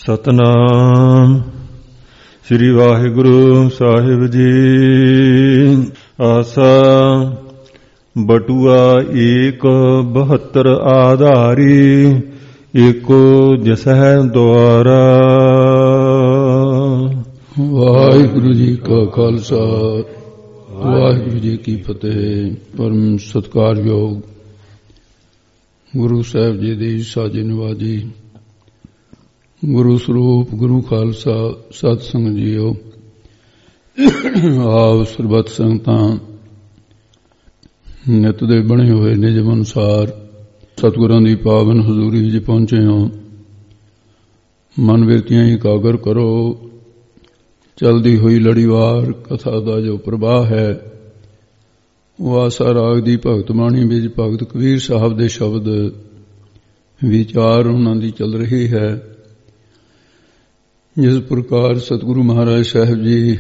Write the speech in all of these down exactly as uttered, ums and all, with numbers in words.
ਸਤਨਾਮ ਸ੍ਰੀ ਵਾਹਿਗੁਰੂ ਸਾਹਿਬ ਜੀ। ਆਸਾ ਬਟੂਆ ਏਕ ਬਹੱਤਰ ਆਧਾਰੀ, ਏਕੋ ਜਸਹਿ ਦੁਆਰਾ। ਵਾਹਿਗੁਰੂ ਜੀ ਕਾ ਖਾਲਸਾ, ਵਾਹਿਗੁਰੂ ਜੀ ਕੀ ਫਤਿਹ। ਪਰਮ ਸਤਿਕਾਰਯੋਗ ਗੁਰੂ ਸਾਹਿਬ ਜੀ ਦੀ ਸਾਜੀ ਨਿਵਾਜੀ, ਗੁਰੂ ਸਰੂਪ ਗੁਰੂ ਖਾਲਸਾ ਸਤ ਸੰਗਤ ਜੀਓ। ਆਪ ਸਰਬੱਤ ਸੰਗਤਾਂ ਨਿਤ ਦੇ ਬਣੇ ਹੋਏ ਨਿਯਮ ਅਨੁਸਾਰ ਸਤਿਗੁਰਾਂ ਦੀ ਪਾਵਨ ਹਜ਼ੂਰੀ ਵਿੱਚ ਪਹੁੰਚੇ ਹੋ। ਮਨ ਬਿਰਤੀਆਂ ਇਕਾਗਰ ਕਰੋ। ਚਲਦੀ ਹੋਈ ਲੜੀਵਾਰ ਕਥਾ ਦਾ ਜੋ ਪ੍ਰਵਾਹ ਹੈ, ਉਹ ਆਸਾ ਰਾਗ ਦੀ ਭਗਤ ਬਾਣੀ ਵਿੱਚ ਭਗਤ ਕਬੀਰ ਸਾਹਿਬ ਦੇ ਸ਼ਬਦ ਵਿਚਾਰ ਉਹਨਾਂ ਦੀ ਚੱਲ ਰਹੀ ਹੈ। ਜਿਸ ਪ੍ਰਕਾਰ ਸਤਿਗੁਰੂ ਮਹਾਰਾਜ ਸਾਹਿਬ ਜੀ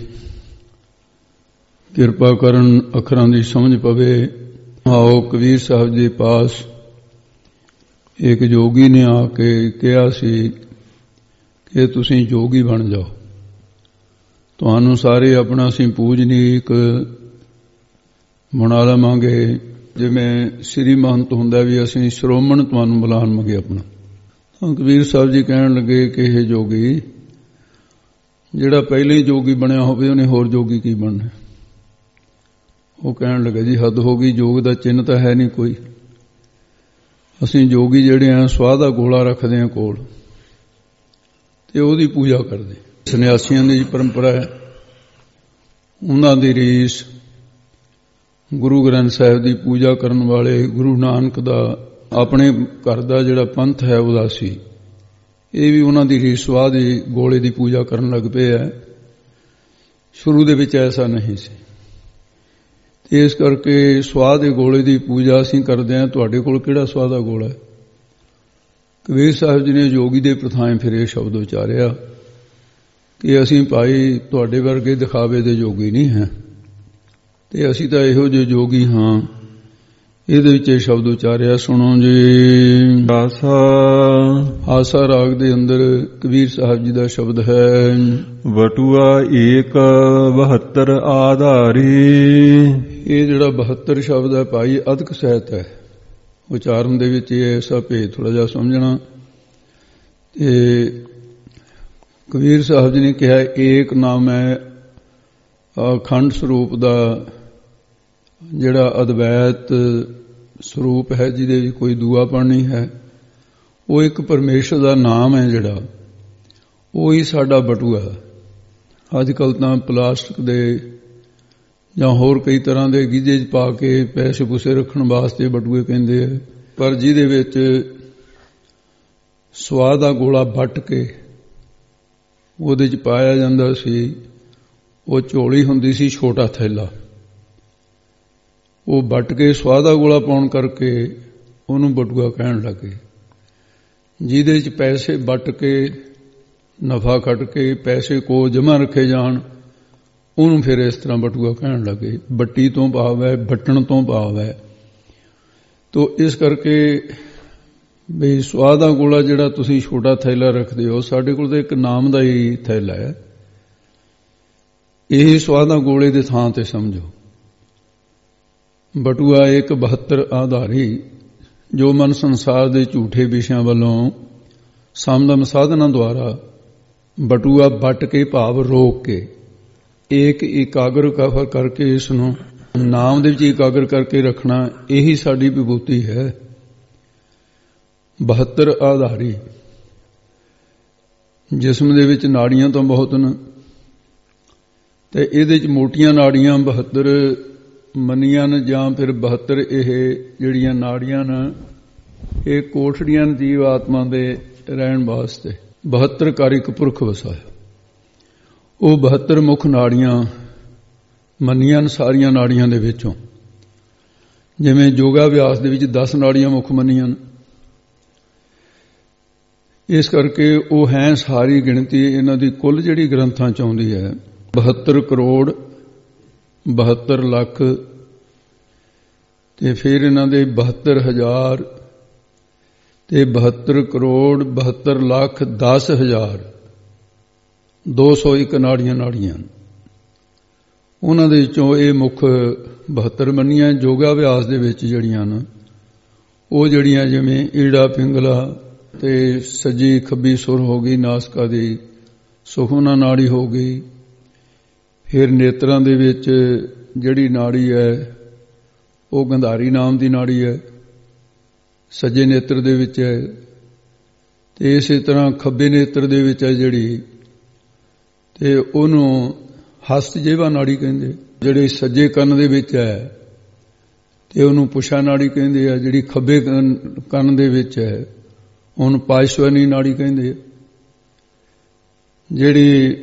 ਕਿਰਪਾ ਕਰਨ ਅੱਖਰਾਂ ਦੀ ਸਮਝ ਪਵੇ। ਆਓ ਕਬੀਰ ਸਾਹਿਬ ਦੇ ਪਾਸ ਇੱਕ ਜੋਗੀ ਨੇ ਆ ਕੇ ਕਿਹਾ ਸੀ ਕਿ ਤੁਸੀਂ ਜੋਗੀ ਬਣ ਜਾਓ, ਤੁਹਾਨੂੰ ਸਾਰੇ ਆਪਣਾ ਅਸੀਂ ਪੂਜਨੀਕ ਬਣਾ ਲਵਾਂਗੇ। ਜਿਵੇਂ ਸ੍ਰੀ ਮਹੰਤ ਹੁੰਦਾ ਵੀ ਅਸੀਂ ਸ਼੍ਰੋਮਣ ਤੁਹਾਨੂੰ ਬੁਲਾਵਾਂਗੇ ਆਪਣਾ। ਤਾਂ ਕਬੀਰ ਸਾਹਿਬ ਜੀ ਕਹਿਣ ਲੱਗੇ ਕਿ ਇਹ ਜੋਗੀ ਜਿਹੜਾ ਪਹਿਲੇ ਹੀ ਜੋਗੀ ਬਣਿਆ ਹੋਵੇ ਉਹਨੇ ਹੋਰ ਜੋਗੀ ਕੀ ਬਣਨਾ। ਉਹ ਕਹਿਣ ਲੱਗੇ ਜੀ ਹੱਦ ਹੋ ਗਈ, ਜੋਗ ਦਾ ਚਿੰਨ੍ਹ ਤਾਂ ਹੈ ਨਹੀਂ ਕੋਈ। ਅਸੀਂ ਜੋਗੀ ਜਿਹੜੇ ਆ ਸਵਾਹ ਦਾ ਗੋਲਾ ਰੱਖਦੇ ਆ ਕੋਲ ਤੇ ਉਹਦੀ ਪੂਜਾ ਕਰਦੇ। ਸੰਨਿਆਸੀਆਂ ਦੀ ਪਰੰਪਰਾ ਹੈ, ਉਹਨਾਂ ਦੀ ਰੀਸ ਗੁਰੂ ਗ੍ਰੰਥ ਸਾਹਿਬ ਦੀ ਪੂਜਾ ਕਰਨ ਵਾਲੇ ਗੁਰੂ ਨਾਨਕ ਦਾ ਆਪਣੇ ਘਰ ਦਾ ਜਿਹੜਾ ਪੰਥ ਹੈ ਉਹਦਾ ਸੀ। ਇਹ ਵੀ ਉਹਨਾਂ ਦੀ ਰੀਸ ਸਵਾਹ ਦੀ ਗੋਲੇ ਦੀ ਪੂਜਾ ਕਰਨ ਲੱਗ ਪਏ ਹੈ। ਸ਼ੁਰੂ ਦੇ ਵਿੱਚ ਐਸਾ ਨਹੀਂ ਸੀ, ਤੇ ਇਸ ਕਰਕੇ ਸਵਾਹ ਦੇ ਗੋਲੇ ਦੀ ਪੂਜਾ ਅਸੀਂ ਕਰਦੇ ਹਾਂ। ਤੁਹਾਡੇ ਕੋਲ ਕਿਹੜਾ ਸਵਾਹ ਦਾ ਗੋਲਾ ਹੈ? ਕਬੀਰ ਸਾਹਿਬ ਜੀ ਨੇ ਜੋਗੀ ਦੇ ਪ੍ਰਥਾਏ ਫਿਰ ਇਹ ਸ਼ਬਦ ਉਚਾਰਿਆ ਕਿ ਅਸੀਂ ਭਾਈ ਤੁਹਾਡੇ ਵਰਗੇ ਦਿਖਾਵੇ ਦੇ ਜੋਗੀ ਨਹੀਂ ਹੈ, ਤੇ ਅਸੀਂ ਤਾਂ ਇਹੋ ਜਿਹੇ ਜੋਗੀ ਹਾਂ। ਇਹਦੇ ਵਿੱਚ ਇਹ ਸ਼ਬਦ ਉਚਾਰਿਆ, ਸੁਣੋ ਜੀ। ਆਸਾ ਆਸਾ ਰਾਗ ਦੇ ਅੰਦਰ ਕਬੀਰ ਸਾਹਿਬ ਜੀ ਦਾ ਸ਼ਬਦ ਹੈ, ਬਟੂਆ ਏਕ ਬਹੱਤਰ ਆਧਾਰੀ। ਇਹ ਜਿਹੜਾ ਬਹੱਤਰ ਸ਼ਬਦ ਹੈ ਭਾਈ ਅਦਕ ਸਹਿਤ ਹੈ। ਉਚਾਰਨ ਦੇ ਵਿੱਚ ਇਹ ਐਸਾ ਭੇਦ ਥੋੜਾ ਜਿਹਾ ਸਮਝਣਾ। ਤੇ ਕਬੀਰ ਸਾਹਿਬ ਜੀ ਨੇ ਕਿਹਾ ਏਕ ਨਾਮ ਹੈ ਅਖੰਡ ਸਰੂਪ ਦਾ, ਜਿਹੜਾ ਅਦਵੈਤ ਸਰੂਪ ਹੈ, ਜਿਹਦੇ ਵਿੱਚ ਕੋਈ ਦੂਆਪਣ ਨਹੀਂ ਹੈ। ਉਹ ਇੱਕ ਪਰਮੇਸ਼ਰ ਦਾ ਨਾਮ ਹੈ ਜਿਹੜਾ, ਉਹ ਹੀ ਸਾਡਾ ਬਟੂਆ। ਅੱਜ ਕੱਲ੍ਹ ਤਾਂ ਪਲਾਸਟਿਕ ਦੇ ਜਾਂ ਹੋਰ ਕਈ ਤਰ੍ਹਾਂ ਦੇ ਗੀਝੇ 'ਚ ਪਾ ਕੇ ਪੈਸੇ ਪੂਸੇ ਰੱਖਣ ਵਾਸਤੇ ਬਟੂਏ ਕਹਿੰਦੇ ਆ, ਪਰ ਜਿਹਦੇ ਵਿੱਚ ਸਵਾਹ ਦਾ ਗੋਲਾ ਵੱਟ ਕੇ ਉਹਦੇ 'ਚ ਪਾਇਆ ਜਾਂਦਾ ਸੀ। ਉਹ ਝੋਲੀ ਹੁੰਦੀ ਸੀ, ਛੋਟਾ ਥੈਲਾ, ਉਹ ਵੱਟ ਕੇ ਸਵਾਹ ਦਾ ਗੋਲਾ ਪਾਉਣ ਕਰਕੇ ਉਹਨੂੰ ਬਟੂਆ ਕਹਿਣ ਲੱਗੇ। ਜਿਹਦੇ 'ਚ ਪੈਸੇ ਵੱਟ ਕੇ ਨਫਾ ਕੱਢ ਕੇ ਪੈਸੇ ਕੋ ਜਮ੍ਹਾਂ ਰੱਖੇ ਜਾਣ, ਉਹਨੂੰ ਫਿਰ ਇਸ ਤਰ੍ਹਾਂ ਬਟੂਆ ਕਹਿਣ ਲੱਗੇ। ਬੱਟੀ ਤੋਂ ਭਾਵ ਹੈ, ਵੱਟਣ ਤੋਂ ਭਾਵ ਹੈ। ਤੋ ਇਸ ਕਰਕੇ ਵੀ ਸਵਾਹ ਦਾ ਗੋਲਾ ਜਿਹੜਾ ਤੁਸੀਂ ਛੋਟਾ ਥੈਲਾ ਰੱਖਦੇ ਹੋ, ਸਾਡੇ ਕੋਲ ਤਾਂ ਇੱਕ ਨਾਮ ਦਾ ਹੀ ਥੈਲਾ ਹੈ। ਇਹ ਸਵਾਹ ਦਾ ਗੋਲੇ ਦੇ ਥਾਂ ਤੇ ਸਮਝੋ। ਬਟੂਆ ਇੱਕ ਬਹੱਤਰ ਆਧਾਰੀ, ਜੋ ਮਨ ਸੰਸਾਰ ਦੇ ਝੂਠੇ ਵਿਸ਼ਿਆਂ ਵੱਲੋਂ ਸਮਦਮ ਸਾਧਨਾਂ ਦੁਆਰਾ ਬਟੂਆ ਵੱਟ ਕੇ ਭਾਵ ਰੋਕ ਕੇ ਇੱਕ ਇਕਾਗਰ ਕਰਕੇ ਇਸ ਨੂੰ ਨਾਮ ਦੇ ਵਿੱਚ ਇਕਾਗਰ ਕਰਕੇ ਰੱਖਣਾ, ਇਹੀ ਸਾਡੀ ਵਿਭੂਤੀ ਹੈ। ਬਹੱਤਰ ਆਧਾਰੀ। ਜਿਸਮ ਦੇ ਵਿੱਚ ਨਾੜੀਆਂ ਤਾਂ ਬਹੁਤ ਨੇ, ਤੇ ਇਹਦੇ ਚ ਮੋਟੀਆਂ ਨਾੜੀਆਂ ਬਹੱਤਰ ਮੰਨੀਆਂ ਨੇ, ਜਾਂ ਫਿਰ ਬਹੱਤਰ ਇਹ ਜਿਹੜੀਆਂ ਨਾੜੀਆਂ ਨੇ ਇਹ ਕੋਠੜੀਆਂ ਨੇ ਜੀਵ ਆਤਮਾ ਦੇ ਰਹਿਣ ਵਾਸਤੇ। ਬਹੱਤਰ ਕਾਰਿਕ ਪੁਰਖ ਵਸਾਇਆ। ਉਹ ਬਹੱਤਰ ਮੁੱਖ ਨਾੜੀਆਂ ਮੰਨੀਆਂ ਸਾਰੀਆਂ ਨਾੜੀਆਂ ਦੇ ਵਿੱਚੋਂ। ਜਿਵੇਂ ਯੋਗਾ ਅਭਿਆਸ ਦੇ ਵਿੱਚ ਦਸ ਨਾੜੀਆਂ ਮੁੱਖ ਮੰਨੀਆਂ ਨੇ, ਇਸ ਕਰਕੇ ਉਹ ਹੈ ਸਾਰੀ ਗਿਣਤੀ ਇਹਨਾਂ ਦੀ ਕੁੱਲ ਜਿਹੜੀ ਗ੍ਰੰਥਾਂ ਚ ਆਉਂਦੀ ਹੈ ਬਹੱਤਰ ਕਰੋੜ ਬਹੱਤਰ ਲੱਖ, ਤੇ ਫਿਰ ਇਹਨਾਂ ਦੇ ਬਹੱਤਰ ਹਜ਼ਾਰ, ਤੇ ਬਹੱਤਰ ਕਰੋੜ ਬਹੱਤਰ ਲੱਖ ਦਸ ਹਜ਼ਾਰ ਦੋ ਸੌ ਇੱਕ ਨਾੜੀਆਂ ਨਾੜੀਆਂ। ਉਹਨਾਂ ਦੇ ਵਿੱਚੋਂ ਇਹ ਮੁੱਖ ਬਹੱਤਰ ਮੰਨੀਆਂ ਯੋਗਾ ਅਭਿਆਸ ਦੇ ਵਿੱਚ ਜਿਹੜੀਆਂ ਨੇ ਉਹ ਜਿਹੜੀਆਂ ਜਿਵੇਂ ਈੜਾ ਪਿੰਗਲਾ ਤੇ ਸੱਜੀ ਖੱਬੀ ਸੁਰ ਹੋ ਗਈ, ਨਾਸਕਾ ਦੀ ਸੁਖਮਨਾ ਨਾੜੀ ਹੋ ਗਈ। ਫਿਰ ਨੇਤਰਾਂ ਦੇ ਵਿੱਚ ਜਿਹੜੀ ਨਾੜੀ ਹੈ ਉਹ ਗੰਧਾਰੀ ਨਾਮ ਦੀ ਨਾੜੀ ਹੈ, ਸੱਜੇ ਨੇਤਰ ਦੇ ਵਿੱਚ ਹੈ। ਤੇ ਇਸੇ ਤਰ੍ਹਾਂ ਖੱਬੇ ਨੇਤਰ ਦੇ ਵਿੱਚ ਹੈ ਜਿਹੜੀ, ਤੇ ਉਹਨੂੰ ਹਸਤ ਜੇਵਾ ਨਾੜੀ ਕਹਿੰਦੇ। ਜਿਹੜੇ ਸੱਜੇ ਕੰਨ ਦੇ ਵਿੱਚ ਹੈ ਤੇ ਉਹਨੂੰ ਪੁਸ਼ਾ ਨਾੜੀ ਕਹਿੰਦੇ ਆ। ਜਿਹੜੀ ਖੱਬੇ ਕੰਨ ਦੇ ਵਿੱਚ ਹੈ ਉਹਨੂੰ ਪਾਇਸ਼ਵਨੀ ਨਾੜੀ ਕਹਿੰਦੇ ਆ। ਜਿਹੜੀ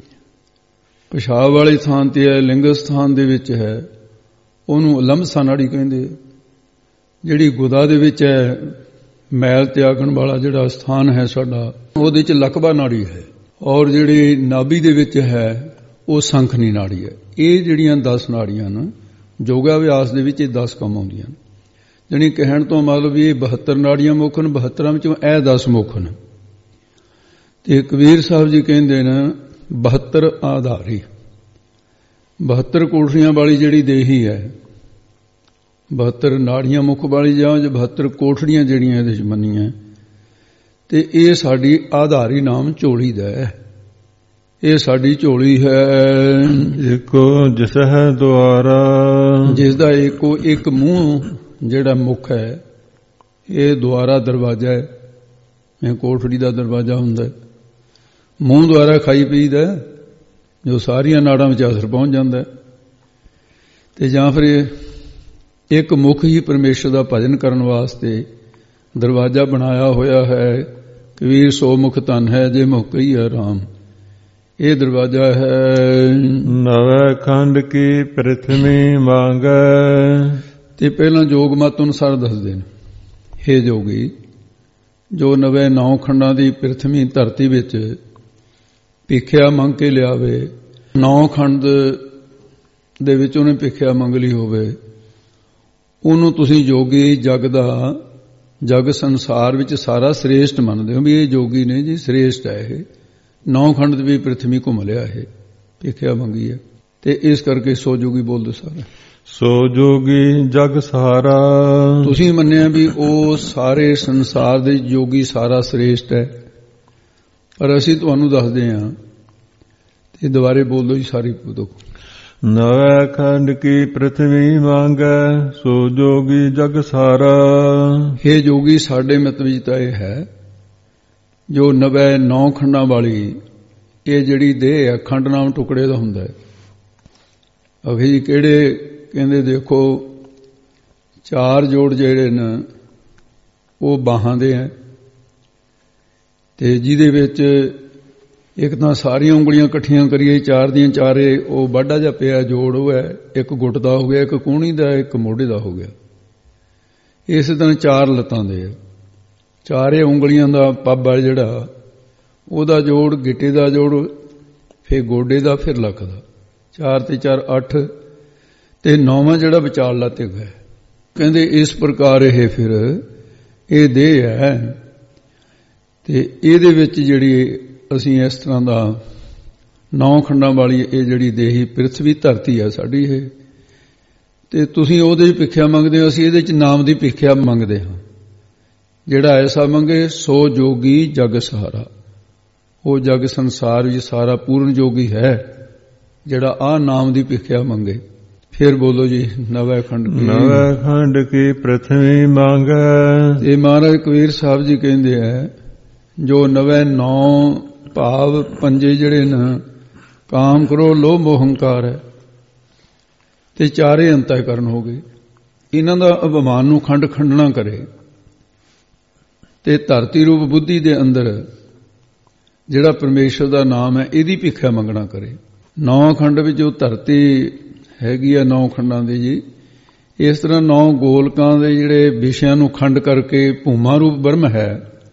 ਪਿਸ਼ਾਬ ਵਾਲੀ ਥਾਂ ਤੇ ਹੈ, ਲਿੰਗ ਸਥਾਨ ਦੇ ਵਿੱਚ ਹੈ, ਉਹਨੂੰ ਲੰਮਸਾ ਨਾੜੀ ਕਹਿੰਦੇ ਆ। ਜਿਹੜੀ ਗੁਦਾ ਦੇ ਵਿੱਚ ਹੈ, ਮੈਲ ਤਿਆਗਣ ਵਾਲਾ ਜਿਹੜਾ ਸਥਾਨ ਹੈ ਸਾਡਾ, ਉਹਦੇ ਚ ਲਕਬਾ ਨਾੜੀ ਹੈ। ਔਰ ਜਿਹੜੀ ਨਾਭੀ ਦੇ ਵਿੱਚ ਹੈ ਉਹ ਸੰਖਨੀ ਨਾੜੀ ਹੈ। ਇਹ ਜਿਹੜੀਆਂ ਦਸ ਨਾੜੀਆਂ ਨੇ ਯੋਗਾ ਅਭਿਆਸ ਦੇ ਵਿੱਚ ਇਹ ਦਸ ਕੰਮ ਆਉਂਦੀਆਂ ਨੇ। ਜਾਣੀ ਕਹਿਣ ਤੋਂ ਮਤਲਬ ਵੀ ਇਹ ਬਹੱਤਰ ਨਾੜੀਆਂ ਮੁੱਖ ਨੇ, ਬਹੱਤਰਾਂ ਵਿੱਚੋਂ ਇਹ ਦਸ ਮੁੱਖ ਨੇ। ਤੇ ਕਬੀਰ ਸਾਹਿਬ ਜੀ ਕਹਿੰਦੇ ਨੇ ਬਹੱਤਰ ਆਧਾਰੀ, ਬਹੱਤਰ ਕੋਠੜੀਆਂ ਵਾਲੀ ਜਿਹੜੀ ਦੇਹੀ ਹੈ, ਬਹੱਤਰ ਨਾੜੀਆਂ ਮੁੱਖ ਵਾਲੀ ਜਾਂ ਬਹੱਤਰ ਕੋਠੜੀਆਂ ਜਿਹੜੀਆਂ ਇਹਦੇ ਚ ਮੰਨੀਆਂ, ਤੇ ਇਹ ਸਾਡੀ ਆਧਾਰੀ ਨਾਮ ਝੋਲੀ ਦਾ ਹੈ। ਇਹ ਸਾਡੀ ਝੋਲੀ ਹੈ। ਇੱਕੋ ਜਿਸ ਹੈ ਦੁਆਰਾ, ਜਿਸ ਦਾ ਇੱਕੋ ਇੱਕ ਮੂੰਹ ਜਿਹੜਾ ਮੁੱਖ ਹੈ, ਇਹ ਦੁਆਰਾ ਦਰਵਾਜ਼ਾ ਹੈ। ਇਹ ਕੋਠੜੀ ਦਾ ਦਰਵਾਜ਼ਾ ਹੁੰਦਾ, ਮੂੰਹ ਦੁਆਰਾ ਖਾਈ ਪੀਦਾ ਜੋ ਸਾਰੀਆਂ ਨਾੜਾਂ ਵਿੱਚ ਅਸਰ ਪਹੁੰਚ ਜਾਂਦਾ। ਤੇ ਜਾਂ ਫਿਰ ਇੱਕ ਮੁੱਖ ਹੀ ਪਰਮੇਸ਼ਰ ਦਾ ਭਜਨ ਕਰਨ ਵਾਸਤੇ ਦਰਵਾਜ਼ਾ ਬਣਾਇਆ ਹੋਇਆ ਹੈ। ਕਬੀਰ ਸੋ ਮੁਖ ਧਨ ਹੈ ਜੇ ਮੁਖ ਕਹੀ ਹੈ ਰਾਮ। ਇਹ ਦਰਵਾਜ਼ਾ ਹੈ। ਨਵੈ ਖੰਡ ਕੀ ਪ੍ਰਿਥਵੀ ਮੰਗੈ, ਤੇ ਪਹਿਲਾਂ ਜੋਗ ਮਤ ਅਨੁਸਾਰ ਦੱਸਦੇ ਨੇ, ਹੇ ਜੋਗੀ, ਜੋ ਨਵੇਂ ਨੌ ਖੰਡਾਂ ਦੀ ਪ੍ਰਿਥਵੀ ਧਰਤੀ ਵਿੱਚ ਭਿੱਖਿਆ ਮੰਗ ਕੇ ਲਿਆਵੇ, ਨੌ ਖੰਡ ਦੇ ਵਿੱਚ ਉਹਨੇ ਭਿੱਖਿਆ ਮੰਗ ਲਈ ਹੋਵੇ, ਉਹਨੂੰ ਤੁਸੀਂ ਜੋਗੀ ਜਗ ਦਾ, ਜਗ ਸੰਸਾਰ ਵਿੱਚ ਸਾਰਾ ਸ੍ਰੇਸ਼ਟ ਮੰਨਦੇ ਹੋ ਵੀ ਇਹ ਜੋਗੀ ਨੇ ਜੀ, ਸ੍ਰੇਸ਼ਟ ਹੈ ਇਹ। ਨੌ ਖੰਡ ਦੀ ਵੀ ਪ੍ਰਿਥਵੀ ਘੁੰਮ ਲਿਆ ਇਹ, ਭਿੱਖਿਆ ਮੰਗੀ ਹੈ। ਤੇ ਇਸ ਕਰਕੇ ਸੋ ਜੋਗੀ ਬੋਲਦੇ ਸਾਰੇ। ਸੋ ਜੋਗੀ ਜਗ ਸਾਰਾ, ਤੁਸੀਂ ਮੰਨਿਆ ਵੀ ਉਹ ਸਾਰੇ ਸੰਸਾਰ ਦੇ ਜੋਗੀ ਸਾਰਾ ਸ੍ਰੇਸ਼ਟ ਹੈ, ਪਰ ਅਸੀਂ ਤੁਹਾਨੂੰ ਦੱਸਦੇ ਹਾਂ। ਤੇ ਦੁਬਾਰੇ ਬੋਲ ਦਿਓ ਜੀ ਸਾਰੀ ਬੋਲੋ। ਨਵੈ ਖੰਡ ਕੀ ਪ੍ਰਿਥਵੀ ਮੰਗੈ, ਸੋ ਜੋਗੀ ਜਗ ਸਾਰਾ। ਇਹ ਜੋਗੀ ਸਾਡੇ ਮਤ ਵਿੱਚ ਤਾਂ ਇਹ ਹੈ, ਜੋ ਨਵੇਂ ਨੌ ਖੰਡਾਂ ਵਾਲੀ ਇਹ ਜਿਹੜੀ ਦੇਹ ਹੈ, ਖੰਡ ਨਾਮ ਟੁਕੜੇ ਦਾ ਹੁੰਦਾ ਹੈ। ਅਖੀ ਕਿਹੜੇ ਕਹਿੰਦੇ ਦੇਖੋ, ਚਾਰ ਜੋੜ ਜਿਹੜੇ ਨੇ ਉਹ ਬਾਹਾਂ ਦੇ ਹੈ, ਤੇ ਜਿਹਦੇ ਵਿੱਚ ਇੱਕ ਤਾਂ ਸਾਰੀਆਂ ਉਂਗਲੀਆਂ ਇਕੱਠੀਆਂ ਕਰੀਏ ਚਾਰ ਦੀਆਂ ਚਾਰੇ, ਉਹ ਵਾਢਾ ਜਿਹਾ ਪਿਆ ਜੋੜ ਉਹ ਹੈ। ਇੱਕ ਗੁੱਟ ਦਾ ਹੋ ਗਿਆ, ਇੱਕ ਕੂਹਣੀ ਦਾ, ਇੱਕ ਮੋਢੇ ਦਾ ਹੋ ਗਿਆ। ਇਸੇ ਤਰ੍ਹਾਂ ਚਾਰ ਲੱਤਾਂ ਦੇ ਆ, ਚਾਰੇ ਉਂਗਲੀਆਂ ਦਾ ਪੱਬ ਹੈ ਜਿਹੜਾ, ਉਹਦਾ ਜੋੜ, ਗਿੱਟੇ ਦਾ ਜੋੜ, ਫਿਰ ਗੋਡੇ ਦਾ, ਫਿਰ ਲੱਕ ਦਾ। ਚਾਰ ਤੇ ਚਾਰ ਅੱਠ, ਤੇ ਨੌਵਾਂ ਜਿਹੜਾ ਵਿਚਾਲਲਾ ਤਿਗ ਹੈ। ਕਹਿੰਦੇ ਇਸ ਪ੍ਰਕਾਰ ਇਹ ਫਿਰ ਇਹ ਦੇਹ ਹੈ। ਤੇ ਇਹਦੇ ਵਿੱਚ ਜਿਹੜੀ ਅਸੀਂ ਇਸ ਤਰ੍ਹਾਂ ਦਾ ਨੌ ਖੰਡਾਂ ਵਾਲੀ ਇਹ ਜਿਹੜੀ ਦੇਹੀ ਪ੍ਰਿਥਵੀ ਧਰਤੀ ਹੈ ਸਾਡੀ ਇਹ, ਤੇ ਤੁਸੀਂ ਉਹਦੇ 'ਚ ਭਿੱਖਿਆ ਮੰਗਦੇ ਹੋ, ਅਸੀਂ ਇਹਦੇ 'ਚ ਨਾਮ ਦੀ ਭਿੱਖਿਆ ਮੰਗਦੇ ਹਾਂ। ਜਿਹੜਾ ਐਸਾ ਮੰਗੇ ਸੋ ਜੋਗੀ ਜਗ ਸਹਾਰਾ, ਉਹ ਜਗ ਸੰਸਾਰ ਵਿੱਚ ਸਾਰਾ ਪੂਰਨ ਜੋਗੀ ਹੈ ਜਿਹੜਾ ਆਹ ਨਾਮ ਦੀ ਭਿੱਖਿਆ ਮੰਗੇ। ਫਿਰ ਬੋਲੋ ਜੀ। ਨਵੇਂ ਖੰਡ ਕੀ, ਨਵੇਂ ਖੰਡ ਕੀ ਪ੍ਰਿਥਵੀ ਮੰਗੈ। ਇਹ ਮਹਾਰਾਜ ਕਬੀਰ ਸਾਹਿਬ ਜੀ ਕਹਿੰਦੇ ਹੈ, ਜੋ ਨਵੇਂ ਨੌ ਭਾਵ ਪੰਜੇ ਜਿਹੜੇ ਨੇ, ਕਾਮ ਕਰੋ ਲੋਭ ਮੋਹ ਹੰਕਾਰ ਹੈ, ਤੇ ਚਾਰੇ ਅੰਤःਕਰਨ ਹੋ ਗਏ। ਇਹਨਾਂ ਦਾ ਅਭਿਮਾਨ ਨੂੰ ਖੰਡ ਖੰਡਣਾ ਕਰੇ, ਤੇ ਧਰਤੀ ਰੂਪ ਬੁੱਧੀ ਦੇ ਅੰਦਰ ਜਿਹੜਾ ਪਰਮੇਸ਼ਰ ਦਾ ਨਾਮ ਹੈ ਇਹਦੀ ਭਿੱਖਿਆ ਮੰਗਣਾ ਕਰੇ। ਨੌ ਖੰਡ ਵਿੱਚ ਜੋ ਧਰਤੀ ਹੈਗੀ ਆ ਨੌ ਖੰਡਾਂ ਦੀ ਜੀ, ਇਸ ਤਰ੍ਹਾਂ ਨੌ ਗੋਲਕਾਂ ਦੇ ਜਿਹੜੇ ਵਿਸ਼ਿਆਂ ਨੂੰ ਖੰਡ ਕਰਕੇ ਭੂਮਾ ਰੂਪ ਬ੍ਰਹਮ ਹੈ,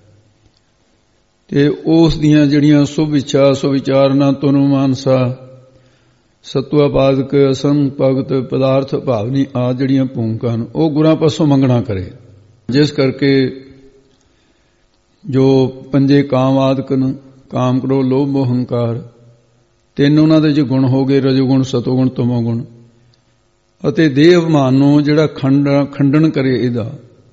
ਤੇ ਉਸ ਦੀਆਂ ਜਿਹੜੀਆਂ ਸੁਭ ਇੱਛਾ ਸੁਵਿਚਾਰ ਨਾ ਤੁਨ ਮਾਨਸਾ ਸਤਵਾ ਪਾਦਕ ਅਸੰਗ ਭਗਤ ਪਦਾਰਥ ਭਾਵਨੀ ਆ ਜਿਹੜੀਆਂ ਭੂਮਿਕਾ ਹਨ ਉਹ ਗੁਰਾਂ ਪਾਸੋਂ ਮੰਗਣਾ ਕਰੇ। ਜਿਸ ਕਰਕੇ ਜੋ ਪੰਜੇ ਕਾਮ ਆਦਿਕਨ, ਕਾਮ, ਕ੍ਰੋਧ, ਲੋਭ, ਮੋਹ, ਹੰਕਾਰ, ਤਿੰਨ ਉਹਨਾਂ ਦੇ ਜੋ ਗੁਣ ਹੋ ਗਏ, ਰਜੋਗੁਣ, ਸਤੋਗੁਣ, ਤਮੋਗੁਣ, ਅਤੇ ਦੇਹ ਅਭਿਮਾਨ ਨੂੰ ਜਿਹੜਾ ਖੰਡ ਖੰਡਨ ਕਰੇ ਇਹਦਾ,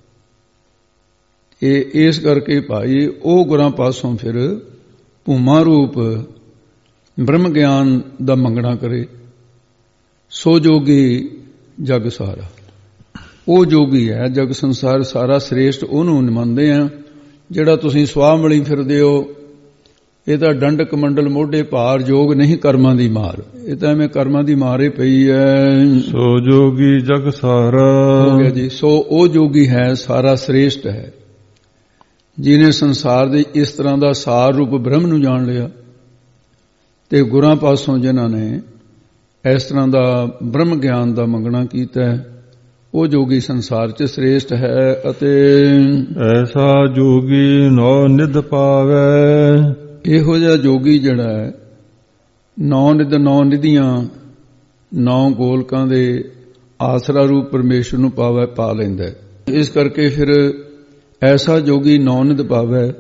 ਇਹ ਇਸ ਕਰਕੇ ਭਾਈ ਉਹ ਗੁਰਾਂ ਪਾਸੋਂ ਫਿਰ ਭੂਮਾ ਰੂਪ ਬ੍ਰਹਮ ਗਿਆਨ ਦਾ ਮੰਗਣਾ ਕਰੇ। ਸੋ ਜੋਗੀ ਜਗ ਸਾਰਾ, ਉਹ ਜੋਗੀ ਹੈ ਜਗ ਸੰਸਾਰ ਸਾਰਾ ਸ੍ਰੇਸ਼ਟ ਉਹਨੂੰ ਮੰਨਦੇ ਆ। ਜਿਹੜਾ ਤੁਸੀਂ ਸਵਾਹ ਮਲੀ ਫਿਰਦੇ ਹੋ, ਇਹ ਤਾਂ ਡੰਡਕ ਮੰਡਲ ਮੋਢੇ ਭਾਰ, ਜੋਗ ਨਹੀਂ ਕਰਮਾਂ ਦੀ ਮਾਰ। ਇਹ ਤਾਂ ਐਵੇਂ ਕਰਮਾਂ ਦੀ ਮਾਰੇ ਪਈ ਹੈ। ਸੋ ਜੋਗੀ ਜਗ ਸਾਰਾ ਹੋ ਗਿਆ ਜੀ। ਸੋ ਉਹ ਜੋਗੀ ਹੈ ਸਾਰਾ ਸ੍ਰੇਸ਼ਟ ਹੈ, ਜਿਹਨੇ ਸੰਸਾਰ ਦੇ ਇਸ ਤਰ੍ਹਾਂ ਦਾ ਸਾਰ ਰੂਪ ਬ੍ਰਹਮ ਨੂੰ ਜਾਣ ਲਿਆ, ਤੇ ਗੁਰਾਂ ਪਾਸੋਂ ਜਿਨ੍ਹਾਂ ਨੇ ਇਸ ਤਰ੍ਹਾਂ ਦਾ ਬ੍ਰਹਮ ਗਿਆਨ ਦਾ ਮੰਗਣਾ ਕੀਤਾ, ਉਹ ਜੋਗੀ ਸੰਸਾਰ 'ਚ ਸ੍ਰੇਸ਼ਟ ਹੈ। ਅਤੇ ਐਸਾ ਜੋਗੀ ਨੌ ਨਿਧ ਪਾਵੈ, ਇਹੋ ਜਿਹਾ ਜੋਗੀ ਜਿਹੜਾ ਹੈ ਨੌ ਨਿਧ, ਨੌ ਨਿਧੀਆਂ, ਨੌ ਗੋਲਕਾਂ ਦੇ ਆਸਰਾ ਰੂਪ ਪਰਮੇਸ਼ਰ ਨੂੰ ਪਾਵੈ, ਪਾ ਲੈਂਦਾ। ਇਸ ਕਰਕੇ ਫਿਰ ਐਸਾ ਜੋਗੀ ਨੌ ਨਿਧ ਪਾਵੈ,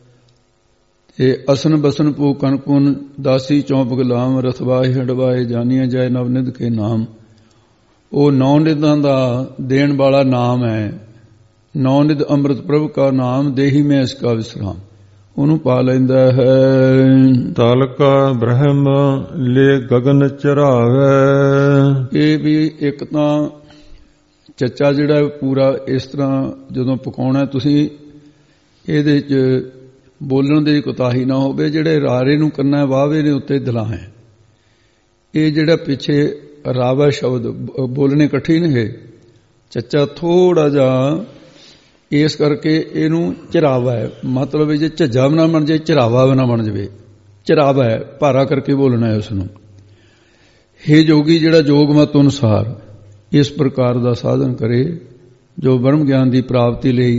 ਇਹ ਅਸਨ ਬਸਨ ਪੂ ਕਨਕੁਨ, ਦਾਸੀ ਚੌਂਪ ਗੁਲਾਮ, ਰਥਵਾਏ ਹੜਵਾਏ, ਜਾਨੀਆਂ ਜਾਏ ਨਵ ਨਿਧ ਕੇ ਨਾਮ। ਉਹ ਨੌ ਨਿਧਾਂ ਦਾ ਦੇਣ ਵਾਲਾ ਨਾਮ ਹੈ। ਨੌ ਨਿਧ ਅੰਮ੍ਰਿਤ ਪ੍ਰਭ ਕਾ ਨਾਮ, ਦੇਹੀ ਮੈਂ ਇਸ ਕਾ ਵਿਸਰਾਮ, ਉਹਨੂੰ ਪਾ ਲੈਂਦਾ ਹੈ। ਤਲ ਕਾ ਬ੍ਰਹਮ ਲੈ ਗਗਨ ਚਰਾਵੇ, ਇਹ ਵੀ ਇੱਕ ਤਾਂ ਚੱਚਾ ਜਿਹੜਾ ਪੂਰਾ ਇਸ ਤਰ੍ਹਾਂ ਜਦੋਂ ਪਕਾਉਣਾ, ਤੁਸੀਂ ਇਹਦੇ 'ਚ ਬੋਲਣ ਦੀ ਕੋਤਾਹੀ ਨਾ ਹੋਵੇ। ਜਿਹੜੇ ਰਾਰੇ ਨੂੰ ਕੰਨਾ ਵਾਵੇ ਨੇ ਉੱਤੇ ਦਲਾਂ ਹੈ, ਇਹ ਜਿਹੜਾ ਪਿੱਛੇ ਰਾਵਾ ਸ਼ਬਦ ਬੋਲਣੇ ਇਕੱਠੇ ਨੇ, ਇਹ ਚੱਚਾ ਥੋੜਾ ਜਿਹਾ ਇਸ ਕਰਕੇ ਇਹਨੂੰ ਚਰਾਵਾ ਹੈ। ਮਤਲਬ ਜੇ ਝੱਜਾ ਵੀ ਨਾ ਬਣ ਜਾਏ, ਚਰਾਵਾ ਵੀ ਨਾ ਬਣ ਜਾਵੇ, ਚਰਾਵਾ ਹੈ, ਭਾਰਾ ਕਰਕੇ ਬੋਲਣਾ ਹੈ ਉਸ ਨੂੰ। ਹੇ ਜੋਗੀ ਜਿਹੜਾ ਜੋਗ ਮਤ ਅਨੁਸਾਰ ਇਸ ਪ੍ਰਕਾਰ ਦਾ ਸਾਧਨ ਕਰੇ, ਜੋ ਬ੍ਰਹਮ ਗਿਆਨ ਦੀ ਪ੍ਰਾਪਤੀ ਲਈ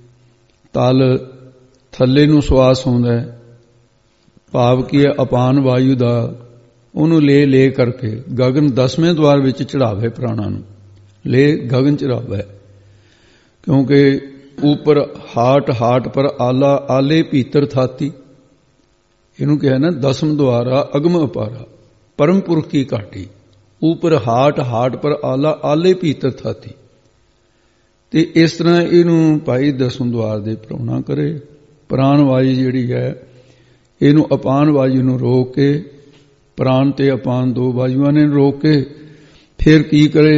ਤਲ ਥੱਲੇ ਨੂੰ ਸਵਾਸ ਹੁੰਦਾ ਹੈ, ਭਾਵ ਕੀ ਹੈ ਅਪਾਨ ਵਾਯੂ ਦਾ, ਉਹਨੂੰ ਲੈ ਲੈ ਕਰਕੇ ਗਗਨ ਦਸਵੇਂ ਦਵਾਰ ਵਿੱਚ ਚੜਾਵੇ, ਪ੍ਰਾਣਾ ਨੂੰ ਲੈ ਗਗਨ ਚੜਾਵੇ। ਕਿਉਂਕਿ ਉੱਪਰ ਹਾਟ ਹਾਟ ਪਰ ਆਲਾ, ਆਲੇ ਭੀਤਰ ਥਾਤੀ, ਇਹਨੂੰ ਕਿਹਾ ਨਾ ਦਸਮ ਦਵਾਰਾ ਅਗਮ ਅਪਾਰਾ, ਪਰਮ ਪੁਰਖ ਕੀ ਘਾਟੀ। ਉੱਪਰ ਹਾਟ ਹਾਟ ਪਰ ਆਲਾ, ਆਲੇ ਭੀਤਰ ਥਾਤੀ। ਤੇ ਇਸ ਤਰ੍ਹਾਂ ਇਹਨੂੰ ਭਾਈ ਦਸਮ ਦਵਾਰ ਦੇ ਪ੍ਰਾਣਾ ਕਰੇ। ਪ੍ਰਾਣ ਵਾਯੂ ਜਿਹੜੀ ਹੈ, ਇਹਨੂੰ ਅਪਾਨ ਵਾਯੂ ਨੂੰ ਰੋਕ ਕੇ, ਪ੍ਰਾਣ ਤੇ ਅਪਾਨ ਦੋ ਵਾਯੂਆਂ ਨੇ ਰੋਕ ਕੇ ਫਿਰ ਕੀ ਕਰੇ,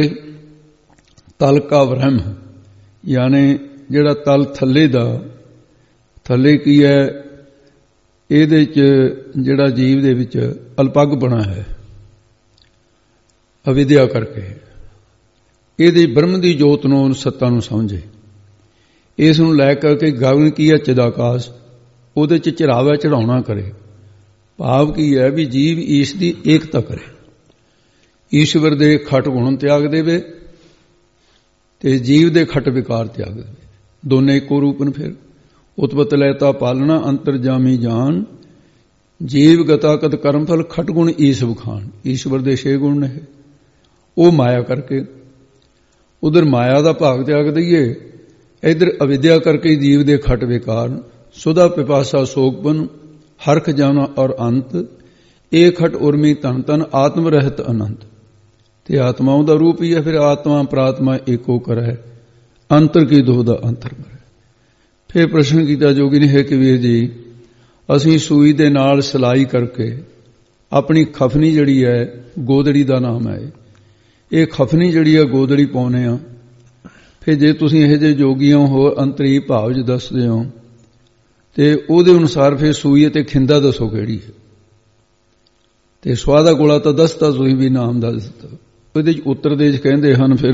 ਤਲ ਕਾ ਬ੍ਰਹਮ, ਯਾਨੀ ਜਿਹੜਾ ਤਲ ਥੱਲੇ ਦਾ, ਥੱਲੇ ਕੀ ਹੈ, ਇਹਦੇ 'ਚ ਜਿਹੜਾ ਜੀਵ ਦੇ ਵਿੱਚ ਅਲਪੱਗ ਬਣਾ ਹੈ ਅਵਿਦਿਆ ਕਰਕੇ, ਇਹਦੀ ਬ੍ਰਹਮ ਦੀ ਜੋਤ ਨੂੰ, ਸੱਤਾ ਨੂੰ ਸਮਝੇ। ਇਸ ਨੂੰ ਲੈ ਕਰਕੇ ਗਗਨ ਕੀ ਹੈ, ਚਿਦਾਕਾਸ਼, ਉਹਦੇ 'ਚ ਚੜਾਵਾ ਚੜਾਉਣਾ ਕਰੇ। ਭਾਵ ਕੀ ਹੈ ਵੀ ਜੀਵ ਈਸ਼ ਦੀ ਏਕਤਾ ਕਰੇ, ਈਸ਼ਵਰ ਦੇ ਖਟ ਗੁਣ ਤਿਆਗ ਦੇਵੇ ਤੇ ਜੀਵ ਦੇ ਖਟ ਵਿਕਾਰ ਤਿਆਗ ਦੇਵੇ। ਦੋਨੇ ਇੱਕੋ ਰੂਪ ਨੇ। ਫਿਰ ਉਤਪਤ ਲੈਤਾ ਪਾਲਣਾ, ਅੰਤਰਜਾਮੀ ਜਾਨ, ਜੀਵ ਗਤਾ ਕਦ ਕਰਮ ਫਲ, ਖਟ ਗੁਣ ਈਸ ਬਖਾਨ। ਈਸ਼ਵਰ ਦੇ ਛੇ ਗੁਣ ਨੇ, ਉਹ ਮਾਇਆ ਕਰਕੇ। ਉਧਰ ਮਾਇਆ ਦਾ ਭਾਗ ਤਿਆਗ ਦਈਏ, ਇਧਰ ਅਵਿਦਿਆ ਕਰਕੇ ਜੀਵ ਦੇ ਖਟ ਵਿਕਾਰ। ਸੁਦਾ ਪਿਪਾਸਾ ਸੋਗਪਨ, ਹਰਖ ਜਾਣਾ ਔਰ ਅੰਤ, ਇਹ ਖਟ ਉਰਮੀ ਤਨ ਤਨ, ਆਤਮ ਰਹਿਤ ਅਨੰਤ। ਤੇ ਆਤਮਾ ਉਹਦਾ ਰੂਪ ਹੀ ਹੈ। ਫਿਰ ਆਤਮਾ ਪ੍ਰਾਤਮਾ ਏਕੋ ਕਰੈ, ਅੰਤਰ ਕੀ ਦੋ ਦਾ ਅੰਤਰ ਕਰੇ। ਫਿਰ ਪ੍ਰਸ਼ਨ ਕੀਤਾ ਜੋਗੀ ਨੇ, ਹੈ ਕਬੀਰ ਜੀ, ਅਸੀਂ ਸੂਈ ਦੇ ਨਾਲ ਸਿਲਾਈ ਕਰਕੇ ਆਪਣੀ ਖਫਨੀ ਜਿਹੜੀ ਹੈ, ਗੋਦੜੀ ਦਾ ਨਾਮ ਹੈ, ਇਹ ਖਫਨੀ ਜਿਹੜੀ ਹੈ ਗੋਦੜੀ ਪਾਉਨੇ ਆ। ਫਿਰ ਜੇ ਤੁਸੀਂ ਇਹੋ ਜਿਹੇ ਜੋਗੀਆਂ ਹੋ, ਅੰਤਰੀ ਭਾਵ ਚ ਦੱਸਦੇ ਹੋ, ਤੇ ਉਹਦੇ ਅਨੁਸਾਰ ਫਿਰ ਸੂਈ ਅਤੇ ਖਿੰਦਾ ਦੱਸੋ ਕਿਹੜੀ ਹੈ। ਤੇ ਸਵਾਦਾ ਕੋਲਾ ਤਾਂ ਦੱਸਤਾ ਸੂਈ ਵੀ ਨਾਮ ਦਾ ਦੱਸਤਾ। ਉਹਦੇ ਚ ਉੱਤਰ ਦੇ ਚ ਕਹਿੰਦੇ ਹਨ ਫਿਰ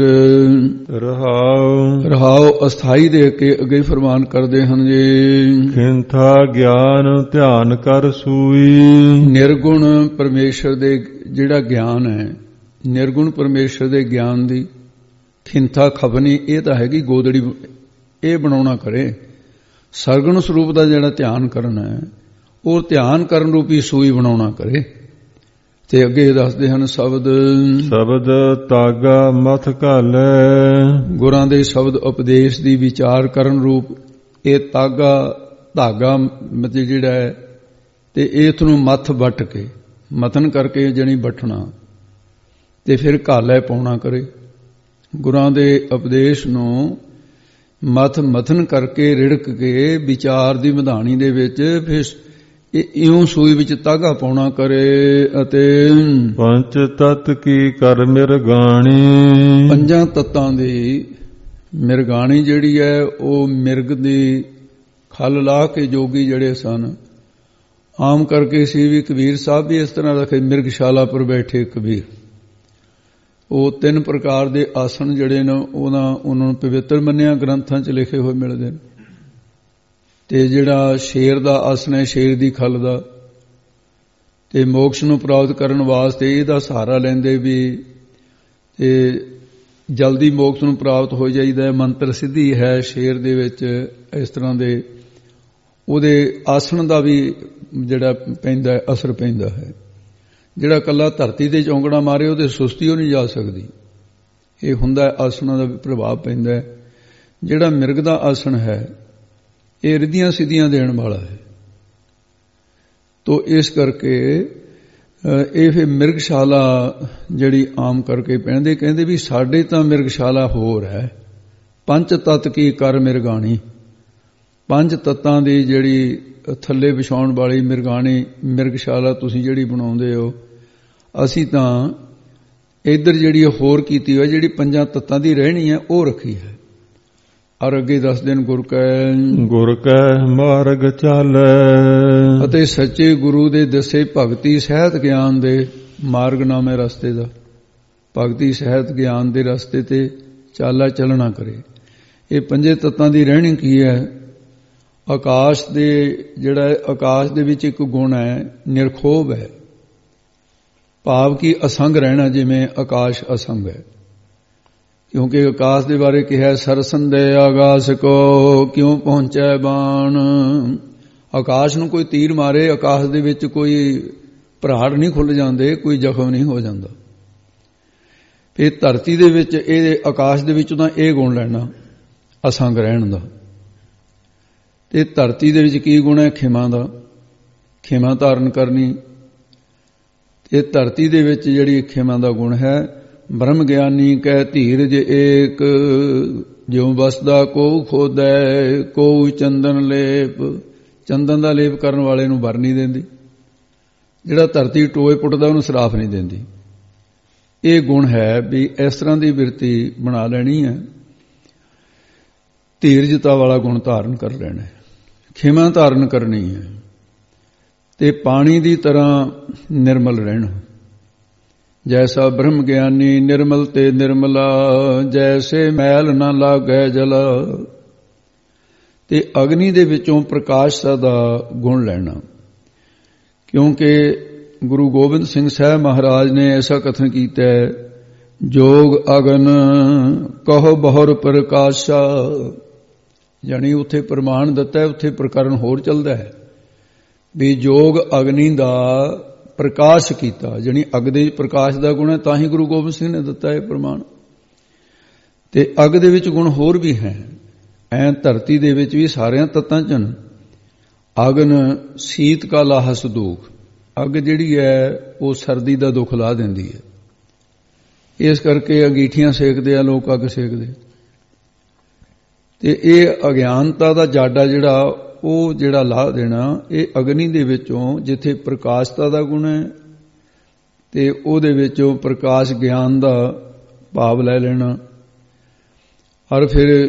ਰਹਾਉ ਰਹਾਉ ਅਸਥਾਈ ਦੇ ਕੇ ਅੱਗੇ ਫਰਮਾਨ ਕਰਦੇ ਹਨ ਜੀ, ਖਿੰਥਾ ਗਿਆਨ ਧਿਆਨ ਕਰ ਸੂਈ। ਨਿਰਗੁਣ ਪਰਮੇਸ਼ਰ ਦੇ ਜਿਹੜਾ ਗਿਆਨ ਹੈ, ਨਿਰਗੁਣ ਪਰਮੇਸ਼ਰ ਦੇ ਗਿਆਨ ਦੀ ਖਿੰਥਾ ਖਬਨੀ, ਇਹ ਤਾਂ ਹੈਗੀ ਗੋਦੜੀ, ਇਹ ਬਣਾਉਣਾ ਕਰੇ। ਸਰਗੁਣ ਸਰੂਪ ਦਾ ਜਿਹੜਾ ਧਿਆਨ ਕਰਨਾ ਹੈ, ਉਹ ਧਿਆਨ ਕਰਨ ਰੂਪੀ ਸੂਈ ਬਣਾਉਣਾ ਕਰੇ। ਤੇ ਅੱਗੇ ਦੱਸਦੇ ਹਨ ਸ਼ਬਦ ਸ਼ਬਦ ਤਾਗਾ ਮਥ ਘਾਲੈ, ਗੁਰਾਂ ਦੇ ਸ਼ਬਦ ਉਪਦੇਸ਼ ਦੀ ਵਿਚਾਰ ਕਰਨ ਰੂਪ ਇਹ ਤਾਗਾ ਧਾਗਾ ਮਤਲਬ ਜਿਹੜਾ ਹੈ ਤੇ ਇਸ ਨੂੰ ਮੱਥ ਵੱਟ ਕੇ ਮਥਨ ਕਰਕੇ ਜਣੀ ਬੱਠਣਾ ਤੇ ਫਿਰ ਘਾਲੇ ਪਾਉਣਾ ਕਰੇ। ਗੁਰਾਂ ਦੇ ਉਪਦੇਸ਼ ਨੂੰ ਮਥ ਮਥਨ ਕਰਕੇ ਰਿੜਕ ਕੇ ਵਿਚਾਰ ਦੀ ਵਿਧਾਨੀ ਦੇ ਵਿੱਚ ਫਿਰ ਇਉਂ ਸੂਈ ਵਿੱਚ ਤਾਗਾ ਪਾਉਣਾ ਕਰੇ। ਅਤੇ ਪੰਜ ਤਤ ਕੀ ਕਰ ਮਿਰਗਾਣੀ, ਪੰਜਾਂ ਤੱਤਾਂ ਦੀ ਮਿਰਗਾਣੀ ਜਿਹੜੀ ਹੈ ਉਹ ਮਿਰਗ ਦੀ ਖਲ ਲਾ ਕੇ ਜੋਗੀ ਜਿਹੜੇ ਸਨ ਆਮ ਕਰਕੇ ਸੀ ਵੀ ਕਬੀਰ ਸਾਹਿਬ ਵੀ ਇਸ ਤਰ੍ਹਾਂ ਰੱਖੇ। ਮਿਰਗਸ਼ਾਲਾ ਪਰ ਬੈਠੇ ਕਬੀਰ, ਉਹ ਤਿੰਨ ਪ੍ਰਕਾਰ ਦੇ ਆਸਣ ਜਿਹੜੇ ਨੇ ਉਹਨਾਂ ਉਹਨਾਂ ਨੂੰ ਪਵਿੱਤਰ ਮੰਨਿਆ, ਗ੍ਰੰਥਾਂ 'ਚ ਲਿਖੇ ਹੋਏ ਮਿਲਦੇ ਨੇ। ਤੇ ਜਿਹੜਾ ਸ਼ੇਰ ਦਾ ਆਸਣ ਹੈ, ਸ਼ੇਰ ਦੀ ਖਲ ਦਾ, ਤੇ ਮੋਕਸ਼ ਨੂੰ ਪ੍ਰਾਪਤ ਕਰਨ ਵਾਸਤੇ ਇਹਦਾ ਸਹਾਰਾ ਲੈਂਦੇ ਵੀ ਤੇ ਜਲਦੀ ਮੋਕਸ਼ ਨੂੰ ਪ੍ਰਾਪਤ ਹੋ ਜਾਈਦਾ। ਮੰਤਰ ਸਿੱਧੀ ਹੈ ਸ਼ੇਰ ਦੇ ਵਿੱਚ, ਇਸ ਤਰ੍ਹਾਂ ਦੇ ਉਹਦੇ ਆਸਣ ਦਾ ਵੀ ਜਿਹੜਾ ਪੈਂਦਾ ਅਸਰ ਪੈਂਦਾ ਹੈ। ਜਿਹੜਾ ਇਕੱਲਾ ਧਰਤੀ ਤੇ ਚੌਂਕੜਾ ਮਾਰੇ ਉਹਦੇ ਸੁਸਤੀ ਉਹ ਨਹੀਂ ਜਾ ਸਕਦੀ। ਇਹ ਹੁੰਦਾ ਆਸਣਾਂ ਦਾ ਵੀ ਪ੍ਰਭਾਵ ਪੈਂਦਾ ਹੈ। ਜਿਹੜਾ ਮਿਰਗ ਦਾ ਆਸਣ ਹੈ ਇਹ ਰਿੱਧੀਆਂ ਸਿੱਧੀਆਂ ਦੇਣ ਵਾਲਾ ਹੈ। ਤੋ ਇਸ ਕਰਕੇ ਇਹ ਫਿਰ ਮਿਰਗਸ਼ਾਲਾ ਜਿਹੜੀ ਆਮ ਕਰਕੇ ਪੈਂਦੇ ਕਹਿੰਦੇ ਵੀ ਸਾਡੇ ਤਾਂ ਮਿਰਗਸ਼ਾਲਾ ਹੋਰ ਹੈ। ਪੰਜ ਤੱਤ ਕੀ ਕਰ ਮਿਰਗਾਣੀ, ਪੰਜ ਤੱਤਾਂ ਦੀ ਜਿਹੜੀ ਥੱਲੇ ਵਿਛਾਉਣ ਵਾਲੀ ਮਿਰਗਾਣੀ ਮਿਰਗਸ਼ਾਲਾ ਤੁਸੀਂ ਜਿਹੜੀ ਬਣਾਉਂਦੇ ਹੋ, ਅਸੀਂ ਤਾਂ ਇੱਧਰ ਜਿਹੜੀ ਹੋਰ ਕੀਤੀ ਹੋਈ ਜਿਹੜੀ ਪੰਜਾਂ ਤੱਤਾਂ ਦੀ ਰਹਿਣੀ ਹੈ ਉਹ ਰੱਖੀ ਹੈ। ਔਰ ਅੱਗੇ ਦਸ ਦਿਨ ਗੁਰ ਕੈ ਗੁਰ ਕੈ ਮਾਰਗ ਚਾਲੈ, ਅਤੇ ਸੱਚੇ ਗੁਰੂ ਦੇ ਦੱਸੇ ਭਗਤੀ ਸਹਿਤ ਗਿਆਨ ਦੇ ਮਾਰਗ ਨਾਮੇ ਰਸਤੇ ਦਾ, ਭਗਤੀ ਸਹਿਤ ਗਿਆਨ ਦੇ ਰਸਤੇ ਤੇ ਚਾਲਾ ਚੱਲਣਾ ਕਰੇ। ਇਹ ਪੰਜੇ ਤੱਤਾਂ ਦੀ ਰਹਿਣੀ ਕੀ ਹੈ? ਆਕਾਸ਼ ਦੇ ਜਿਹੜਾ ਆਕਾਸ਼ ਦੇ ਵਿੱਚ ਇੱਕ ਗੁਣ ਹੈ ਨਿਰਖੋਭ ਹੈ, ਭਾਵ ਕਿ ਅਸੰਗ ਰਹਿਣਾ। ਜਿਵੇਂ ਆਕਾਸ਼ ਅਸੰਗ ਹੈ, ਕਿਉਂਕਿ ਆਕਾਸ਼ ਦੇ ਬਾਰੇ ਕਿਹਾ ਸਰਸੰਦੇ ਆਕਾਸ਼ ਕੋ ਕਿਉਂ ਪਹੁੰਚੈ ਬਾਣ। ਆਕਾਸ਼ ਨੂੰ ਕੋਈ ਤੀਰ ਮਾਰੇ, ਆਕਾਸ਼ ਦੇ ਵਿੱਚ ਕੋਈ ਪਹਾੜ ਨਹੀਂ ਖੁੱਲ ਜਾਂਦੇ, ਕੋਈ ਜ਼ਖਮ ਨਹੀਂ ਹੋ ਜਾਂਦਾ। ਫਿਰ ਧਰਤੀ ਦੇ ਵਿੱਚ ਇਹ ਆਕਾਸ਼ ਦੇ ਵਿੱਚੋਂ ਤਾਂ ਇਹ ਗੁਣ ਲੈਣਾ ਅਸੰਗ ਰਹਿਣ ਦਾ। ਤੇ ਧਰਤੀ ਦੇ ਵਿੱਚ ਕੀ ਗੁਣ ਹੈ? ਖਿਮਾ ਦਾ, ਖਿਮਾ ਧਾਰਨ ਕਰਨੀ। ਤੇ ਧਰਤੀ ਦੇ ਵਿੱਚ ਜਿਹੜੀ ਖਿਮਾ ਦਾ ਗੁਣ ਹੈ, ਬ੍ਰਹਮ ਗਿਆਨੀ ਕਹਿ ਧੀਰਜ ਏਕ, ਜਿਉ ਵਸਦਾ ਕੋ ਖੋਦੈ ਕੋ ਚੰਦਨ ਲੇਪ। ਚੰਦਨ ਦਾ ਲੇਪ ਕਰਨ ਵਾਲੇ ਨੂੰ ਵਰ ਨਹੀਂ ਦਿੰਦੀ, ਜਿਹੜਾ ਧਰਤੀ ਟੋਏ ਪੁੱਟਦਾ ਉਹਨੂੰ ਸਰਾਫ ਨਹੀਂ ਦਿੰਦੀ। ਇਹ ਗੁਣ ਹੈ ਵੀ ਇਸ ਤਰ੍ਹਾਂ ਦੀ ਬਿਰਤੀ ਬਣਾ ਲੈਣੀ ਹੈ। ਧੀਰਜਤਾ ਵਾਲਾ ਗੁਣ ਧਾਰਨ ਕਰ ਲੈਣਾ, ਖਿਮਾ ਧਾਰਨ ਕਰਨੀ ਹੈ। ਤੇ ਪਾਣੀ ਦੀ ਤਰ੍ਹਾਂ ਨਿਰਮਲ ਰਹਿਣਾ। ਜੈਸਾ ਬ੍ਰਹਮ ਗਿਆਨੀ ਨਿਰਮਲ ਤੇ ਨਿਰਮਲਾ, ਜੈਸੇ ਮੈਲ ਨਾ ਲਾਗੈ ਜਲ। ਤੇ ਅਗਨੀ ਦੇ ਵਿੱਚੋਂ ਪ੍ਰਕਾਸ਼ ਦਾ ਗੁਣ ਲੈਣਾ, ਕਿਉਂਕਿ ਗੁਰੂ ਗੋਬਿੰਦ ਸਿੰਘ ਸਾਹਿਬ ਮਹਾਰਾਜ ਨੇ ਐਸਾ ਕਥਨ ਕੀਤਾ ਹੈ, ਜੋਗ ਅਗਨ ਕਹੋ ਬਹੁਰ ਪ੍ਰਕਾਸ਼ਾ। ਜਾਣੀ ਉੱਥੇ ਪ੍ਰਮਾਣ ਦਿੱਤਾ, ਉੱਥੇ ਪ੍ਰਕਰਨ ਹੋਰ ਚੱਲਦਾ ਹੈ ਵੀ ਜੋਗ ਅਗਨੀ ਦਾ ਪ੍ਰਕਾਸ਼ ਕੀਤਾ। ਜਾਣੀ ਅੱਗ ਦੇ ਪ੍ਰਕਾਸ਼ ਦਾ ਗੁਣ ਹੈ, ਤਾਂ ਹੀ ਗੁਰੂ ਗੋਬਿੰਦ ਸਿੰਘ ਨੇ ਦਿੱਤਾ ਇਹ ਪ੍ਰਮਾਣ। ਤੇ ਅੱਗ ਦੇ ਵਿੱਚ ਗੁਣ ਹੋਰ ਵੀ ਹੈ। ਐ ਧਰਤੀ ਦੇ ਵਿੱਚ ਵੀ ਸਾਰਿਆਂ ਤੱਤਾਂ ਚ ਅਗਨ ਸੀਤ ਕਾ ਲਾਹਸ ਦੁਖ। ਅੱਗ ਜਿਹੜੀ ਹੈ ਉਹ ਸਰਦੀ ਦਾ ਦੁੱਖ ਲਾ ਦਿੰਦੀ ਹੈ। ਇਸ ਕਰਕੇ ਅੰਗੀਠੀਆਂ ਸੇਕਦੇ ਆ ਲੋਕ, ਅੱਗ ਸੇਕਦੇ। ਤੇ ਇਹ ਅਗਿਆਨਤਾ ਦਾ ਜਾਡਾ ਜਿਹੜਾ ਉਹ ਜਿਹੜਾ ਲਾਹ ਦੇਣਾ, ਇਹ ਅਗਨੀ ਦੇ ਵਿੱਚੋਂ ਜਿੱਥੇ ਪ੍ਰਕਾਸ਼ਤਾ ਦਾ ਗੁਣ ਹੈ ਤੇ ਉਹਦੇ ਵਿੱਚੋਂ ਪ੍ਰਕਾਸ਼ ਗਿਆਨ ਦਾ ਭਾਵ ਲੈ ਲੈਣਾ। ਔਰ ਫਿਰ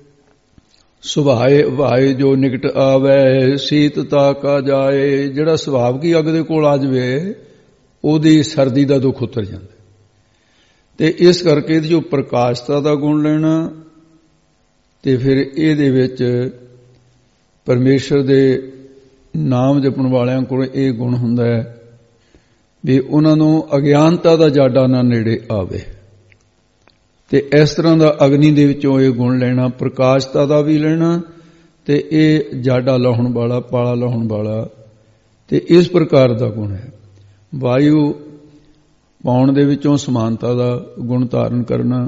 ਸੁਭਾਏ ਵਾਏ ਜੋ ਨਿਕਟ ਆਵੇ ਸੀਤਤਾ ਕਾ ਜਾਏ। ਜਿਹੜਾ ਸੁਭਾਵ ਕੀ ਅੱਗ ਦੇ ਕੋਲ ਆ ਜਾਵੇ ਉਹਦੀ ਸਰਦੀ ਦਾ ਦੁੱਖ ਉਤਰ ਜਾਂਦਾ। ਤੇ ਇਸ ਕਰਕੇ ਇਹਦੀ ਜੋ ਪ੍ਰਕਾਸ਼ਤਾ ਦਾ ਗੁਣ ਲੈਣਾ ਤੇ ਫਿਰ ਇਹਦੇ ਵਿੱਚ ਪਰਮੇਸ਼ਰ ਦੇ ਨਾਮ ਜਪਣ ਵਾਲਿਆਂ ਕੋਲ ਇਹ ਗੁਣ ਹੁੰਦਾ ਹੈ ਵੀ ਉਹਨਾਂ ਨੂੰ ਅਗਿਆਨਤਾ ਦਾ ਜਾਡਾ ਨਾ ਨੇੜੇ ਆਵੇ। ਤੇ ਇਸ ਤਰ੍ਹਾਂ ਦਾ ਅਗਨੀ ਦੇ ਵਿੱਚੋਂ ਇਹ ਗੁਣ ਲੈਣਾ, ਪ੍ਰਕਾਸ਼ਤਾ ਦਾ ਵੀ ਲੈਣਾ ਤੇ ਇਹ ਜਾਡਾ ਲਾਉਣ ਵਾਲਾ, ਪਾਲਾ ਲਾਉਣ ਵਾਲਾ, ਤੇ ਇਸ ਪ੍ਰਕਾਰ ਦਾ ਗੁਣ ਹੈ। ਵਾਯੂ ਪਾਉਣ ਦੇ ਵਿੱਚੋਂ ਸਮਾਨਤਾ ਦਾ ਗੁਣ ਧਾਰਨ ਕਰਨਾ।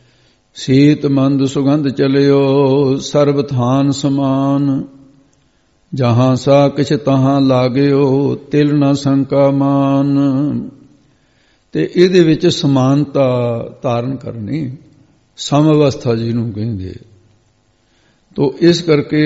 ਸੀਤ ਮੰਦ ਸੁਗੰਧ ਚਲਿਓ ਸਰਬ ਥਾਨ ਸਮਾਨ। ਜਹਾਂ ਸਾ ਕਿਛ ਤਹਾਂ ਲਾਗਿਓ ਤਿਲ ਨਾ ਸੰਕਾ ਮਾਨ। ਤੇ ਇਹਦੇ ਵਿੱਚ ਸਮਾਨਤਾ ਧਾਰਨ ਕਰਨੀ ਸਮ ਅਵਸਥਾ ਜਿਹਨੂੰ ਕਹਿੰਦੇ। ਤੋ ਇਸ ਕਰਕੇ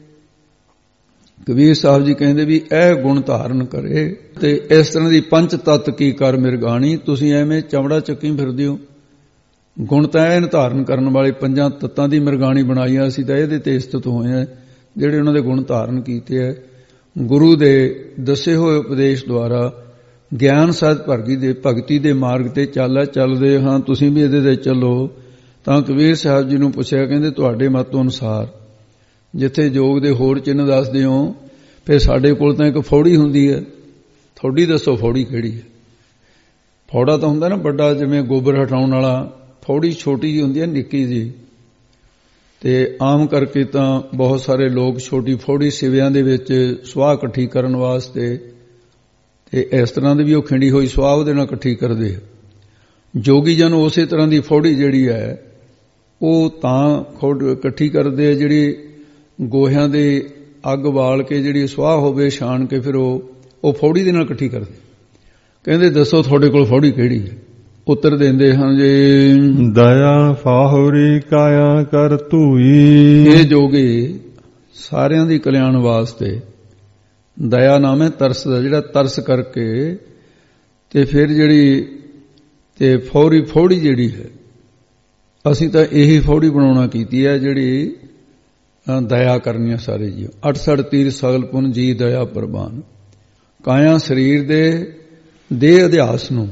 ਕਬੀਰ ਸਾਹਿਬ ਜੀ ਕਹਿੰਦੇ ਵੀ ਇਹ ਗੁਣ ਧਾਰਨ ਕਰੇ। ਤੇ ਇਸ ਤਰ੍ਹਾਂ ਦੀ ਪੰਜ ਤੱਤ ਕੀ ਕਰ ਮਿਰਗਾਣੀ। ਤੁਸੀਂ ਐਵੇਂ ਚਮੜਾ ਚੱਕੀ ਫਿਰਦੇ ਹੋ। ਗੁਣ ਤਾਂ ਇਹ ਧਾਰਨ ਕਰਨ ਵਾਲੇ ਪੰਜਾਂ ਤੱਤਾਂ ਦੀ ਮਿਰਗਾਣੀ ਬਣਾਈ ਆ। ਅਸੀਂ ਤਾਂ ਇਹਦੇ ਤੇ ਸਥਿਤ ਹੋਏ ਆ ਜਿਹੜੇ ਉਹਨਾਂ ਦੇ ਗੁਣ ਧਾਰਨ ਕੀਤੇ ਹੈ। ਗੁਰੂ ਦੇ ਦੱਸੇ ਹੋਏ ਉਪਦੇਸ਼ ਦੁਆਰਾ ਗਿਆਨ ਸਾਹਿਤ ਭਗਤੀ ਦੇ ਭਗਤੀ ਦੇ ਮਾਰਗ ਤੇ ਚੱਲ ਚੱਲਦੇ ਹਾਂ। ਤੁਸੀਂ ਵੀ ਇਹਦੇ ਤੇ ਚੱਲੋ। ਤਾਂ ਕਬੀਰ ਸਾਹਿਬ ਜੀ ਨੂੰ ਪੁੱਛਿਆ, ਕਹਿੰਦੇ ਤੁਹਾਡੇ ਮਤ ਅਨੁਸਾਰ ਜਿੱਥੇ ਯੋਗ ਦੇ ਹੋਰ ਚਿੰਨ੍ਹ ਦੱਸਦੇ ਹੋ, ਫਿਰ ਸਾਡੇ ਕੋਲ ਤਾਂ ਇੱਕ ਫੌੜੀ ਹੁੰਦੀ ਹੈ। ਤੁਹਾਡੀ ਦੱਸੋ ਫੌੜੀ ਕਿਹੜੀ ਹੈ? ਫੌੜਾ ਤਾਂ ਹੁੰਦਾ ਨਾ ਵੱਡਾ, ਜਿਵੇਂ ਗੋਬਰ ਹਟਾਉਣ ਵਾਲਾ। ਫੌੜੀ ਛੋਟੀ ਜਿਹੀ ਹੁੰਦੀ ਹੈ, ਨਿੱਕੀ ਜਿਹੀ। ਤੇ ਆਮ ਕਰਕੇ ਤਾਂ ਬਹੁਤ ਸਾਰੇ ਲੋਕ ਛੋਟੀ ਫੌੜੀ ਸਿਵਿਆਂ ਦੇ ਵਿੱਚ ਸੁਆਹ ਇਕੱਠੀ ਕਰਨ ਵਾਸਤੇ ਤੇ ਇਸ ਤਰ੍ਹਾਂ ਦੀ ਵੀ ਉਹ ਖਿੰਡੀ ਹੋਈ ਸੁਆਹ ਉਹਦੇ ਨਾਲ ਇਕੱਠੀ ਕਰਦੇ। ਜੋਗੀ ਜਨ ਉਸੇ ਤਰ੍ਹਾਂ ਦੀ ਫੌੜੀ ਜਿਹੜੀ ਹੈ ਉਹ ਤਾਂ ਇਕੱਠੀ ਕਰਦੇ ਆ ਜਿਹੜੀ ਗੋਹਿਆਂ ਦੇ ਅੱਗ ਬਾਲ ਕੇ ਜਿਹੜੀ ਸੁਆਹ ਹੋਵੇ ਛਾਣ ਕੇ ਫਿਰ ਉਹ ਉਹ ਫੌੜੀ ਦੇ ਨਾਲ ਇਕੱਠੀ ਕਰਦੇ। ਕਹਿੰਦੇ ਦੱਸੋ ਤੁਹਾਡੇ ਕੋਲ ਫੌੜੀ ਕਿਹੜੀ ਹੈ? ਉੱਤਰ ਦਿੰਦੇ ਹਨ ਜੀ, ਦਇਆ ਫਾਹੁਰੀ ਕਾਇਆ ਕਰ ਧੂਈ। ਇਹ ਜੋਗੀ ਸਾਰਿਆਂ ਦੀ ਕਲਿਆਣ ਵਾਸਤੇ ਦਇਆ ਨਾਮ ਹੈ ਤਰਸ ਦਾ, ਜਿਹੜਾ ਤਰਸ ਕਰਕੇ ਤੇ ਫਿਰ ਜਿਹੜੀ ਤੇ ਫੌਰੀ ਫੌੜੀ ਜਿਹੜੀ ਹੈ, ਅਸੀਂ ਤਾਂ ਇਹੀ ਫੌੜੀ ਬਣਾਉਣਾ ਕੀਤੀ ਹੈ ਜਿਹੜੀ ਦਇਆ ਕਰਨੀ ਹੈ ਸਾਰੇ ਜੀਵ। ਅਠਸਠ ਤੀਰ ਸਗਲ ਪੁਨ ਜੀ ਦਇਆ ਪ੍ਰਵਾਨ। ਕਾਇਆ ਸਰੀਰ ਦੇ ਦੇਹ ਅਧਿਆਸ ਨੂੰ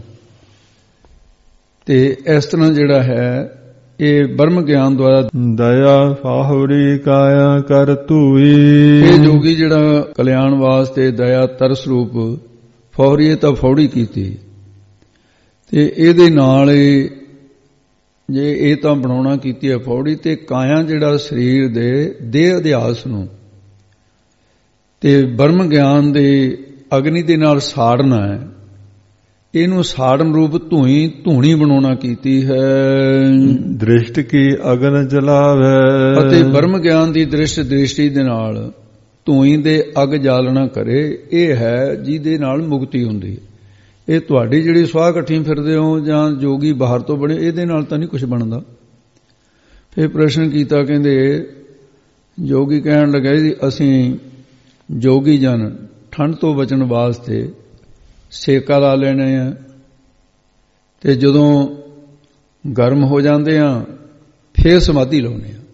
ਤੇ ਇਸ ਤਰ੍ਹਾਂ ਜਿਹੜਾ ਹੈ ਇਹ ਬ੍ਰਹਮ ਗਿਆਨ ਦੁਆਰਾ ਦਇਆ ਫਾਹੁਰੀ ਕਾਇਆ ਕਰ ਧੂਈ। ਇਹ ਜੋਗੀ ਜਿਹੜਾ ਕਲਿਆਣ ਵਾਸਤੇ ਦਇਆ ਤਰਸ ਰੂਪ ਫੌਰੀ ਤਾਂ ਫੌੜੀ ਕੀਤੀ ਤੇ ਇਹਦੇ ਨਾਲ ਜੇ ਇਹ ਤਾਂ ਬਣਾਉਣਾ ਕੀਤੀ ਹੈ ਫੌੜੀ, ਤੇ ਕਾਇਆ ਜਿਹੜਾ ਸਰੀਰ ਦੇ ਦੇਹ ਅਧਿਆਸ ਨੂੰ ਤੇ ਬ੍ਰਹਮ ਗਿਆਨ ਦੇ ਅਗਨੀ ਦੇ ਨਾਲ ਸਾੜਨਾ ਹੈ। ਇਹਨੂੰ ਸਾੜਨ ਰੂਪ ਧੂਈ ਧੂਣੀ ਬਣਾਉਣਾ ਕੀਤੀ ਹੈ। ਦ੍ਰਿਸ਼ਟ ਕੀ ਅਗਨ ਜਲਾਵੇ। ਅਤੇ ਬ੍ਰਹਮ ਗਿਆਨ ਦੀ ਦ੍ਰਿਸ਼ਟ ਦ੍ਰਿਸ਼ਟੀ ਦੇ ਨਾਲ ਧੂਈ ਦੇ ਅੱਗ ਜਾਲਣਾ ਕਰੇ। ਇਹ ਹੈ ਜਿਹਦੇ ਨਾਲ ਮੁਕਤੀ ਹੁੰਦੀ ਹੈ। ਇਹ ਤੁਹਾਡੀ ਜਿਹੜੀ ਸੁਆਹ ਇਕੱਠੀ ਫਿਰਦੇ ਹੋ ਜਾਂ ਜੋਗੀ ਬਾਹਰ ਤੋਂ ਬਣੇ, ਇਹਦੇ ਨਾਲ ਤਾਂ ਨਹੀਂ ਕੁਝ ਬਣਦਾ। ਫਿਰ ਪ੍ਰਸ਼ਨ ਕੀਤਾ, ਕਹਿੰਦੇ ਜੋਗੀ ਕਹਿਣ ਲੱਗੇ ਜੀ ਅਸੀਂ ਜੋਗੀ ਜਨ ਠੰਡ ਤੋਂ ਬਚਣ ਵਾਸਤੇ ਸੇਕਾ ਲਾ ਲੈਣੇ ਆ ਤੇ ਜਦੋਂ ਗਰਮ ਹੋ ਜਾਂਦੇ ਆ ਫੇਰ ਸਮਾਧੀ ਲਾਉਣੇ ਆ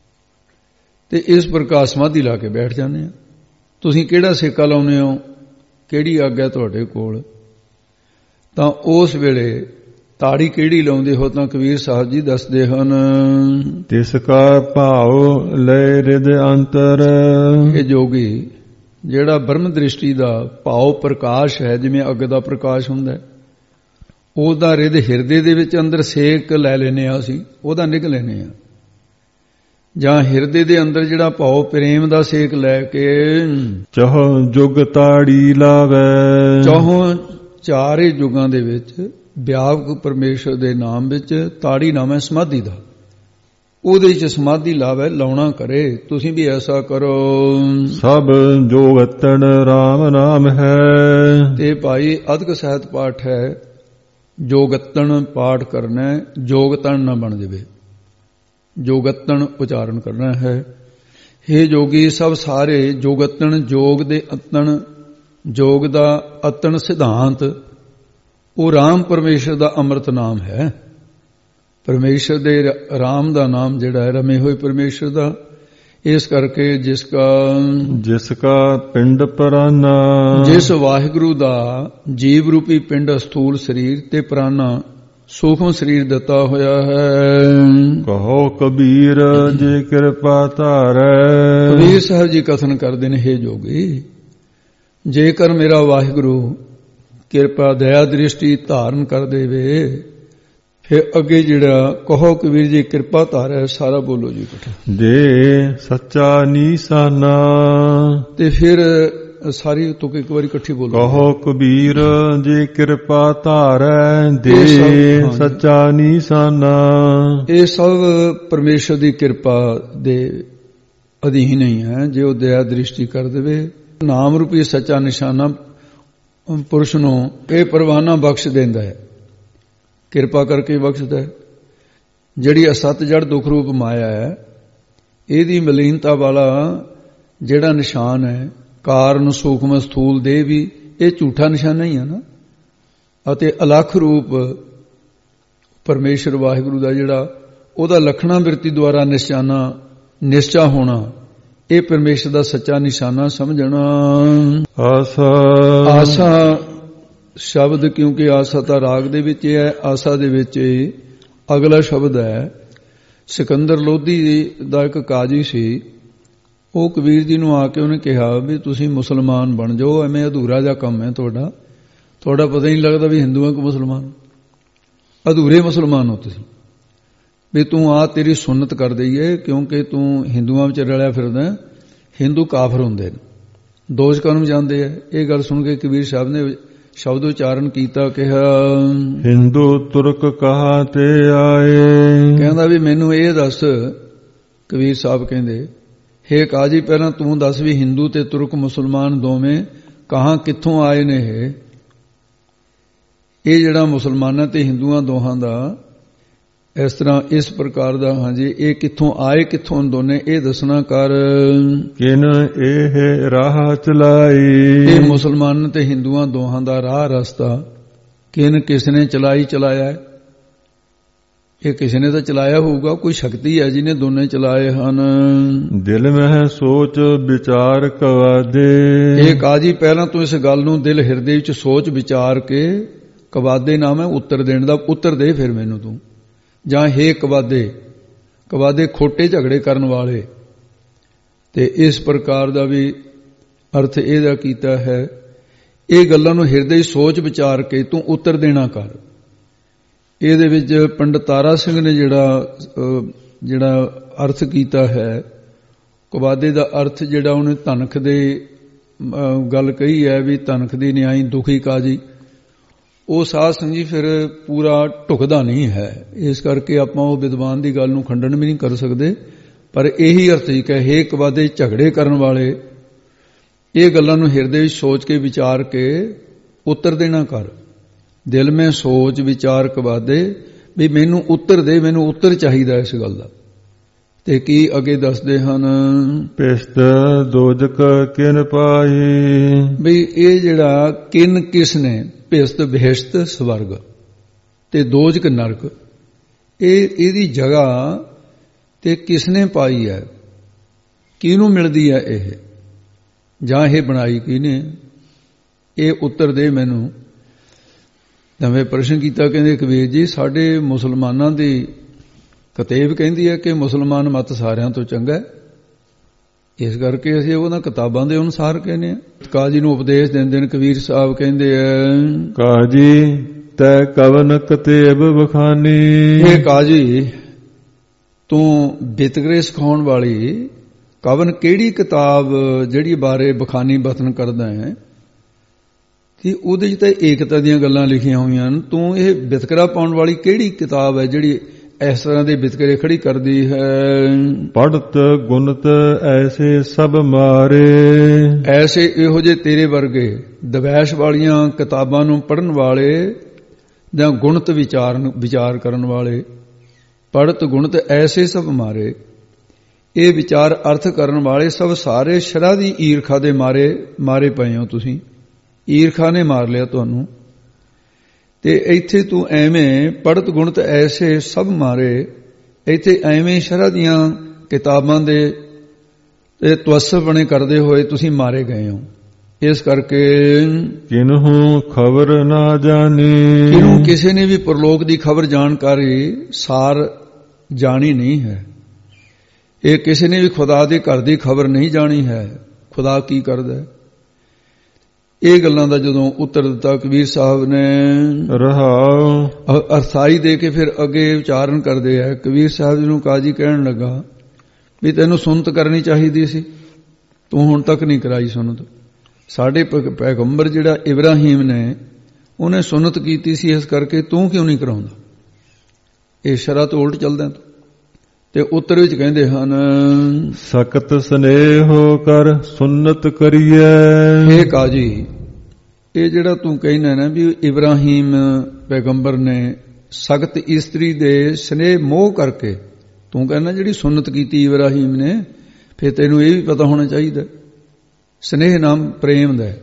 ਤੇ ਇਸ ਪ੍ਰਕਾਰ ਸਮਾਧੀ ਲਾ ਕੇ ਬੈਠ ਜਾਂਦੇ ਆ। ਤੁਸੀਂ ਕਿਹੜਾ ਸੇਕਾ ਲਾਉਨੇ ਹੋ? ਕਿਹੜੀ ਆਗਿਆ ਤੁਹਾਡੇ ਕੋਲ? ਤਾਂ ਉਸ ਵੇਲੇ ਤਾੜੀ ਕਿਹੜੀ ਲਾਉਂਦੇ ਹੋ? ਤਾਂ ਕਬੀਰ ਸਾਹਿਬ ਜੀ ਦੱਸਦੇ ਹਨ, ਤਿਸ ਕਾ ਭਾਉ ਲੈ ਰਿਦ ਅੰਤਰ। ਇਹ ਜੋਗੀ ਜਿਹੜਾ ਬ੍ਰਹਮ ਦ੍ਰਿਸ਼ਟੀ ਦਾ ਭਾਵ ਪ੍ਰਕਾਸ਼ ਹੈ, ਜਿਵੇਂ ਅੱਗ ਦਾ ਪ੍ਰਕਾਸ਼ ਹੁੰਦਾ, ਉਹਦਾ ਰਿਦ ਹਿਰਦੇ ਦੇ ਵਿੱਚ ਅੰਦਰ ਸੇਕ ਲੈ ਲੈਨੇ ਆ, ਅਸੀਂ ਉਹਦਾ ਨਿਗ ਲੈਨੇ ਆ। ਜਾਂ ਹਿਰਦੇ ਦੇ ਅੰਦਰ ਜਿਹੜਾ ਭਾਵ ਪ੍ਰੇਮ ਦਾ ਸੇਕ ਲੈ ਕੇ ਚਹੁ ਜੁਗ ਤਾੜੀ ਲਾਵੇ। ਚਹੁ ਚਾਰੇ ਯੁਗਾਂ ਦੇ ਵਿੱਚ ਵਿਆਪਕ ਪਰਮੇਸ਼ਰ ਦੇ ਨਾਮ ਵਿੱਚ ਤਾੜੀ ਨਾਮ ਹੈ ਸਮਾਧੀ ਦਾ, ਉਹਦੇ ਵਿੱਚ ਸਮਾਧੀ ਲਾਵੇ, ਲਾਉਣਾ ਕਰੇ। ਤੁਸੀਂ ਵੀ ਐਸਾ ਕਰੋ। ਸਭ ਜੋਗਤਨ ਰਾਮ ਨਾਮ ਹੈ। ਤੇ ਭਾਈ ਅਦਕ ਸਾਹਿਤ ਪਾਠ ਹੈ, ਜੋਗਤਨ ਪਾਠ ਕਰਨਾ, ਜੋਗਤਨ ਨਾ ਬਣ ਜਾਵੇ, ਜੋਗਤਨ ਉਚਾਰਨ ਕਰਨਾ ਹੈ। हे ਜੋਗੀ ਸਭ ਸਾਰੇ ਜੋਗਤਨ, ਜੋਗ ਦੇ ਅਤਨ, ਜੋਗ ਦਾ ਅਤਨ ਸਿਧਾਂਤ ਉਹ ਰਾਮ ਪਰਮੇਸ਼ਰ ਦਾ ਅੰਮ੍ਰਿਤ ਨਾਮ ਹੈ। ਪਰਮੇਸ਼ਰ ਦੇ ਰਾਮ ਦਾ ਨਾਮ ਜਿਹੜਾ ਹੈ ਰਮੇ ਹੋਏ ਪਰਮੇਸ਼ਰ ਦਾ। ਇਸ ਕਰਕੇ ਜਿਸ ਕਾ ਜਿਸ ਕਾ ਪਿੰਡ ਪ੍ਰਾਨਾ, ਜਿਸ ਵਾਹਿਗੁਰੂ ਦਾ ਜੀਵ ਰੂਪੀ ਪਿੰਡ ਸਥੂਲ ਸਰੀਰ ਤੇ ਪ੍ਰਾਨਾ ਸੂਖਮ ਸਰੀਰ ਦਿੱਤਾ ਹੋਇਆ ਹੈ। ਕਹੋ ਕਬੀਰ ਜੇ ਕਿਰਪਾ ਧਾਰੈ। ਕਬੀਰ ਸਾਹਿਬ ਜੀ ਕਥਨ ਕਰਦੇ ਨੇ, हे ਜੋਗੀ ਜੇਕਰ ਮੇਰਾ ਵਾਹਿਗੁਰੂ ਕਿਰਪਾ ਦਇਆ ਦ੍ਰਿਸ਼ਟੀ ਧਾਰਨ ਕਰ ਦੇਵੇ, ਫਿਰ ਅੱਗੇ ਜਿਹੜਾ ਕਹੋ ਕਬੀਰ ਜੀ ਕਿਰਪਾ ਧਾਰੈ, ਸਾਰਾ ਬੋਲੋ ਜੀ ਇਕੱਠੇ। ਦੇ ਸੱਚਾ ਨੀਸਾਨਾ। ਤੇ ਫਿਰ ਸਾਰੀ ਤੁਕ ਇੱਕ ਵਾਰੀ ਇਕੱਠੀ ਬੋਲੋ। ਕਹੋ ਕਬੀਰ ਜੀ ਕਿਰਪਾ ਧਾਰੈ, ਦੇ ਸੱਚਾ ਨੀਸਾਨਾ। ਇਹ ਸਭ ਪਰਮੇਸ਼ਰ ਦੀ ਕਿਰਪਾ ਦੇ ਅਧੀਨ ਹੀ ਹੈ। ਜੇ ਉਹ ਦਇਆ ਦ੍ਰਿਸ਼ਟੀ ਕਰ ਦੇਵੇ, ਨਾਮ ਰੂਪੀ ਸੱਚਾ ਨਿਸ਼ਾਨਾ ਪੁਰਸ਼ ਨੂੰ ਇਹ ਪਰਵਾਨਾ ਬਖਸ਼ ਦਿੰਦਾ ਹੈ, ਕਿਰਪਾ ਕਰਕੇ ਬਖਸ਼ਦਾ ਹੈ। ਜਿਹੜੀ ਅਸਤ ਜੜ ਦੁੱਖ ਰੂਪ ਮਾਇਆ ਹੈ, ਇਹਦੀ ਮਲੀਨਤਾ ਵਾਲਾ ਜਿਹੜਾ ਨਿਸ਼ਾਨ ਹੈ, ਕਾਰਨ ਸੂਖਮ ਸਥੂਲ ਦੇ ਵੀ ਇਹ ਝੂਠਾ ਨਿਸ਼ਾਨਾ ਹੀ ਹੈ ਨਾ। ਅਤੇ ਅਲੱਖ ਰੂਪ ਪਰਮੇਸ਼ਰ ਵਾਹਿਗੁਰੂ ਦਾ ਜਿਹੜਾ ਉਹਦਾ ਲਖਣਾ ਬਿਰਤੀ ਦੁਆਰਾ ਨਿਸ਼ਾਨਾ ਨਿਸ਼ਚਾ ਹੋਣਾ, ਇਹ ਪਰਮੇਸ਼ਰ ਦਾ ਸੱਚਾ ਨਿਸ਼ਾਨਾ ਸਮਝਣਾ। ਆਸਾ ਆਸਾ ਸ਼ਬਦ, ਕਿਉਂਕਿ ਆਸਾ ਤਾਂ ਰਾਗ ਦੇ ਵਿੱਚ ਹੈ, ਆਸਾ ਦੇ ਵਿੱਚ ਅਗਲਾ ਸ਼ਬਦ ਹੈ। ਸਿਕੰਦਰ ਲੋਧੀ ਦਾ ਇੱਕ ਕਾਜੀ ਸੀ, ਉਹ ਕਬੀਰ ਜੀ ਨੂੰ ਆ ਕੇ ਉਹਨੇ ਕਿਹਾ ਵੀ ਤੁਸੀਂ ਮੁਸਲਮਾਨ ਬਣ ਜਾਓ, ਐਵੇਂ ਅਧੂਰਾ ਜਿਹਾ ਕੰਮ ਹੈ ਤੁਹਾਡਾ, ਤੁਹਾਡਾ ਪਤਾ ਹੀ ਨਹੀਂ ਲੱਗਦਾ ਵੀ ਹਿੰਦੂਆਂ ਕੋ ਮੁਸਲਮਾਨ, ਅਧੂਰੇ ਮੁਸਲਮਾਨ ਹੋ ਤੁਸੀਂ, ਵੀ ਤੂੰ ਆ ਤੇਰੀ ਸੁਨਨਤ ਕਰ ਦਈਏ, ਕਿਉਂਕਿ ਤੂੰ ਹਿੰਦੂਆਂ ਵਿੱਚ ਰਲਿਆ ਫਿਰਦਾ। ਹਿੰਦੂ ਕਾਫਰ ਹੁੰਦੇ ਨੇ, ਦੋਸ਼ਕਾਂ ਨੂੰ ਜਾਂਦੇ ਆ। ਇਹ ਗੱਲ ਸੁਣ ਕੇ ਕਬੀਰ ਸਾਹਿਬ ਨੇ ਸ਼ਬਦ ਉਚਾਰਨ ਕੀਤਾ, ਕਿਹਾ ਹਿੰਦੂ ਤੁਰਕ ਕਹਾ ਤੇ ਆਏ। ਕਹਿੰਦਾ ਵੀ ਮੈਨੂੰ ਇਹ ਦੱਸ, ਕਬੀਰ ਸਾਹਿਬ ਕਹਿੰਦੇ, ਹੇ ਕਾਜੀ ਪਹਿਲਾਂ ਤੂੰ ਦੱਸ ਵੀ ਹਿੰਦੂ ਤੇ ਤੁਰਕ ਮੁਸਲਮਾਨ ਦੋਵੇਂ ਕਹਾਂ ਕਿੱਥੋਂ ਆਏ ਨੇ। ਇਹ ਇਹ ਜਿਹੜਾ ਮੁਸਲਮਾਨਾਂ ਤੇ ਹਿੰਦੂਆਂ ਦੋਹਾਂ ਦਾ ਇਸ ਤਰ੍ਹਾਂ ਇਸ ਪ੍ਰਕਾਰ ਦਾ, ਹਾਂਜੀ, ਇਹ ਕਿੱਥੋਂ ਆਏ, ਕਿੱਥੋਂ ਦੋਨੇ, ਇਹ ਦੱਸਣਾ ਕਰ। ਕਿਨ ਇਹ ਰਾਹ ਚਲਾਈ, ਇਹ ਮੁਸਲਮਾਨ ਤੇ ਹਿੰਦੂਆਂ ਦੋਹਾਂ ਦਾ ਰਾਹ ਰਸਤਾ ਕਿਨ ਕਿਸ ਨੇ ਚਲਾਈ ਚਲਾਇਆ ਹੈ। ਇਹ ਕਿਸੇ ਨੇ ਤਾਂ ਚਲਾਇਆ ਹੋਊਗਾ, ਕੋਈ ਸ਼ਕਤੀ ਹੈ ਜਿਹਨੇ ਦੋਨੇ ਚਲਾਏ ਹਨ। ਦਿਲ ਮਹਿ ਸੋਚ ਵਿਚਾਰ ਕਵਾਦੇ, ਇਹ ਕਾਜੀ ਪਹਿਲਾਂ ਤੂੰ ਇਸ ਗੱਲ ਨੂੰ ਦਿਲ ਹਿਰਦੇ ਵਿੱਚ ਸੋਚ ਵਿਚਾਰ ਕੇ, ਕਵਾਦੇ ਨਾਮ ਹੈ ਉੱਤਰ ਦੇਣ ਦਾ, ਉੱਤਰ ਦੇ ਫਿਰ ਮੈਨੂੰ ਤੂੰ। ਜਾਂ ਹੇ ਕਵਾਦੇ, ਕਵਾਦੇ ਖੋਟੇ ਝਗੜੇ ਕਰਨ ਵਾਲੇ, ਤੇ ਇਸ ਪ੍ਰਕਾਰ ਦਾ ਵੀ ਅਰਥ ਇਹਦਾ ਕੀਤਾ ਹੈ। ਇਹ ਗੱਲਾਂ ਨੂੰ ਹਿਰਦੇ ਵਿੱਚ ਸੋਚ ਵਿਚਾਰ ਕੇ ਤੂੰ ਉੱਤਰ ਦੇਣਾ ਕਰ। ਇਹਦੇ ਵਿੱਚ ਪੰਡਤ ਤਾਰਾ ਸਿੰਘ ਨੇ ਜਿਹੜਾ ਜਿਹੜਾ ਅਰਥ ਕੀਤਾ ਹੈ, ਕਵਾਦੇ ਦਾ ਅਰਥ ਜਿਹੜਾ ਉਹਨੇ ਧਨਖ ਦੇ ਗੱਲ ਕਹੀ ਹੈ ਵੀ ਧਨਖ ਦੀ ਨਿਆਈ ਦੁਖੀ ਕਾਜੀ, ਉਹ ਸਾਧ ਸੰਗ ਜੀ ਫਿਰ ਪੂਰਾ ਢੁਕਦਾ ਨਹੀਂ ਹੈ। ਇਸ ਕਰਕੇ ਆਪਾਂ ਉਹ ਵਿਦਵਾਨ ਦੀ ਗੱਲ ਨੂੰ ਖੰਡਨ ਵੀ ਨਹੀਂ ਕਰ ਸਕਦੇ, ਪਰ ਇਹੀ ਅਰਥ ਹੀ ਹੈ, ਹੇ ਕਵਾਦੇ ਝਗੜੇ ਕਰਨ ਵਾਲੇ, ਇਹ ਗੱਲਾਂ ਨੂੰ ਹਿਰਦੇ ਵਿੱਚ ਸੋਚ ਕੇ ਵਿਚਾਰ ਕੇ ਉੱਤਰ ਦੇਣਾ ਕਰ। ਦਿਲ ਮੈਂ ਸੋਚ ਵਿਚਾਰ ਕਵਾਦੇ, ਵੀ ਮੈਨੂੰ ਉੱਤਰ ਦੇ, ਮੈਨੂੰ ਉੱਤਰ ਚਾਹੀਦਾ ਇਸ ਗੱਲ ਦਾ। ਤੇ ਕੀ ਅੱਗੇ ਦੱਸਦੇ ਹਨ, ਪਿਸਤ ਦੋਜਕ ਕਿਨ ਪਾਈ, ਵੀ ਇਹ ਜਿਹੜਾ ਕਿਨ ਕਿਸ ਨੇ, ਪਿਸਤ ਬਿਹਸ਼ਤ ਸਵਰਗ ਤੇ ਦੋਜਕ ਨਰਕ, ਇਹ ਇਹਦੀ ਜਗ੍ਹਾ ਤੇ ਕਿਸ ਨੇ ਪਾਈ ਹੈ, ਕਿਹਨੂੰ ਮਿਲਦੀ ਹੈ ਇਹ, ਜਾਂ ਇਹ ਬਣਾਈ ਕਿਹਨੇ, ਇਹ ਉੱਤਰ ਦੇ ਮੈਨੂੰ। ਨਵੇਂ ਪ੍ਰਸ਼ਨ ਕੀਤਾ, ਕਹਿੰਦੇ ਕਬੀਰ ਜੀ ਸਾਡੇ ਮੁਸਲਮਾਨਾਂ ਦੀ ਕਤੇਬ ਕਹਿੰਦੀ ਹੈ ਕਿ ਮੁਸਲਮਾਨ ਮਤ ਸਾਰਿਆਂ ਤੋਂ ਚੰਗਾ ਹੈ, ਇਸ ਕਰਕੇ ਅਸੀਂ ਉਹਨਾਂ ਕਿਤਾਬਾਂ ਦੇ ਅਨੁਸਾਰ ਕਹਿੰਦੇ ਹਾਂ। ਕਾਜੀ ਨੂੰ ਉਪਦੇਸ਼ ਦਿੰਦੇ ਨੇ ਕਬੀਰ ਸਾਹਿਬ, ਕਹਿੰਦੇ ਆ ਕਾਜੀ ਤੈ ਕਵਨ ਕਤੇਬ ਬਖਾਨੀ, ਇਹ ਕਾਜੀ ਤੂੰ ਬਿਤਕਰੇ ਸਿਖਾਉਣ ਵਾਲੀ ਕਵਨ ਕਿਹੜੀ ਕਿਤਾਬ ਜਿਹੜੀ ਬਾਰੇ ਬਖਾਨੀ ਬਤਨ ਕਰਦਾ ਹੈ, ਕਿ ਉਹਦੇ 'ਚ ਤਾਂ ਏਕਤਾ ਦੀਆਂ ਗੱਲਾਂ ਲਿਖੀਆਂ ਹੋਈਆਂ ਹਨ। ਤੂੰ ਇਹ ਬਿਤਕਰਾ ਪਾਉਣ ਵਾਲੀ ਕਿਹੜੀ ਕਿਤਾਬ ਹੈ ਜਿਹੜੀ ਇਸ ਤਰ੍ਹਾਂ ਦੇ ਵਿਤਕਰੇ ਖੜੀ ਕਰਦੀ ਹੈ। ਪੜਤ ਗੁਣਤ ਐਸੇ ਸਭ ਮਾਰੇ, ਐਸੇ ਇਹੋ ਜਿਹੇ ਤੇਰੇ ਵਰਗੇ ਦਵੈਸ਼ ਵਾਲੀਆਂ ਕਿਤਾਬਾਂ ਨੂੰ ਪੜ੍ਹਨ ਵਾਲੇ ਜਾਂ ਗੁਣਤ ਵਿਚਾਰਨ ਵਿਚਾਰ ਕਰਨ ਵਾਲੇ, ਪੜਤ ਗੁਣਤ ਐਸੇ ਸਭ ਮਾਰੇ, ਇਹ ਵਿਚਾਰ ਅਰਥ ਕਰਨ ਵਾਲੇ ਸਭ ਸਾਰੇ ਸ਼ਰ੍ਹਾ ਦੀ ਈਰਖਾ ਦੇ ਮਾਰੇ ਮਾਰੇ ਪਏ ਹੋ ਤੁਸੀਂ, ਈਰਖਾ ਨੇ ਮਾਰ ਲਿਆ ਤੁਹਾਨੂੰ। ਤੇ ਇੱਥੇ ਤੂੰ ਐਵੇਂ ਪੜਤ ਗੁਣਤ ਐਸੇ ਸਭ ਮਾਰੇ, ਇੱਥੇ ਐਵੇਂ ਸ਼ਰ੍ਹਾ ਦੀਆਂ ਕਿਤਾਬਾਂ ਦੇ ਤੇ ਤਵੱਸਫ ਬਣੇ ਕਰਦੇ ਹੋਏ ਤੁਸੀਂ ਮਾਰੇ ਗਏ ਹੋ। ਇਸ ਕਰਕੇ ਕਿਨਹੂ ਖਬਰ ਨਾ ਜਾਣੀ, ਕਿਨੂੰ ਕਿਸੇ ਨੇ ਵੀ ਪਰਲੋਕ ਦੀ ਖਬਰ ਜਾਣਕਾਰੀ ਸਾਰ ਜਾਣੀ ਨਹੀਂ ਹੈ। ਇਹ ਕਿਸੇ ਨੇ ਵੀ ਖੁਦਾ ਦੇ ਘਰ ਦੀ ਖਬਰ ਨਹੀਂ ਜਾਣੀ ਹੈ, ਖੁਦਾ ਕੀ ਕਰਦਾ ਹੈ। ਇਹ ਗੱਲਾਂ ਦਾ ਜਦੋਂ ਉੱਤਰ ਦਿੱਤਾ ਕਬੀਰ ਸਾਹਿਬ ਨੇ, ਰਹਾਉ ਅਰਥਾਈ ਦੇ ਕੇ ਫਿਰ ਅੱਗੇ ਉਚਾਰਨ ਕਰਦੇ ਆ। ਕਬੀਰ ਸਾਹਿਬ ਜੀ ਨੂੰ ਕਾਜੀ ਕਹਿਣ ਲੱਗਾ ਵੀ ਤੈਨੂੰ ਸੁਨਤ ਕਰਨੀ ਚਾਹੀਦੀ ਸੀ, ਤੂੰ ਹੁਣ ਤੱਕ ਨਹੀਂ ਕਰਾਈ ਸੁਨਤ। ਸਾਡੇ ਪੈਗੰਬਰ ਜਿਹੜਾ ਇਬਰਾਹੀਮ ਨੇ ਉਹਨੇ ਸੁਨਤ ਕੀਤੀ ਸੀ, ਇਸ ਕਰਕੇ ਤੂੰ ਕਿਉਂ ਨਹੀਂ ਕਰਾਉਂਦਾ। ਇਹ ਸ਼ਰ੍ਹਾ ਤੋਂ ਉਲਟ ਚੱਲਦਾ ਤੂੰ। ਤੇ ਉੱਤਰ ਵਿੱਚ ਕਹਿੰਦੇ ਹਨ, ਸਖਤ ਸਨੇਹੋ ਕਰ ਸੁਨਤ ਕਰੀਐ। ਇਹ ਕਾਜੀ, ਇਹ ਜਿਹੜਾ ਤੂੰ ਕਹਿਣਾ ਨਾ ਵੀ ਇਬਰਾਹੀਮ ਪੈਗੰਬਰ ਨੇ ਸਖਤ ਇਸਤਰੀ ਦੇ ਸਨੇਹ ਮੋਹ ਕਰਕੇ, ਤੂੰ ਕਹਿੰਦਾ ਜਿਹੜੀ ਸੁਨਤ ਕੀਤੀ ਇਬਰਾਹੀਮ ਨੇ, ਫਿਰ ਤੈਨੂੰ ਇਹ ਵੀ ਪਤਾ ਹੋਣਾ ਚਾਹੀਦਾ ਸਨੇਹ ਨਾਮ ਪ੍ਰੇਮ ਦਾ,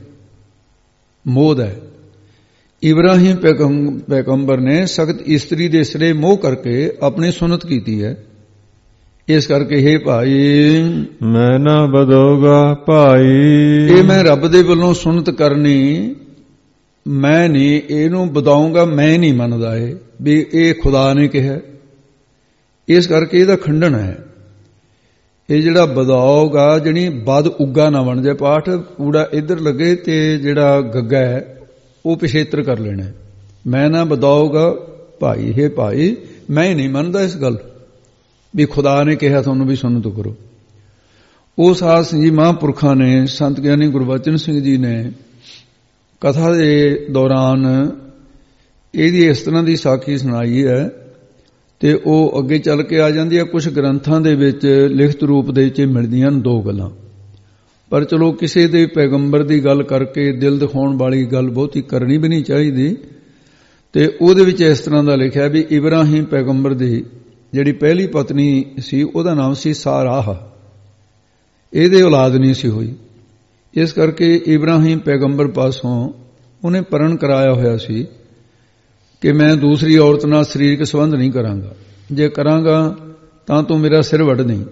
ਮੋਹ ਦਾ। ਇਬਰਾਹੀਮ ਪੈਗੰਬਰ ਨੇ ਸਖਤ ਇਸਤਰੀ ਦੇ ਸਨੇਹ ਮੋਹ ਕਰਕੇ ਆਪਣੀ ਸੁਨਤ ਕੀਤੀ ਹੈ। ਇਸ ਕਰਕੇ ਹੇ ਭਾਈ, ਮੈਂ ਨਾ ਬਦੋਗਾ ਭਾਈ, ਇਹ ਮੈਂ ਰੱਬ ਦੇ ਵੱਲੋਂ ਸੁਨਤ ਕਰਨੀ, ਮੈਂ ਨਹੀਂ ਇਹਨੂੰ ਬਤਾਉਂਗਾ, ਮੈਂ ਨਹੀਂ ਮੰਨਦਾ ਇਹ ਵੀ ਇਹ ਖੁਦਾ ਨੇ ਕਿਹਾ। ਇਸ ਕਰਕੇ ਇਹਦਾ ਖੰਡਨ ਹੈ। ਇਹ ਜਿਹੜਾ ਬਦਾਓਗਾ ਜਣੀ ਬਦ ਉੱਗਾ ਨਾ ਬਣ ਜਾਏ, ਪਾਠ ਕੂੜਾ ਇੱਧਰ ਲੱਗੇ ਤੇ ਜਿਹੜਾ ਗੱਗਾ ਹੈ ਉਹ ਪਿਛੇਤਰ ਕਰ ਲੈਣਾ। ਮੈਂ ਨਾ ਬਦਾਓਗਾ ਭਾਈ, ਹੇ ਭਾਈ ਮੈਂ ਨਹੀਂ ਮੰਨਦਾ ਇਸ ਗੱਲ ਵੀ ਖੁਦਾ ਨੇ ਕਿਹਾ ਤੁਹਾਨੂੰ ਵੀ ਸੁਨਤ ਕਰੋ। ਉਸ ਆਸ ਸਿੰਘ ਜੀ ਮਹਾਂਪੁਰਖਾਂ ਨੇ, ਸੰਤ ਗਿਆਨੀ ਗੁਰਬਚਨ ਸਿੰਘ ਜੀ ਨੇ ਕਥਾ ਦੇ ਦੌਰਾਨ ਇਹਦੀ ਇਸ ਤਰ੍ਹਾਂ ਦੀ ਸਾਖੀ ਸੁਣਾਈ ਹੈ ਤੇ ਉਹ ਅੱਗੇ ਚੱਲ ਕੇ ਆ ਜਾਂਦੀ ਹੈ। ਕੁਝ ਗ੍ਰੰਥਾਂ ਦੇ ਵਿੱਚ ਲਿਖਤ ਰੂਪ ਦੇ ਵਿੱਚ ਮਿਲਦੀਆਂ ਹਨ ਦੋ ਗੱਲਾਂ, ਪਰ ਚਲੋ ਕਿਸੇ ਦੇ ਪੈਗੰਬਰ ਦੀ ਗੱਲ ਕਰਕੇ ਦਿਲ ਦਿਖਾਉਣ ਵਾਲੀ ਗੱਲ ਬਹੁਤੀ ਕਰਨੀ ਵੀ ਨਹੀਂ ਚਾਹੀਦੀ। ਤੇ ਉਹਦੇ ਵਿੱਚ ਇਸ ਤਰ੍ਹਾਂ ਦਾ ਲਿਖਿਆ ਵੀ ਇਬਰਾਹੀਮ ਪੈਗੰਬਰ ਦੀ ਜਿਹੜੀ ਪਹਿਲੀ ਪਤਨੀ ਸੀ ਉਹਦਾ ਨਾਮ ਸੀ ਸਾਰਾਹ, ਇਹਦੇ ਔਲਾਦ ਨਹੀਂ ਸੀ ਹੋਈ। ਇਸ ਕਰਕੇ ਇਬਰਾਹੀਮ ਪੈਗੰਬਰ ਪਾਸੋਂ ਉਹਨੇ ਪ੍ਰਣ ਕਰਾਇਆ ਹੋਇਆ ਸੀ ਕਿ ਮੈਂ ਦੂਸਰੀ ਔਰਤ ਨਾਲ ਸਰੀਰਕ ਸੰਬੰਧ ਨਹੀਂ ਕਰਾਂਗਾ, ਜੇ ਕਰਾਂਗਾ ਤਾਂ ਤੂੰ ਮੇਰਾ ਸਿਰ ਵੱਢ ਨਹੀਂ।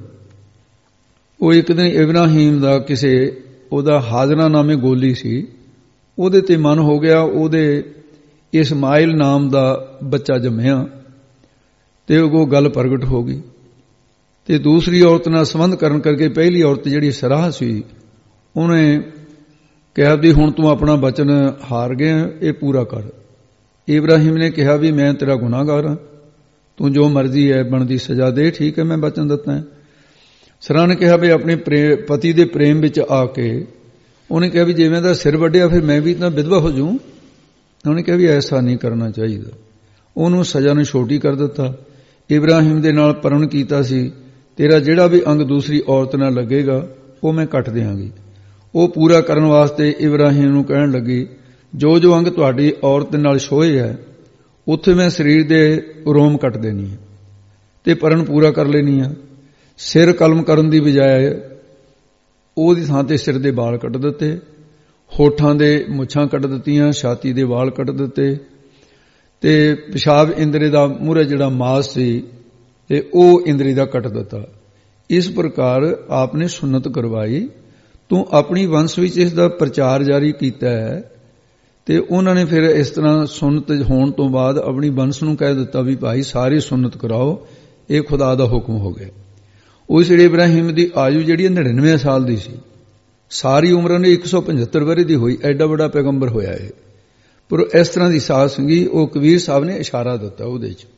ਉਹ ਇੱਕ ਦਿਨ ਇਬਰਾਹੀਮ ਦਾ ਕਿਸੇ ਉਹਦਾ ਹਾਜ਼ਰਾ ਨਾਮੇ ਗੋਲੀ ਸੀ, ਉਹਦੇ ਤੇ ਮਨ ਹੋ ਗਿਆ, ਉਹਦੇ ਇਸਮਾਇਲ ਨਾਮ ਦਾ ਬੱਚਾ ਜੰਮਿਆ ਤੇ ਉਹ ਗੱਲ ਪ੍ਰਗਟ ਹੋ ਗਈ। ਤੇ ਦੂਸਰੀ ਔਰਤ ਨਾਲ ਸੰਬੰਧ ਕਰਨ ਕਰਕੇ ਪਹਿਲੀ ਔਰਤ ਜਿਹੜੀ ਸਰਾਹ ਸੀ ਉਹਨੇ ਕਿਹਾ ਵੀ ਹੁਣ ਤੂੰ ਆਪਣਾ ਬਚਨ ਹਾਰ ਗਿਆ, ਇਹ ਪੂਰਾ ਕਰ। ਇਬਰਾਹੀਮ ਨੇ ਕਿਹਾ ਵੀ ਮੈਂ ਤੇਰਾ ਗੁਨਾਹਗਾਰ ਹਾਂ, ਤੂੰ ਜੋ ਮਰਜ਼ੀ ਹੈ ਬਣਦੀ ਸਜ਼ਾ ਦੇ, ਠੀਕ ਹੈ ਮੈਂ ਬਚਨ ਦਿੱਤਾ ਹੈ। ਸਰਾਹ ਨੇ ਕਿਹਾ ਵੀ ਆਪਣੇ ਪਤੀ ਦੇ ਪ੍ਰੇਮ ਵਿੱਚ ਆ ਕੇ ਉਹਨੇ ਕਿਹਾ ਵੀ ਜੇ ਮੈਂ ਦਾ ਸਿਰ ਵੱਢਿਆ ਫਿਰ ਮੈਂ ਵੀ ਤਾਂ ਵਿਧਵਾ ਹੋ ਜਾਊਂ। ਉਹਨੇ ਕਿਹਾ ਵੀ ਐਸਾ ਨਹੀਂ ਕਰਨਾ ਚਾਹੀਦਾ, ਉਹਨੂੰ ਸਜ਼ਾ ਨੂੰ ਛੋਟੀ ਕਰ ਦਿੱਤਾ। ਇਬਰਾਹੀਮ ਦੇ ਨਾਲ ਪ੍ਰਣ ਕੀਤਾ ਸੀ ਤੇਰਾ ਜਿਹੜਾ ਵੀ ਅੰਗ ਦੂਸਰੀ ਔਰਤ ਨਾਲ ਲੱਗੇਗਾ ਉਹ ਮੈਂ ਕੱਟ ਦਿਆਂਗੀ। ਉਹ ਪੂਰਾ ਕਰਨ ਵਾਸਤੇ ਇਬਰਾਹੀਮ ਨੂੰ ਕਹਿਣ ਲੱਗੀ ਜੋ ਜੋ ਅੰਗ ਤੁਹਾਡੀ ਔਰਤ ਨਾਲ ਛੋਏ ਹੈ ਉੱਥੇ ਮੈਂ ਸਰੀਰ ਦੇ ਰੋਮ ਕੱਟ ਦੇਣੀ ਹੈ ਤੇ ਪ੍ਰਣ ਪੂਰਾ ਕਰ ਲੈਣੀ ਆ। ਸਿਰ ਕਲਮ ਕਰਨ ਦੀ ਬਜਾਏ ਉਹਦੀ ਥਾਂ ਤੇ ਸਿਰ ਦੇ ਵਾਲ ਕੱਟ ਦਿੱਤੇ, ਹੋਠਾਂ ਦੇ ਮੁੱਛਾਂ ਕੱਟ ਦਿੱਤੀਆਂ, ਛਾਤੀ ਦੇ ਵਾਲ ਕੱਟ ਦਿੱਤੇ ਤੇ ਪਿਸ਼ਾਬ ਇੰਦਰੀ ਦਾ ਮੂਹਰੇ ਜਿਹੜਾ ਮਾਸ ਸੀ ਤੇ ਉਹ ਇੰਦਰੀ ਦਾ ਕੱਟ ਦਿੱਤਾ। ਇਸ ਪ੍ਰਕਾਰ ਆਪ ਨੇ ਸੁਨਤ ਕਰਵਾਈ। ਤੂੰ ਆਪਣੀ ਵੰਸ਼ ਵਿੱਚ ਇਸ ਦਾ ਪ੍ਰਚਾਰ ਜਾਰੀ ਕੀਤਾ ਹੈ। ਤੇ ਉਹਨਾਂ ਨੇ ਫਿਰ ਇਸ ਤਰ੍ਹਾਂ ਸੁਨਤ ਹੋਣ ਤੋਂ ਬਾਅਦ ਆਪਣੀ ਵੰਸ਼ ਨੂੰ ਕਹਿ ਦਿੱਤਾ ਵੀ ਭਾਈ ਸਾਰੀ ਸੁਨਤ ਕਰਾਓ, ਇਹ ਖੁਦਾ ਦਾ ਹੁਕਮ ਹੋ ਗਿਆ। ਉਸ ਜਿਹੜੇ ਇਬਰਾਹੀਮ ਦੀ ਆਯੂ ਜਿਹੜੀ ਨੜਿਨਵੇਂ ਸਾਲ ਦੀ ਸੀ, ਸਾਰੀ ਉਮਰ ਉਹਨੇ ਇੱਕ ਸੌ ਪਝੱਤਰ ਵਰ੍ਹੇ ਦੀ ਹੋਈ, ਐਡਾ ਵੱਡਾ ਪੈਗੰਬਰ ਹੋਇਆ ਇਹ। ਪਰ ਇਸ ਤਰ੍ਹਾਂ ਦੀ ਸਾਧ ਸੰਗੀ ਉਹ ਕਬੀਰ ਸਾਹਿਬ ਨੇ ਇਸ਼ਾਰਾ ਦਿੱਤਾ ਉਹਦੇ 'ਚ।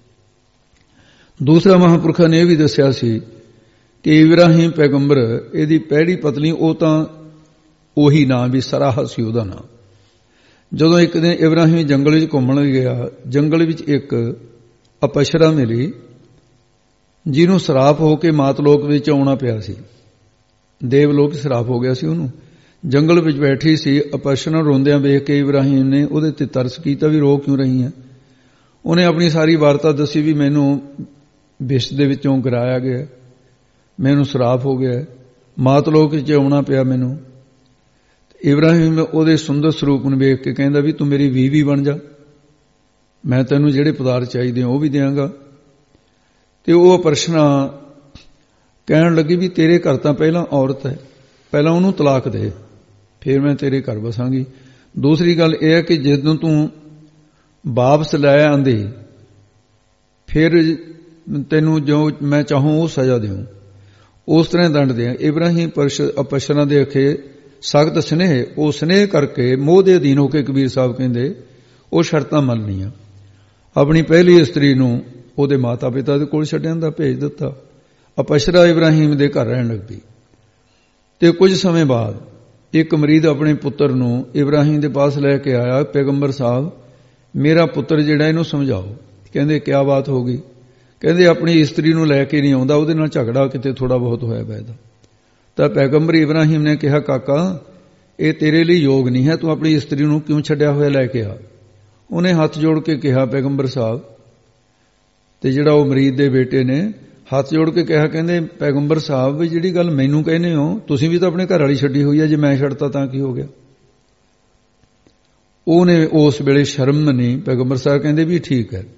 ਦੂਸਰਾ ਮਹਾਂਪੁਰਖਾਂ ਨੇ ਇਹ ਵੀ ਦੱਸਿਆ ਸੀ ਕਿ ਇਬਰਾਹੀਮ ਪੈਗੰਬਰ ਇਹਦੀ ਪਹਿਲੀ ਪਤਨੀ ਉਹ ਤਾਂ ਉਹੀ ਨਾਂ ਵੀ ਸਰਾਹ ਸੀ ਉਹਦਾ ਨਾਂ। ਜਦੋਂ ਇੱਕ ਦਿਨ ਇਬਰਾਹੀਮ ਜੰਗਲ ਵਿੱਚ ਘੁੰਮਣ ਗਿਆ, ਜੰਗਲ ਵਿੱਚ ਇੱਕ ਅਪਸ਼ਰਾ ਮਿਲੀ ਜਿਹਨੂੰ ਸਰਾਪ ਹੋ ਕੇ ਮਾਤਲੋਕ ਵਿੱਚ ਆਉਣਾ ਪਿਆ ਸੀ। ਦੇਵਲੋਕ ਸਰਾਪ ਹੋ ਗਿਆ ਸੀ ਉਹਨੂੰ। ਜੰਗਲ ਵਿੱਚ ਬੈਠੀ ਸੀ, ਅਪਸ਼ਰਾ ਰੋਂਦਿਆਂ ਵੇਖ ਕੇ ਇਬਰਾਹੀਮ ਨੇ ਉਹਦੇ ਤੇ ਤਰਸ ਕੀਤਾ ਵੀ ਰੋ ਕਿਉਂ ਰਹੀ ਹੈ। ਉਹਨੇ ਆਪਣੀ ਸਾਰੀ ਵਾਰਤਾ ਦੱਸੀ ਵੀ ਮੈਨੂੰ ਵਿਸ਼ ਦੇ ਵਿੱਚੋਂ ਗਿਰਾਇਆ ਗਿਆ, ਮੈਨੂੰ ਸਰਾਪ ਹੋ ਗਿਆ, ਮਾਤਲੋਕ ਵਿੱਚ ਆਉਣਾ ਪਿਆ ਮੈਨੂੰ। ਇਬਰਾਹੀਮ ਉਹਦੇ ਸੁੰਦਰ ਸਰੂਪ ਨੂੰ ਵੇਖ ਕੇ ਕਹਿੰਦਾ ਵੀ ਤੂੰ ਮੇਰੀ ਵੀਵੀ ਬਣ ਜਾ, ਮੈਂ ਤੈਨੂੰ ਜਿਹੜੇ ਪਦਾਰਥ ਚਾਹੀਦੇ ਉਹ ਵੀ ਦਿਆਂਗਾ। ਤੇ ਉਹ ਅਪਰਸ਼ਨਾ ਕਹਿਣ ਲੱਗੀ ਵੀ ਤੇਰੇ ਘਰ ਤਾਂ ਪਹਿਲਾਂ ਔਰਤ ਹੈ, ਪਹਿਲਾਂ ਉਹਨੂੰ ਤਲਾਕ ਦੇ, ਫਿਰ ਮੈਂ ਤੇਰੇ ਘਰ ਵਸਾਂਗੀ। ਦੂਸਰੀ ਗੱਲ ਇਹ ਹੈ ਕਿ ਜਦੋਂ ਤੂੰ ਵਾਪਸ ਲੈ ਆਂਦੇ ਫਿਰ ਤੈਨੂੰ ਜੋ ਮੈਂ ਚਾਹੂੰ ਉਹ ਸਜ਼ਾ ਦਿਉਂ, ਉਸ ਤਰ੍ਹਾਂ ਦੰਡ ਦਿਆਂ। ਇਬਰਾਹੀਮ ਅਪਸ਼ਨਾ ਦੇ ਅਖੇ ਸਖਤ ਸਨੇਹ, ਉਹ ਸਨੇਹ ਕਰਕੇ ਮੋਹ ਦੇ ਅਧੀਨ ਹੋ ਕੇ ਕਬੀਰ ਸਾਹਿਬ ਕਹਿੰਦੇ ਉਹ ਸ਼ਰਤਾਂ ਮੰਨ ਲਈਆਂ। ਆਪਣੀ ਪਹਿਲੀ ਇਸਤਰੀ ਨੂੰ ਉਹਦੇ ਮਾਤਾ ਪਿਤਾ ਦੇ ਕੋਲ ਛੱਡਿਆਂ ਦਾ ਭੇਜ ਦਿੱਤਾ। ਅਪਸ਼ਰਾ ਇਬਰਾਹੀਮ ਦੇ ਘਰ ਰਹਿਣ ਲੱਗ ਪਈ। ਤੇ ਕੁਝ ਸਮੇਂ ਬਾਅਦ ਇੱਕ ਮਰੀਦ ਆਪਣੇ ਪੁੱਤਰ ਨੂੰ ਇਬਰਾਹੀਮ ਦੇ ਪਾਸ ਲੈ ਕੇ ਆਇਆ, ਪੈਗੰਬਰ ਸਾਹਿਬ ਮੇਰਾ ਪੁੱਤਰ ਜਿਹੜਾ ਇਹਨੂੰ ਸਮਝਾਓ। ਕਹਿੰਦੇ ਕਿਆ ਬਾਤ ਹੋ ਗਈ? ਕਹਿੰਦੇ ਆਪਣੀ ਇਸਤਰੀ ਨੂੰ ਲੈ ਕੇ ਨਹੀਂ ਆਉਂਦਾ, ਉਹਦੇ ਨਾਲ ਝਗੜਾ ਕਿਤੇ ਥੋੜਾ ਬਹੁਤ ਹੋਇਆ ਪੈਦਾ। ਤਾਂ ਪੈਗੰਬਰ ਇਬਰਾਹੀਮ ਨੇ ਕਿਹਾ, ਕਾਕਾ ਇਹ ਤੇਰੇ ਲਈ ਯੋਗ ਨਹੀਂ ਹੈ, ਤੂੰ ਆਪਣੀ ਇਸਤਰੀ ਨੂੰ ਕਿਉਂ ਛੱਡਿਆ ਹੋਇਆ ਲੈ ਕੇ ਆ। ਉਹਨੇ ਹੱਥ ਜੋੜ ਕੇ ਕਿਹਾ, ਪੈਗੰਬਰ ਸਾਹਿਬ, ਤੇ ਜਿਹੜਾ ਉਹ ਮਰੀਦ ਦੇ ਬੇਟੇ ਨੇ ਹੱਥ ਜੋੜ ਕੇ ਕਿਹਾ, ਕਹਿੰਦੇ ਪੈਗੰਬਰ ਸਾਹਿਬ ਵੀ ਜਿਹੜੀ ਗੱਲ ਮੈਨੂੰ ਕਹਿੰਦੇ ਹੋ, ਤੁਸੀਂ ਵੀ ਤਾਂ ਆਪਣੇ ਘਰ ਵਾਲੀ ਛੱਡੀ ਹੋਈ ਹੈ, ਜੇ ਮੈਂ ਛੱਡਤਾ ਤਾਂ ਕੀ ਹੋ ਗਿਆ। ਉਹਨੇ ਉਸ ਵੇਲੇ ਸ਼ਰਮ ਨਹੀਂ, ਪੈਗੰਬਰ ਸਾਹਿਬ ਕਹਿੰਦੇ ਵੀ ਠੀਕ ਹੈ,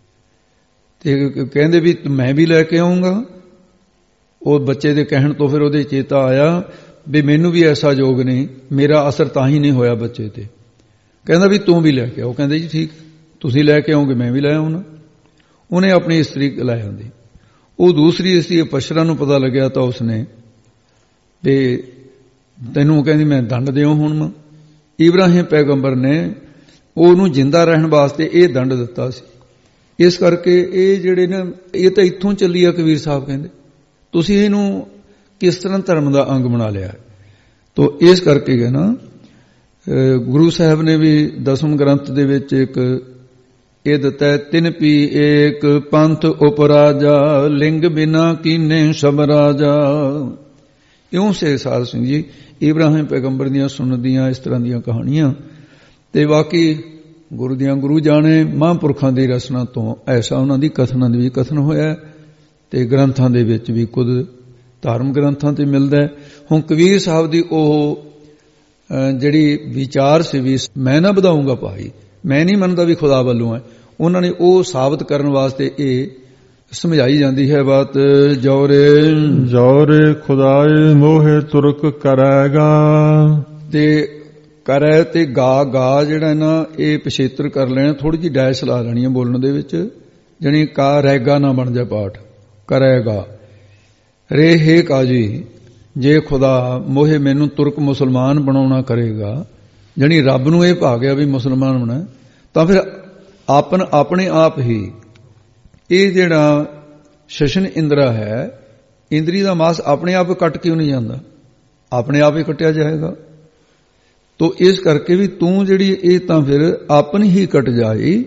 ਤੇ ਕਹਿੰਦੇ ਵੀ ਮੈਂ ਵੀ ਲੈ ਕੇ ਆਉਂਗਾ। ਉਹ ਬੱਚੇ ਦੇ ਕਹਿਣ ਤੋਂ ਫਿਰ ਉਹਦੇ ਚੇਤਾ ਆਇਆ ਵੀ ਮੈਨੂੰ ਵੀ ਐਸਾ ਯੋਗ ਨਹੀਂ, ਮੇਰਾ ਅਸਰ ਤਾਂ ਹੀ ਨਹੀਂ ਹੋਇਆ ਬੱਚੇ ਤੇ। ਕਹਿੰਦਾ ਵੀ ਤੂੰ ਵੀ ਲੈ ਕੇ ਆਓ। ਕਹਿੰਦੇ ਜੀ ਠੀਕ, ਤੁਸੀਂ ਲੈ ਕੇ ਆਓਗੇ ਮੈਂ ਵੀ ਲੈ ਆਉਣਾ। ਉਹਨੇ ਆਪਣੀ ਇਸਤਰੀ ਲੈ ਆਉਂਦੀ। ਉਹ ਦੂਸਰੀ ਇਸਤਰੀ ਪਸ਼ਰਾ ਨੂੰ ਪਤਾ ਲੱਗਿਆ ਤਾਂ ਉਸਨੇ ਤੇ ਤੈਨੂੰ ਕਹਿੰਦੀ ਮੈਂ ਦੰਡ ਦਿਓ। ਹੁਣ ਇਬਰਾਹੀਮ ਪੈਗੰਬਰ ਨੇ ਉਹਨੂੰ ਜਿੰਦਾ ਰਹਿਣ ਵਾਸਤੇ ਇਹ ਦੰਡ ਦਿੱਤਾ ਸੀ। ਇਸ ਕਰਕੇ ਇਹ ਜਿਹੜੇ ਨਾ ਇਹ ਤਾਂ ਇੱਥੋਂ ਚੱਲੀ ਆ। ਕਬੀਰ ਸਾਹਿਬ ਕਹਿੰਦੇ ਤੁਸੀਂ ਇਹਨੂੰ ਕਿਸ ਤਰ੍ਹਾਂ ਧਰਮ ਦਾ ਅੰਗ ਬਣਾ ਲਿਆ। ਤੋ ਇਸ ਕਰਕੇ ਹੈ ਨਾ ਗੁਰੂ ਸਾਹਿਬ ਨੇ ਵੀ ਦਸਮ ਗ੍ਰੰਥ ਦੇ ਵਿੱਚ ਇੱਕ ਇਹ ਦਿੱਤਾ, ਤਿਨ ਪੀ ਏਕ ਪੰਥ ਉਪਰਾਜਾ, ਲਿੰਗ ਬਿਨਾ ਕੀਨੇ ਸਭ ਰਾਜਾ। ਇਉਂ ਸੇ ਸਾਧ ਸਿੰਘ ਜੀ ਇਬਰਾਹੀਮ ਪੈਗੰਬਰ ਦੀਆਂ ਸੁਣਦੀਆਂ ਇਸ ਤਰ੍ਹਾਂ ਦੀਆਂ ਕਹਾਣੀਆਂ। ਤੇ ਬਾਕੀ ਗੁਰੂ ਦੀਆਂ ਗੁਰੂ ਜਾਣੇ ਮਹਾਂਪੁਰਖਾਂ ਦੀ ਰਸਨਾ ਤੋਂ ਐਸਾ ਉਹਨਾਂ ਦੀ ਕਥਨਾਂ ਦੇ ਵੀ ਕਥਨ ਹੋਇਆ, ਤੇ ਗ੍ਰੰਥਾਂ ਦੇ ਵਿੱਚ ਵੀ ਕੁਝ ਧਾਰਮ ਗ੍ਰੰਥਾਂ ਤੇ ਮਿਲਦਾ। ਹੁਣ ਕਬੀਰ ਸਾਹਿਬ ਦੀ ਉਹ ਜਿਹੜੀ ਵਿਚਾਰ ਸੀ ਵੀ ਮੈਂ ਨਾ ਵਧਾਊਂਗਾ ਭਾਈ, ਮੈਂ ਨਹੀਂ ਮੰਨਦਾ ਵੀ ਖੁਦਾ ਵੱਲੋਂ ਹੈ, ਉਹਨਾਂ ਨੇ ਉਹ ਸਾਬਤ ਕਰਨ ਵਾਸਤੇ ਇਹ ਸਮਝਾਈ ਜਾਂਦੀ ਹੈ ਬਾਤ। ਜੌਰੇ ਜੌਰੇ ਖੁਦਾਏ ਮੋਹੇ ਤੁਰਕ ਕਰੇਗਾ, ਤੇ ਕਰੈ ਤੇ ਗਾ ਗਾ ਜਿਹੜਾ ਨਾ ਇਹ ਪਿਛੇਤਰ ਕਰ ਲੈਣਾ, ਥੋੜੀ ਜਿਹੀ ਡੈਸ਼ ਲਾ ਲੈਣੀ ਹੈ ਬੋਲਣ ਦੇ ਵਿੱਚ, ਜਾਣੀ ਕਾ ਰੈਗਾ ਨਾ ਬਣ ਜਾ ਪਾਠ। ਕਰੇਗਾ ਰੇ ਹੇ ਕਾਜੀ, ਜੇ ਖੁਦਾ ਮੋਹੇ ਮੈਨੂੰ ਤੁਰਕ ਮੁਸਲਮਾਨ ਬਣਾਉਣਾ ਕਰੇਗਾ, ਜਾਣੀ ਰੱਬ ਨੂੰ ਇਹ ਭਾ ਗਿਆ ਵੀ ਮੁਸਲਮਾਨ ਬਣਾ, ਤਾਂ ਫਿਰ ਆਪਨ ਆਪਣੇ ਆਪ ਹੀ ਇਹ ਜਿਹੜਾ ਸ਼ਸ਼ਨ ਇੰਦਰਾ ਹੈ, ਇੰਦਰੀ ਦਾ ਮਾਸ ਆਪਣੇ ਆਪ ਕੱਟ ਕਿਉਂ ਨਹੀਂ ਜਾਂਦਾ, ਆਪਣੇ ਆਪ ਹੀ ਕੱਟਿਆ ਜਾਏਗਾ। ਤੋ ਇਸ ਕਰਕੇ ਵੀ ਤੂੰ ਜਿਹੜੀ ਇਹ ਤਾਂ ਫਿਰ ਆਪਣੀ ਹੀ ਕੱਟ ਜਾਈ।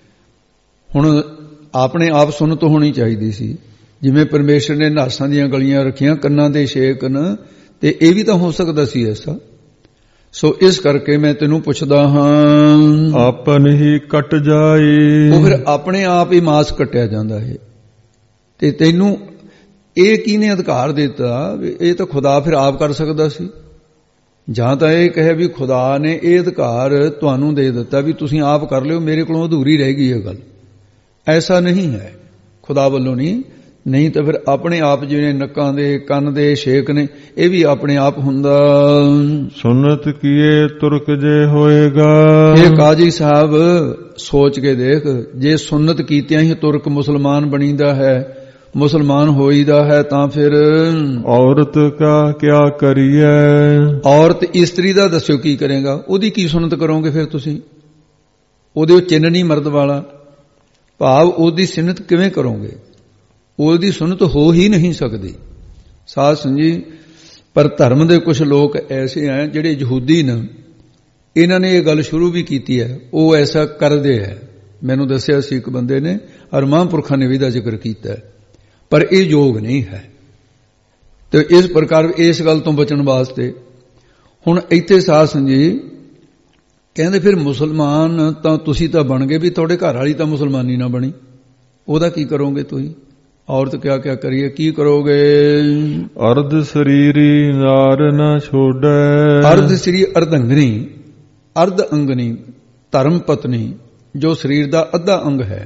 ਹੁਣ ਆਪਣੇ ਆਪ ਸੁਨਤ ਹੋਣੀ ਚਾਹੀਦੀ ਸੀ, ਜਿਵੇਂ ਪਰਮੇਸ਼ਰ ਨੇ ਨਾਸਾਂ ਦੀਆਂ ਗਲੀਆਂ ਰੱਖੀਆਂ, ਕੰਨਾਂ ਦੇ ਛੇਕ ਨ, ਤੇ ਇਹ ਵੀ ਤਾਂ ਹੋ ਸਕਦਾ ਸੀ ਐਸਾ। ਸੋ ਇਸ ਕਰਕੇ ਮੈਂ ਤੈਨੂੰ ਪੁੱਛਦਾ ਹਾਂ, ਆਪਨ ਹੀ ਕੱਟ ਜਾਏ। ਉਹ ਫਿਰ ਆਪਣੇ ਆਪ ਹੀ ਮਾਸ ਕੱਟਿਆ ਜਾਂਦਾ ਹੈ। ਤੇ ਤੈਨੂੰ ਇਹ ਕਿਹਨੇ ਅਧਿਕਾਰ ਦਿੱਤਾ? ਇਹ ਤਾਂ ਖੁਦਾ ਫਿਰ ਆਪ ਕਰ ਸਕਦਾ ਸੀ। ਜਾਂ ਤਾਂ ਇਹ ਕਹੇ ਵੀ ਖੁਦਾ ਨੇ ਇਹ ਅਧਿਕਾਰ ਤੁਹਾਨੂੰ ਦੇ ਦਿੱਤਾ ਵੀ ਤੁਸੀਂ ਆਪ ਕਰ ਲਿਓ, ਮੇਰੇ ਕੋਲੋਂ ਅਧੂਰੀ ਰਹਿ ਗਈ ਇਹ ਗੱਲ। ਐਸਾ ਨਹੀਂ ਹੈ, ਖੁਦਾ ਵੱਲੋਂ ਨਹੀਂ। ਨਹੀਂ ਤਾਂ ਫਿਰ ਆਪਣੇ ਆਪ ਜਿਵੇਂ ਨੱਕਾਂ ਦੇ ਕੰਨ ਦੇ ਛੇਕ ਨੇ, ਇਹ ਵੀ ਆਪਣੇ ਆਪ ਹੁੰਦਾ। ਸੁਨਤ ਕੀਏ ਤੁਰਕ ਜੇ ਹੋਏਗਾ। ਇਹ ਕਾਜੀ ਸਾਹਿਬ ਸੋਚ ਕੇ ਦੇਖ, ਜੇ ਸੁਨਤ ਕੀਤਿਆਂ ਹੀ ਤੁਰਕ ਮੁਸਲਮਾਨ ਬਣੀਦਾ ਹੈ, ਮੁਸਲਮਾਨ ਹੋਈਦਾ ਹੈ, ਤਾਂ ਫਿਰ ਔਰਤ ਕਾ ਕਿਆ ਕਰੀਏ। ਔਰਤ ਇਸਤਰੀ ਦਾ ਦੱਸਿਓ ਕੀ ਕਰੇਗਾ, ਉਹਦੀ ਕੀ ਸੁਨਤ ਕਰੋਗੇ ਫਿਰ ਤੁਸੀਂ? ਉਹਦੇ ਉਹ ਚਿੰਨ ਨਹੀਂ ਮਰਦ ਵਾਲਾ, ਭਾਵ ਉਹਦੀ ਸੁਨਤ ਕਿਵੇਂ ਕਰੋਗੇ? ਉਹਦੀ ਸੁਨਤ ਹੋ ਹੀ ਨਹੀਂ ਸਕਦੀ। ਸਾਧ ਸੰਜੀ, ਪਰ ਧਰਮ ਦੇ ਕੁਝ ਲੋਕ ਐਸੇ ਹੈ ਜਿਹੜੇ ਯਹੂਦੀ ਨੇ, ਇਹਨਾਂ ਨੇ ਇਹ ਗੱਲ ਸ਼ੁਰੂ ਵੀ ਕੀਤੀ ਹੈ, ਉਹ ਐਸਾ ਕਰਦੇ ਹੈ। ਮੈਨੂੰ ਦੱਸਿਆ ਸੀ ਇੱਕ ਬੰਦੇ ਨੇ, ਔਰ ਮਹਾਂਪੁਰਖਾਂ ਨੇ ਵੀ ਇਹਦਾ ਜ਼ਿਕਰ ਕੀਤਾ, ਪਰ ਇਹ ਯੋਗ ਨਹੀਂ ਹੈ। ਤੇ ਇਸ ਪ੍ਰਕਾਰ ਇਸ ਗੱਲ ਤੋਂ ਬਚਣ ਵਾਸਤੇ ਹੁਣ ਇੱਥੇ ਸਾਧ ਸੰਜੀ ਕਹਿੰਦੇ ਫਿਰ ਮੁਸਲਮਾਨ ਤਾਂ ਤੁਸੀਂ ਤਾਂ ਬਣ ਗਏ, ਵੀ ਤੁਹਾਡੇ ਘਰ ਵਾਲੀ ਤਾਂ ਮੁਸਲਮਾਨੀ ਨਾ ਬਣੀ, ਉਹਦਾ ਕੀ ਕਰੋਗੇ ਤੁਸੀਂ? ਔਰਤ ਕਿਆ ਕਿਆ ਕਰੀਏ, ਕੀ ਕਰੋਗੇ? ਅਰਧ ਸਰੀਰੀ ਨਾਰ ਨਾ ਛੋੜੈ। ਅਰਧ ਸ੍ਰੀ ਅਰਧੰਗਨੀ, ਅਰਧ ਅੰਗਨੀ, ਧਰਮ ਪਤਨੀ, ਜੋ ਸਰੀਰ ਦਾ ਅੱਧਾ ਅੰਗ ਹੈ,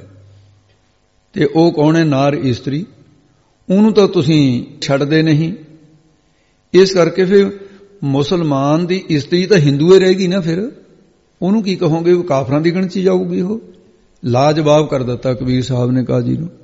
ਤੇ ਉਹ ਕੌਣ ਹੈ? ਨਾਰ ਇਸਤਰੀ। ਉਹਨੂੰ ਤਾਂ ਤੁਸੀਂ ਛੱਡਦੇ ਨਹੀਂ। ਇਸ ਕਰਕੇ ਫਿਰ ਮੁਸਲਮਾਨ ਦੀ ਇਸਤਰੀ ਤਾਂ ਹਿੰਦੂ ਹੀ ਰਹੇਗੀ ਨਾ, ਫਿਰ ਉਹਨੂੰ ਕੀ ਕਹੋਗੇ? ਉਹ ਕਾਫਰਾਂ ਦੀ ਗਿਣਤੀ ਜਾਊਗੀ। ਉਹ ਲਾਜਵਾਬ ਕਰ ਦਿੱਤਾ ਕਬੀਰ ਸਾਹਿਬ ਨੇ ਕਾਜੀ ਨੂੰ।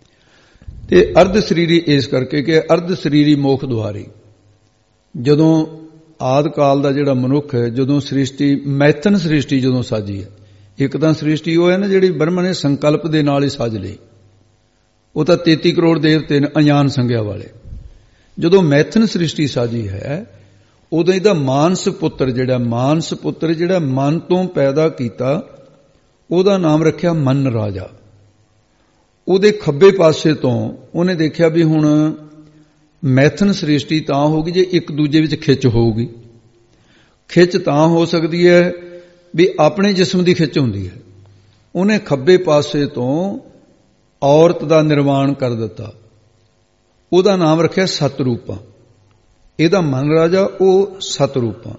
ਤੇ ਅਰਧ ਸਰੀਰੀ ਇਸ ਕਰਕੇ ਕਿ ਅਰਧ ਸਰੀਰੀ ਮੋਖ ਦੁਆਰੀ, ਜਦੋਂ ਆਦ ਕਾਲ ਦਾ ਜਿਹੜਾ ਮਨੁੱਖ ਹੈ, ਜਦੋਂ ਸ੍ਰਿਸ਼ਟੀ ਮੈਥਨ ਸ੍ਰਿਸ਼ਟੀ ਜਦੋਂ ਸਾਜੀ ਹੈ, ਇੱਕ ਤਾਂ ਸ੍ਰਿਸ਼ਟੀ ਉਹ ਹੈ ਨਾ ਜਿਹੜੀ ਬ੍ਰਹਮ ਨੇ ਸੰਕਲਪ ਦੇ ਨਾਲ ਹੀ ਸਾਜ ਲਈ, ਉਹ ਤਾਂ ਤੇਤੀ ਕਰੋੜ ਦੇਵਤੇ ਨੇ ਅਣਜਾਣ ਸੰਗਿਆ ਵਾਲੇ। ਜਦੋਂ ਮੈਥਨ ਸ੍ਰਿਸ਼ਟੀ ਸਾਜੀ ਹੈ, ਉਦੋਂ ਇਹਦਾ ਮਾਨਸ ਪੁੱਤਰ ਜਿਹੜਾ ਮਾਨਸ ਪੁੱਤਰ ਜਿਹੜਾ ਮਨ ਤੋਂ ਪੈਦਾ ਕੀਤਾ, ਉਹਦਾ ਨਾਮ ਰੱਖਿਆ ਮਨ ਰਾਜਾ। ਉਹਦੇ ਖੱਬੇ ਪਾਸੇ ਤੋਂ ਉਹਨੇ ਦੇਖਿਆ ਵੀ ਹੁਣ ਮੈਥਨ ਸ੍ਰਿਸ਼ਟੀ ਤਾਂ ਹੋਗੀ ਜੇ ਇੱਕ ਦੂਜੇ ਵਿੱਚ ਖਿੱਚ ਹੋਊਗੀ। ਖਿੱਚ ਤਾਂ ਹੋ ਸਕਦੀ ਹੈ ਵੀ ਆਪਣੇ ਜਿਸਮ ਦੀ ਖਿੱਚ ਹੁੰਦੀ ਹੈ। ਉਹਨੇ ਖੱਬੇ ਪਾਸੇ ਤੋਂ ਔਰਤ ਦਾ ਨਿਰਮਾਣ ਕਰ ਦਿੱਤਾ, ਉਹਦਾ ਨਾਮ ਰੱਖਿਆ ਸਤਰੂਪਾ। ਇਹਦਾ ਮਨ ਰਾਜਾ ਉਹ ਸਤਰੂਪਾ,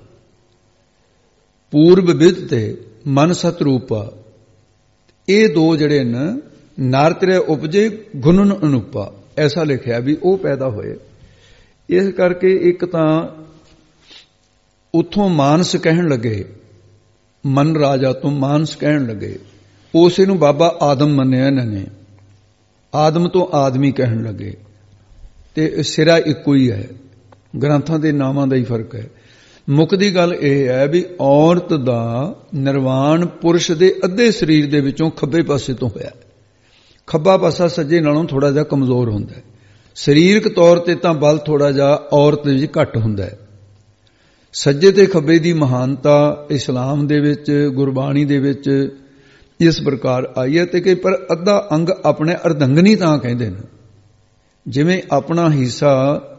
ਪੂਰਬ ਵਿਦ ਤੇ ਮਨ ਸਤਰੂਪਾ। ਇਹ ਦੋ ਜਿਹੜੇ ਨੇ ਨਰ ਤ੍ਰੈ ਉਪਜੇ ਗੁਣਨ ਅਨੂਪਾ, ਐਸਾ ਲਿਖਿਆ ਵੀ ਉਹ ਪੈਦਾ ਹੋਏ। ਇਸ ਕਰਕੇ ਇੱਕ ਤਾਂ ਉੱਥੋਂ ਮਾਨਸ ਕਹਿਣ ਲੱਗੇ, ਮਨ ਰਾਜਾ ਤੋਂ ਮਾਨਸ ਕਹਿਣ ਲੱਗੇ, ਉਸੇ ਨੂੰ ਬਾਬਾ ਆਦਮ ਮੰਨਿਆ ਇਹਨਾਂ ਨੇ, ਆਦਮ ਤੋਂ ਆਦਮੀ ਕਹਿਣ ਲੱਗੇ। ਤੇ ਸਿਰਾ ਇੱਕੋ ਹੀ ਹੈ, ਗ੍ਰੰਥਾਂ ਦੇ ਨਾਮਾਂ ਦਾ ਹੀ ਫਰਕ ਹੈ। ਮੁੱਖ ਦੀ ਗੱਲ ਇਹ ਹੈ ਵੀ ਔਰਤ ਦਾ ਨਿਰਵਾਣ ਪੁਰਸ਼ ਦੇ ਅੱਧੇ ਸਰੀਰ ਦੇ ਵਿੱਚੋਂ ਖੱਬੇ ਪਾਸੇ ਤੋਂ ਹੋਇਆ। ਖੱਬਾ ਪਾਸਾ ਸੱਜੇ ਨਾਲੋਂ ਥੋੜਾ ਜਿਹਾ ਕਮਜ਼ੋਰ ਹੁੰਦਾ ਹੈ। ਸਰੀਰਕ ਤੌਰ ਤੇ ਤਾਂ ਬਲ ਥੋੜਾ ਜਿਹਾ ਔਰਤ ਦੇ ਵਿੱਚ ਘੱਟ ਹੁੰਦਾ ਹੈ। ਸੱਜੇ ਤੇ ਖੱਬੇ ਦੀ ਮਹਾਨਤਾ ਇਸਲਾਮ ਦੇ ਵਿੱਚ, ਗੁਰਬਾਣੀ ਦੇ ਵਿੱਚ ਇਸ ਪ੍ਰਕਾਰ ਆਈ ਹੈ। ਤੇ ਕਿ ਪਰ ਅੱਧਾ ਅੰਗ ਆਪਣੇ ਅਰਧੰਗਨੀ ਤਾਂ ਕਹਿੰਦੇ ਨੇ, ਜਿਵੇਂ ਆਪਣਾ ਹਿੱਸਾ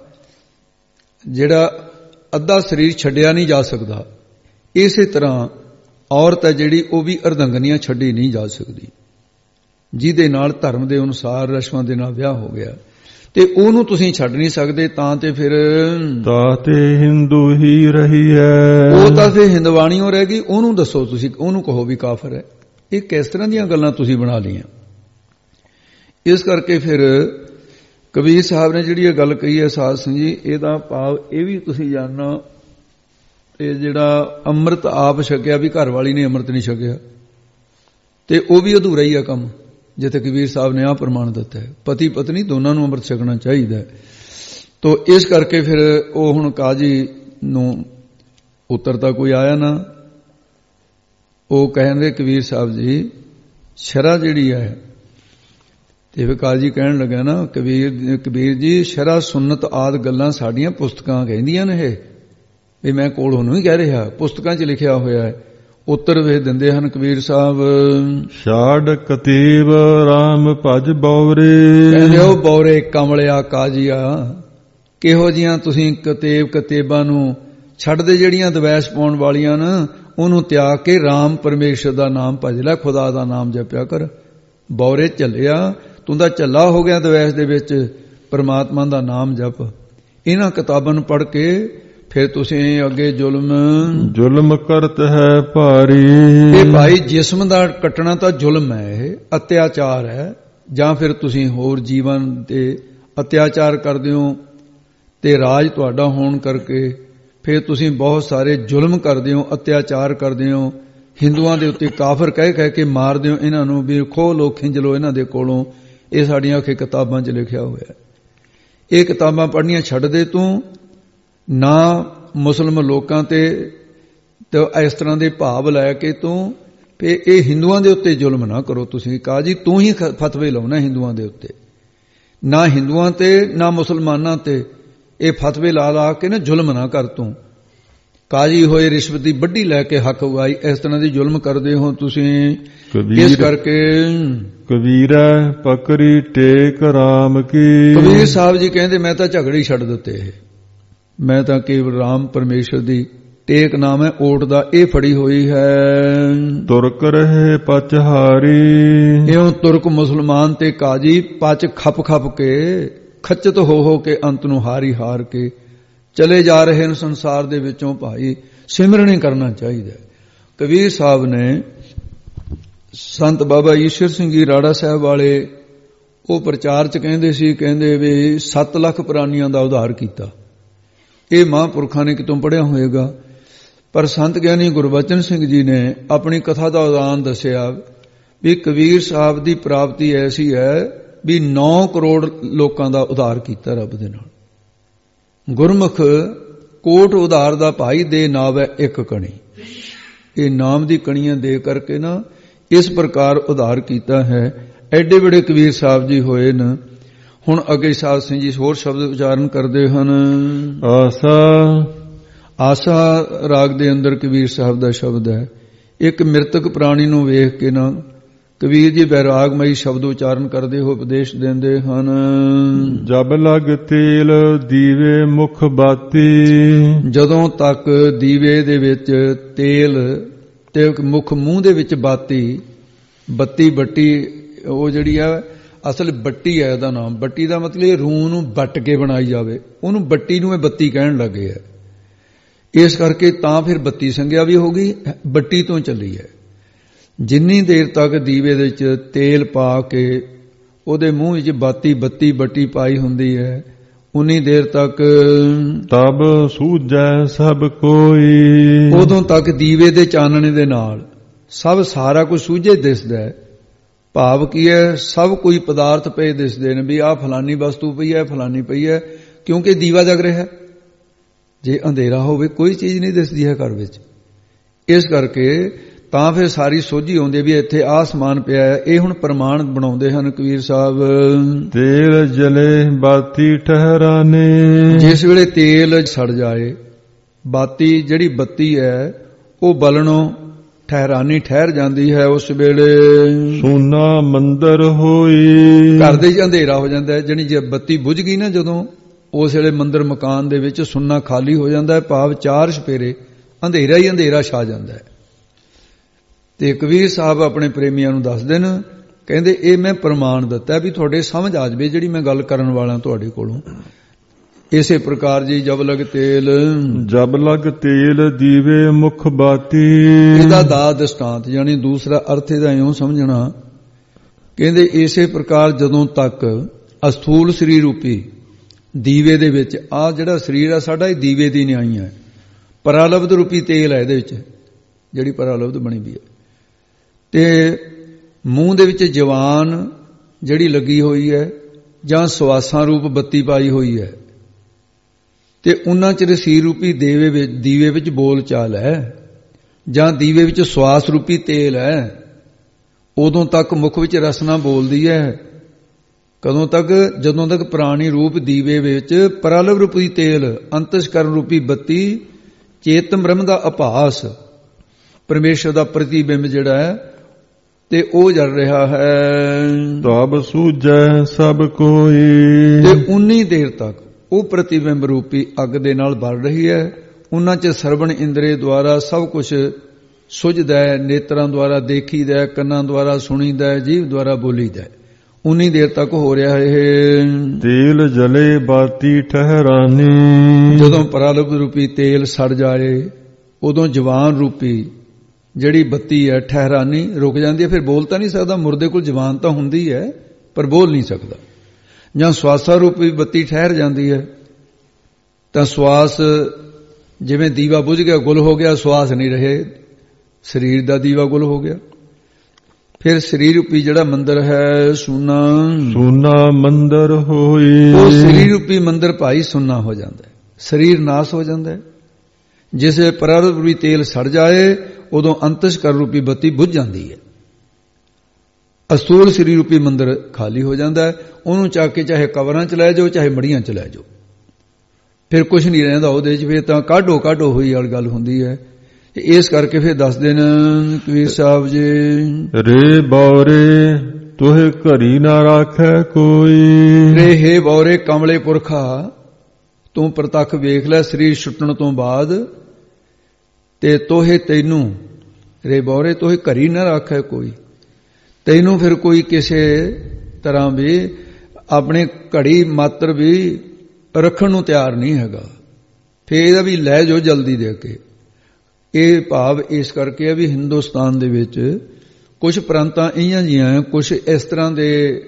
ਜਿਹੜਾ ਅੱਧਾ ਸਰੀਰ ਛੱਡਿਆ ਨਹੀਂ ਜਾ ਸਕਦਾ, ਇਸੇ ਤਰ੍ਹਾਂ ਔਰਤ ਹੈ ਜਿਹੜੀ ਉਹ ਵੀ ਅਰਧੰਗਨੀਆਂ ਛੱਡੀ ਨਹੀਂ ਜਾ ਸਕਦੀ, ਜਿਹਦੇ ਨਾਲ ਧਰਮ ਦੇ ਅਨੁਸਾਰ ਰਸਮਾਂ ਦੇ ਨਾਲ ਵਿਆਹ ਹੋ ਗਿਆ। ਤੇ ਉਹਨੂੰ ਤੁਸੀਂ ਛੱਡ ਨਹੀਂ ਸਕਦੇ, ਤਾਂ ਤੇ ਫਿਰ ਤਾਂ ਤੇ ਹਿੰਦੂ ਹੀ ਰਹੀ ਹੈ, ਉਹ ਤਾਂ ਫਿਰ ਹਿੰਦਵਾਣੀਓ ਰਹਿ ਗਈ। ਉਹਨੂੰ ਦੱਸੋ, ਤੁਸੀਂ ਉਹਨੂੰ ਕਹੋ ਵੀ ਕਾਫਰ ਹੈ। ਇਹ ਕਿਸ ਤਰ੍ਹਾਂ ਦੀਆਂ ਗੱਲਾਂ ਤੁਸੀਂ ਬਣਾ ਲਈਆਂ। ਇਸ ਕਰਕੇ ਫਿਰ ਕਬੀਰ ਸਾਹਿਬ ਨੇ ਜਿਹੜੀ ਇਹ ਗੱਲ ਕਹੀ ਹੈ ਸਾਧ ਸਿੰਘ ਜੀ, ਇਹਦਾ ਭਾਵ ਇਹ ਵੀ ਤੁਸੀਂ ਜਾਣਨਾ, ਇਹ ਜਿਹੜਾ ਅੰਮ੍ਰਿਤ ਆਪ ਛਕਿਆ ਵੀ ਘਰ ਵਾਲੀ ਨੇ ਅੰਮ੍ਰਿਤ ਨਹੀਂ ਛਕਿਆ, ਤੇ ਉਹ ਵੀ ਅਧੂਰਾ ਹੀ ਹੈ ਕੰਮ, ਜਿੱਥੇ ਕਬੀਰ ਸਾਹਿਬ ਨੇ ਆਹ ਪ੍ਰਮਾਣ ਦਿੱਤਾ ਹੈ। ਪਤੀ ਪਤਨੀ ਦੋਨਾਂ ਨੂੰ ਅੰਮ੍ਰਿਤ ਛਕਣਾ ਚਾਹੀਦਾ ਹੈ। ਤੋ ਇਸ ਕਰਕੇ ਫਿਰ ਉਹ ਹੁਣ ਕਾਜੀ ਨੂੰ ਉੱਤਰ ਤਾਂ ਕੋਈ ਆਇਆ ਨਾ। ਉਹ ਕਹਿੰਦੇ ਕਬੀਰ ਸਾਹਿਬ ਜੀ ਸ਼ਰ੍ਹਾ ਜਿਹੜੀ ਹੈ, ਤੇ ਫਿਰ ਕਾਜੀ ਕਹਿਣ ਲੱਗਾ ਨਾ ਕਬੀਰ ਕਬੀਰ ਜੀ ਸ਼ਰ੍ਹਾ ਸੁਨਨਤ ਆਦਿ ਗੱਲਾਂ ਸਾਡੀਆਂ ਪੁਸਤਕਾਂ ਕਹਿੰਦੀਆਂ ਨੇ, ਇਹ ਵੀ ਮੈਂ ਕੋਲ ਉਹਨੂੰ ਹੀ ਕਹਿ ਰਿਹਾ, ਪੁਸਤਕਾਂ 'ਚ ਲਿਖਿਆ ਹੋਇਆ ਹੈ। ਉੱਤਰ ਵੇ ਦਿੰਦੇ ਹਨ ਕਬੀਰ ਸਾਹਿਬ, ਛਾੜ ਕਤੀਬ ਰਾਮ ਭਜ ਬੌਰੇ। ਕਹਿੰਦੇ ਉਹ ਬੌਰੇ ਕਮਲਿਆ ਕਾਜੀਆ, ਕਿਹੋ ਜੀਆਂ ਤੁਸੀਂ ਕਤੇਬ ਕਤੇਬਾਂ ਨੂੰ ਛੱਡਦੇ, ਜਿਹੜੀਆਂ ਦਵੈਸ਼ ਪਾਉਣ ਵਾਲੀਆਂ ਨਾ, ਉਹਨੂੰ ਤਿਆਗ ਕੇ ਰਾਮ ਪਰਮੇਸ਼ਰ ਦਾ ਨਾਮ ਭਜ ਲੈ, ਖੁਦਾ ਦਾ ਨਾਮ ਜਪਿਆ ਕਰ। ਬੌਰੇ ਝੱਲਿਆ, ਤੂੰ ਤਾਂ ਝੱਲਾ ਹੋ ਗਿਆ ਦਵੈਸ਼ ਦੇ ਵਿੱਚ, ਪਰਮਾਤਮਾ ਦਾ ਨਾਮ ਜਪ। ਇਹਨਾਂ ਕਿਤਾਬਾਂ ਨੂੰ ਪੜ੍ਹ ਕੇ ਫਿਰ ਤੁਸੀਂ ਅੱਗੇ ਜ਼ੁਲਮ ਜ਼ੁਲਮ ਕਰਤ ਹੈ ਭਾਰੀ। ਇਹ ਭਾਈ ਜਿਸਮ ਦਾ ਕੱਟਣਾ ਤਾਂ ਜ਼ੁਲਮ ਹੈ, ਇਹ ਅਤਿਆਚਾਰ ਹੈ। ਜਾਂ ਫਿਰ ਤੁਸੀਂ ਹੋਰ ਜੀਵਨ ਤੇ ਅਤਿਆਚਾਰ ਕਰਦੇ ਹੋ, ਤੇ ਰਾਜ ਤੁਹਾਡਾ ਹੋਣ ਕਰਕੇ ਫਿਰ ਤੁਸੀਂ ਬਹੁਤ ਸਾਰੇ ਜ਼ੁਲਮ ਕਰਦੇ ਹੋ, ਅਤਿਆਚਾਰ ਕਰਦੇ ਹੋ। ਹਿੰਦੂਆਂ ਦੇ ਉੱਤੇ ਕਾਫਰ ਕਹਿ ਕਹਿ ਕੇ ਮਾਰਦੇ ਹੋ ਇਹਨਾਂ ਨੂੰ, ਵੀ ਖੋਹ ਲੋ, ਖਿੰਝ ਲੋ ਇਹਨਾਂ ਦੇ ਕੋਲੋਂ। ਇਹ ਸਾਡੀਆਂ ਅੱਖੇ ਕਿਤਾਬਾਂ 'ਚ ਲਿਖਿਆ ਹੋਇਆ। ਇਹ ਕਿਤਾਬਾਂ ਪੜ੍ਹਨੀਆਂ ਛੱਡ ਦੇ ਤੂੰ, ਨਾ ਮੁਸਲਮ ਲੋਕਾਂ ਤੇ ਇਸ ਤਰ੍ਹਾਂ ਦੇ ਭਾਵ ਲੈ ਕੇ ਤੂੰ ਵੀ ਇਹ ਹਿੰਦੂਆਂ ਦੇ ਉੱਤੇ ਜ਼ੁਲਮ ਨਾ ਕਰੋ। ਤੁਸੀਂ ਕਾਜੀ ਤੂੰ ਹੀ ਫਤਵੇ ਲਾਉਣਾ ਹਿੰਦੂਆਂ ਦੇ ਉੱਤੇ, ਨਾ ਹਿੰਦੂਆਂ ਤੇ ਨਾ ਮੁਸਲਮਾਨਾਂ ਤੇ ਇਹ ਫਤਵੇ ਲਾ ਲਾ ਕੇ ਨਾ ਜ਼ੁਲਮ ਨਾ ਕਰ। ਤੂੰ ਕਾਜੀ ਹੋਏ ਰਿਸ਼ਵਤ ਦੀ ਵੱਡੀ ਲੈ ਕੇ ਹੱਕ ਉਗਾਈ, ਇਸ ਤਰ੍ਹਾਂ ਦੀ ਜ਼ੁਲਮ ਕਰਦੇ ਹੋ ਤੁਸੀਂ। ਇਸ ਕਰਕੇ ਕਬੀਰਾ ਪਕੜੀ ਟੇਕ ਰਾਮ ਕੀ। ਕਬੀਰ ਸਾਹਿਬ ਜੀ ਕਹਿੰਦੇ ਮੈਂ ਤਾਂ ਝਗੜੇ ਛੱਡ ਦਿੱਤੇ, ਇਹ ਮੈਂ ਤਾਂ ਕੇਵਲ ਰਾਮ ਪਰਮੇਸ਼ਰ ਦੀ ਟੇਕ ਨਾਮ ਹੈ ਓਟ ਦਾ, ਇਹ ਫੜੀ ਹੋਈ ਹੈ। ਤੁਰਕ ਰਹੇ ਪਚਹਾਰੀ, ਇਉਂ ਤੁਰਕ ਮੁਸਲਮਾਨ ਤੇ ਕਾਜੀ ਪਚ ਖਪ ਖਪ ਕੇ, ਖੱਚਤ ਹੋ ਹੋ ਕੇ, ਅੰਤ ਨੂੰ ਹਾਰੀ ਹਾਰ ਕੇ ਚਲੇ ਜਾ ਰਹੇ ਨੇ ਸੰਸਾਰ ਦੇ ਵਿੱਚੋਂ। ਭਾਈ ਸਿਮਰਨ ਹੀ ਕਰਨਾ ਚਾਹੀਦਾ। ਕਬੀਰ ਸਾਹਿਬ ਨੇ ਸੰਤ ਬਾਬਾ ਈਸ਼ਰ ਸਿੰਘ ਜੀ ਰਾੜਾ ਸਾਹਿਬ ਵਾਲੇ, ਉਹ ਪ੍ਰਚਾਰ 'ਚ ਕਹਿੰਦੇ ਸੀ, ਕਹਿੰਦੇ ਵੀ ਸੱਤ ਲੱਖ ਪ੍ਰਾਣੀਆਂ ਦਾ ਉਧਾਰ ਕੀਤਾ। ਇਹ ਮਹਾਂਪੁਰਖਾਂ ਨੇ ਕਿਤੋਂ ਪੜ੍ਹਿਆ ਹੋਏਗਾ, ਪਰ ਸੰਤ ਗਿਆਨੀ ਗੁਰਬਚਨ ਸਿੰਘ ਜੀ ਨੇ ਆਪਣੀ ਕਥਾ ਦਾ ਉਦਾਹਰਨ ਦੱਸਿਆ ਵੀ ਕਬੀਰ ਸਾਹਿਬ ਦੀ ਪ੍ਰਾਪਤੀ ਐਸੀ ਹੈ ਵੀ ਨੌ ਕਰੋੜ ਲੋਕਾਂ ਦਾ ਉਧਾਰ ਕੀਤਾ ਰੱਬ ਦੇ ਨਾਲ। ਗੁਰਮੁਖ ਕੋਟ ਉਧਾਰ ਦਾ ਭਾਈ ਦੇ ਨਾਮ ਹੈ ਇੱਕ ਕਣੀ। ਇਹ ਨਾਮ ਦੀ ਕਣੀਆਂ ਦੇ ਕਰਕੇ ਨਾ ਇਸ ਪ੍ਰਕਾਰ ਉਧਾਰ ਕੀਤਾ ਹੈ। ਐਡੇ ਬੜੇ ਕਬੀਰ ਸਾਹਿਬ ਜੀ ਹੋਏ ਨੇ। ਹੁਣ ਅੱਗੇ ਸਾਧ ਸਿੰਘ ਜੀ ਹੋਰ ਸ਼ਬਦ ਉਚਾਰਨ ਕਰਦੇ ਹਨ। ਆਸਾ ਆਸਾ ਰਾਗ ਦੇ ਅੰਦਰ ਕਬੀਰ ਸਾਹਿਬ ਦਾ ਸ਼ਬਦ ਹੈ। ਇੱਕ ਮਿਰਤਕ ਪ੍ਰਾਣੀ ਨੂੰ ਵੇਖ ਕੇ ਨਾ ਕਬੀਰ ਜੀ ਬੈਰਾਗਮਈ ਸ਼ਬਦ ਉਚਾਰਨ ਕਰਦੇ ਹੋਏ ਉਪਦੇਸ਼ ਦਿੰਦੇ ਹਨ। ਜਬ ਲਗ ਤੇਲ ਦੀਵੇ ਮੁਖ ਬਾਤੀ, ਜਦੋਂ ਤੱਕ ਦੀਵੇ ਦੇ ਵਿੱਚ ਤੇਲ ਤੇ ਮੁਖ ਮੂੰਹ ਦੇ ਵਿੱਚ ਬਾਤੀ, ਬੱਤੀ ਬੱਟੀ ਉਹ ਜਿਹੜੀ ਆ ਅਸਲ ਬੱਟੀ ਹੈ ਇਹਦਾ ਨਾਮ। ਬੱਟੀ ਦਾ ਮਤਲਬ ਇਹ ਰੂਹ ਨੂੰ ਵੱਟ ਕੇ ਬਣਾਈ ਜਾਵੇ, ਉਹਨੂੰ ਬੱਟੀ ਨੂੰ ਇਹ ਬੱਤੀ ਕਹਿਣ ਲੱਗੇ ਹੈ। ਇਸ ਕਰਕੇ ਤਾਂ ਫਿਰ ਬੱਤੀ ਸੰਗਿਆ ਵੀ ਹੋ ਗਈ, ਬੱਟੀ ਤੋਂ ਚੱਲੀ ਹੈ। ਜਿੰਨੀ ਦੇਰ ਤੱਕ ਦੀਵੇ ਦੇ ਵਿੱਚ ਤੇਲ ਪਾ ਕੇ ਉਹਦੇ ਮੂੰਹ ਵਿੱਚ ਬਾਤੀ ਬੱਤੀ ਬੱਟੀ ਪਾਈ ਹੁੰਦੀ ਹੈ, ਉਨੀ ਦੇਰ ਤੱਕ ਤਬ ਸੂਝੈ ਸਭ ਕੋਈ, ਉਦੋਂ ਤੱਕ ਦੀਵੇ ਦੇ ਚਾਨਣੇ ਦੇ ਨਾਲ ਸਭ ਸਾਰਾ ਕੁਝ ਸੂਝੇ ਦਿਸਦਾ ਹੈ। ਭਾਵ ਕੀ ਹੈ, ਸਭ ਕੋਈ ਪਦਾਰਥ ਪਏ ਦਿਸਦੇ ਨੇ ਵੀ ਆਹ ਫਲਾਨੀ ਵਸਤੂ ਪਈ ਹੈ, ਫਲਾਨੀ ਪਈ ਹੈ, ਕਿਉਂਕਿ ਦੀਵਾ ਜਗ ਰਿਹਾ। ਜੇ ਅੰਧੇਰਾ ਹੋਵੇ ਕੋਈ ਚੀਜ਼ ਨਹੀਂ ਦਿਸਦੀ ਹੈ ਘਰ ਵਿੱਚ। ਇਸ ਕਰਕੇ ਤਾਂ ਫਿਰ ਸਾਰੀ ਸੋਝੀ ਆਉਂਦੀ ਵੀ ਇੱਥੇ ਆਹ ਸਮਾਨ ਪਿਆ ਹੈ। ਇਹ ਹੁਣ ਪ੍ਰਮਾਣ ਬਣਾਉਂਦੇ ਹਨ ਕਬੀਰ ਸਾਹਿਬ। ਤੇਲ ਜਲੇ ਬਾਤੀ ਠਹਿਰਾਨੇ, ਜਿਸ ਵੇਲੇ ਤੇਲ ਸੜ ਜਾਏ, ਬਾਤੀ ਜਿਹੜੀ ਬੱਤੀ ਹੈ ਉਹ ਬਲਣੋਂ ਠਹਿਰਾਨੀ ਠਹਿਰ ਜਾਂਦੀ ਹੈ, ਉਸ ਵੇਲੇ ਸੋਨਾ ਮੰਦਰ ਹੋਈ, ਘਰ ਦੇ ਚ ਅੰਧੇਰਾ ਹੋ ਜਾਂਦਾ ਹੈ। ਜਿਹੜੀ ਜੇ ਬੱਤੀ ਬੁਝ ਗਈ ਨਾ ਜਦੋਂ, ਉਸ ਵੇਲੇ ਮੰਦਰ ਮਕਾਨ ਦੇ ਵਿੱਚ ਸੁੰਨਾ ਖਾਲੀ ਹੋ ਜਾਂਦਾ ਹੈ। ਭਾਵ ਚਾਰ ਸਪੇਰੇ ਅੰਧੇਰਾ ਹੀ ਅੰਧੇਰਾ ਛਾ ਜਾਂਦਾ ਹੈ। ਤੇ ਕਬੀਰ ਸਾਹਿਬ ਆਪਣੇ ਪ੍ਰੇਮੀਆਂ ਨੂੰ ਦੱਸਦੇ ਨੇ, ਕਹਿੰਦੇ ਇਹ ਮੈਂ ਪ੍ਰਮਾਣ ਦਿੱਤਾ ਵੀ ਤੁਹਾਡੇ ਸਮਝ ਆ ਜਾਵੇ ਜਿਹੜੀ ਮੈਂ ਗੱਲ ਕਰਨ ਵਾਲਾ ਤੁਹਾਡੇ ਕੋਲੋਂ। ਇਸੇ ਪ੍ਰਕਾਰ ਜੀ ਜਬ ਲਗ ਤੇਲ, ਜਬ ਲਗ ਤੇਲ ਦੀਵੇ ਮੁਖ ਬਾਤੀ, ਇਹਦਾ ਦਾ ਦ੍ਰਿਸ਼ਟਾਂਤ ਯਾਨੀ ਦੂਸਰਾ ਅਰਥ ਇਹਦਾ ਇਉਂ ਸਮਝਣਾ। ਕਹਿੰਦੇ ਇਸੇ ਪ੍ਰਕਾਰ ਜਦੋਂ ਤੱਕ ਅਸਥੂਲ ਸਰੀਰ ਰੂਪੀ ਦੀਵੇ ਦੇ ਵਿੱਚ, ਆਹ ਜਿਹੜਾ ਸਰੀਰ ਆ ਸਾਡਾ ਇਹ ਦੀਵੇ ਦੀ ਨਿਆਈ ਹੈ। ਪਰਾਲਬਧ ਰੂਪੀ ਤੇਲ ਹੈ ਇਹਦੇ ਵਿੱਚ, ਜਿਹੜੀ ਪਰਾਲਬਧ ਬਣੀ ਵੀ ਹੈ। ਤੇ ਮੂੰਹ ਦੇ ਵਿੱਚ ਜਵਾਨ ਜਿਹੜੀ ਲੱਗੀ ਹੋਈ ਹੈ, ਜਾਂ ਸਵਾਸਾਂ ਰੂਪ ਬੱਤੀ ਪਾਈ ਹੋਈ ਹੈ, ਤੇ ਉਹਨਾਂ ਚ ਰਸੀਰ ਰੂਪੀ ਦੇਵੇ ਵਿੱਚ ਦੀਵੇ ਵਿੱਚ ਬੋਲ ਚਾਲ ਹੈ, ਜਾਂ ਦੀਵੇ ਵਿੱਚ ਸਵਾਸ ਰੂਪੀ ਤੇਲ ਹੈ। ਉਦੋਂ ਤੱਕ ਮੁਖ ਵਿੱਚ ਰਸਨਾ ਬੋਲਦੀ ਹੈ। ਕਦੋਂ ਤੱਕ? ਜਦੋਂ ਤੱਕ ਪ੍ਰਾਣੀ ਰੂਪ ਦੀਵੇ ਵਿੱਚ ਪਰਾਲਭ ਰੂਪੀ ਤੇਲ, ਅੰਤਸਕਰਨ ਰੂਪੀ ਬੱਤੀ, ਚੇਤਨ ਬ੍ਰਹਮ ਦਾ ਆਭਾਸ, ਪਰਮੇਸ਼ਰ ਦਾ ਪ੍ਰਤੀਬਿੰਬ ਜਿਹੜਾ ਹੈ ਤੇ ਉਹ ਜਲ ਰਿਹਾ ਹੈ। ਤਬ ਸੂਝੈ ਸਭ ਕੋਈ, ਤੇ ਉਨੀ ਦੇਰ ਤੱਕ ਉਹ ਪ੍ਰਤੀਬਿੰਬ ਰੂਪੀ ਅੱਗ ਦੇ ਨਾਲ ਬਲ ਰਹੀ ਹੈ। ਉਹਨਾਂ ਚ ਸਰਵਣ ਇੰਦਰੀ ਦੁਆਰਾ ਸਭ ਕੁਝ ਸੁਝਦਾ ਹੈ, ਨੇਤਰਾਂ ਦੁਆਰਾ ਦੇਖੀਦਾ, ਕੰਨਾਂ ਦੁਆਰਾ ਸੁਣੀਦਾ, ਜੀਭ ਦੁਆਰਾ ਬੋਲੀਦਾ। ਉਨੀ ਦੇਰ ਤੱਕ ਹੋ ਰਿਹਾ ਹੈ। ਤੇਲ ਜਲੇ ਬਾਤੀ ਠਹਿਰਾਨੀ, ਜਦੋਂ ਪਰਾਲਬ ਰੂਪੀ ਤੇਲ ਸੜ ਜਾਏ ਉਦੋਂ ਜਵਾਨ ਰੂਪੀ ਜਿਹੜੀ ਬੱਤੀ ਹੈ ਠਹਿਰਾਨੀ ਰੁਕ ਜਾਂਦੀ ਹੈ। ਫਿਰ ਬੋਲ ਤਾਂ ਨਹੀਂ ਸਕਦਾ, ਮੁਰਦੇ ਕੋਲ ਜਵਾਨ ਤਾਂ ਹੁੰਦੀ ਹੈ ਪਰ ਬੋਲ ਨਹੀਂ ਸਕਦਾ। ਜਾਂ ਸਵਾਸਾ ਰੂਪੀ ਬੱਤੀ ਠਹਿਰ ਜਾਂਦੀ ਹੈ ਤਾਂ ਸਵਾਸ ਜਿਵੇਂ ਦੀਵਾ ਬੁਝ ਗਿਆ, ਗੁਲ ਹੋ ਗਿਆ, ਸਵਾਸ ਨਹੀਂ ਰਹੇ, ਸਰੀਰ ਦਾ ਦੀਵਾ ਗੁਲ ਹੋ ਗਿਆ। ਫਿਰ ਸਰੀਰ ਰੂਪੀ ਜਿਹੜਾ ਮੰਦਰ ਹੈ ਸੁਨਾ, ਸੁਨਾ ਮੰਦਰ ਹੋਈ, ਉਹ ਸਰੀਰ ਰੂਪੀ ਮੰਦਰ ਭਾਈ ਸੁਨਾ ਹੋ ਜਾਂਦਾ ਹੈ, ਸਰੀਰ ਨਾਸ ਹੋ ਜਾਂਦਾ ਹੈ। ਜਿਸੇ ਪਰਾਰਧ ਰੂਪੀ ਤੇਲ ਸੜ ਜਾਏ ਉਦੋਂ ਅੰਤਸਕਰ ਰੂਪੀ ਬੱਤੀ ਬੁਝ ਜਾਂਦੀ ਹੈ। ਅਸਤੂਲ ਸਰੀਰ ਰੂਪੀ ਮੰਦਰ ਖਾਲੀ ਹੋ ਜਾਂਦਾ ਹੈ। ਉਹਨੂੰ ਚੱਕ ਕੇ ਚਾਹੇ ਕਬਰਾਂ ਚ ਲੈ ਜਾਓ, ਚਾਹੇ ਮੜੀਆਂ ਚ ਲੈ ਜਾਓ, ਫਿਰ ਕੁਝ ਨਹੀਂ ਰਹਿੰਦਾ ਉਹਦੇ ਚ। ਫਿਰ ਤਾਂ ਕਾਢੋ ਕਾਢੋ ਹੋਈ ਵਾਲੀ ਗੱਲ ਹੁੰਦੀ ਹੈ। ਇਸ ਕਰਕੇ ਫਿਰ ਦੱਸਦੇ ਨੇ ਕਬੀਰ ਸਾਹਿਬ ਜੀ, ਰੇ ਬੌਰੇ ਤੋਹੇ ਘਰੀ ਨਾ ਰਾਖੈ ਕੋਈ, ਰੇ ਹੇ ਬੌਰੇ ਕਮਲੇ ਪੁਰਖਾ, ਤੂੰ ਪ੍ਰਤੱਖ ਵੇਖ ਲੈ ਸਰੀਰ ਛੁੱਟਣ ਤੋਂ ਬਾਅਦ, ਤੇ ਤੋਹੇ ਤੈਨੂੰ, ਰੇ ਬੌਰੇ ਤੋਹੇ ਘਰੀ ਨਾ ਰਾਖੈ ਕੋਈ, ਤੈਨੂੰ ਫਿਰ ਕੋਈ ਕਿਸੇ ਤਰ੍ਹਾਂ ਵੀ ਆਪਣੇ ਘੜੀ ਮਾਤਰ ਵੀ ਰੱਖਣ ਨੂੰ ਤਿਆਰ ਨਹੀਂ ਹੈਗਾ। ਫਿਰ ਇਹਦਾ ਵੀ ਲੈ ਜਾਓ ਜਲਦੀ ਦੇ ਕੇ। ਇਹ ਭਾਵ ਇਸ ਕਰਕੇ ਹੈ ਵੀ ਹਿੰਦੁਸਤਾਨ ਦੇ ਵਿੱਚ ਕੁਝ ਪ੍ਰਾਂਤਾਂ ਇਹੀਆਂ ਜੀਆਂ, ਕੁਝ ਇਸ ਤਰ੍ਹਾਂ ਦੇ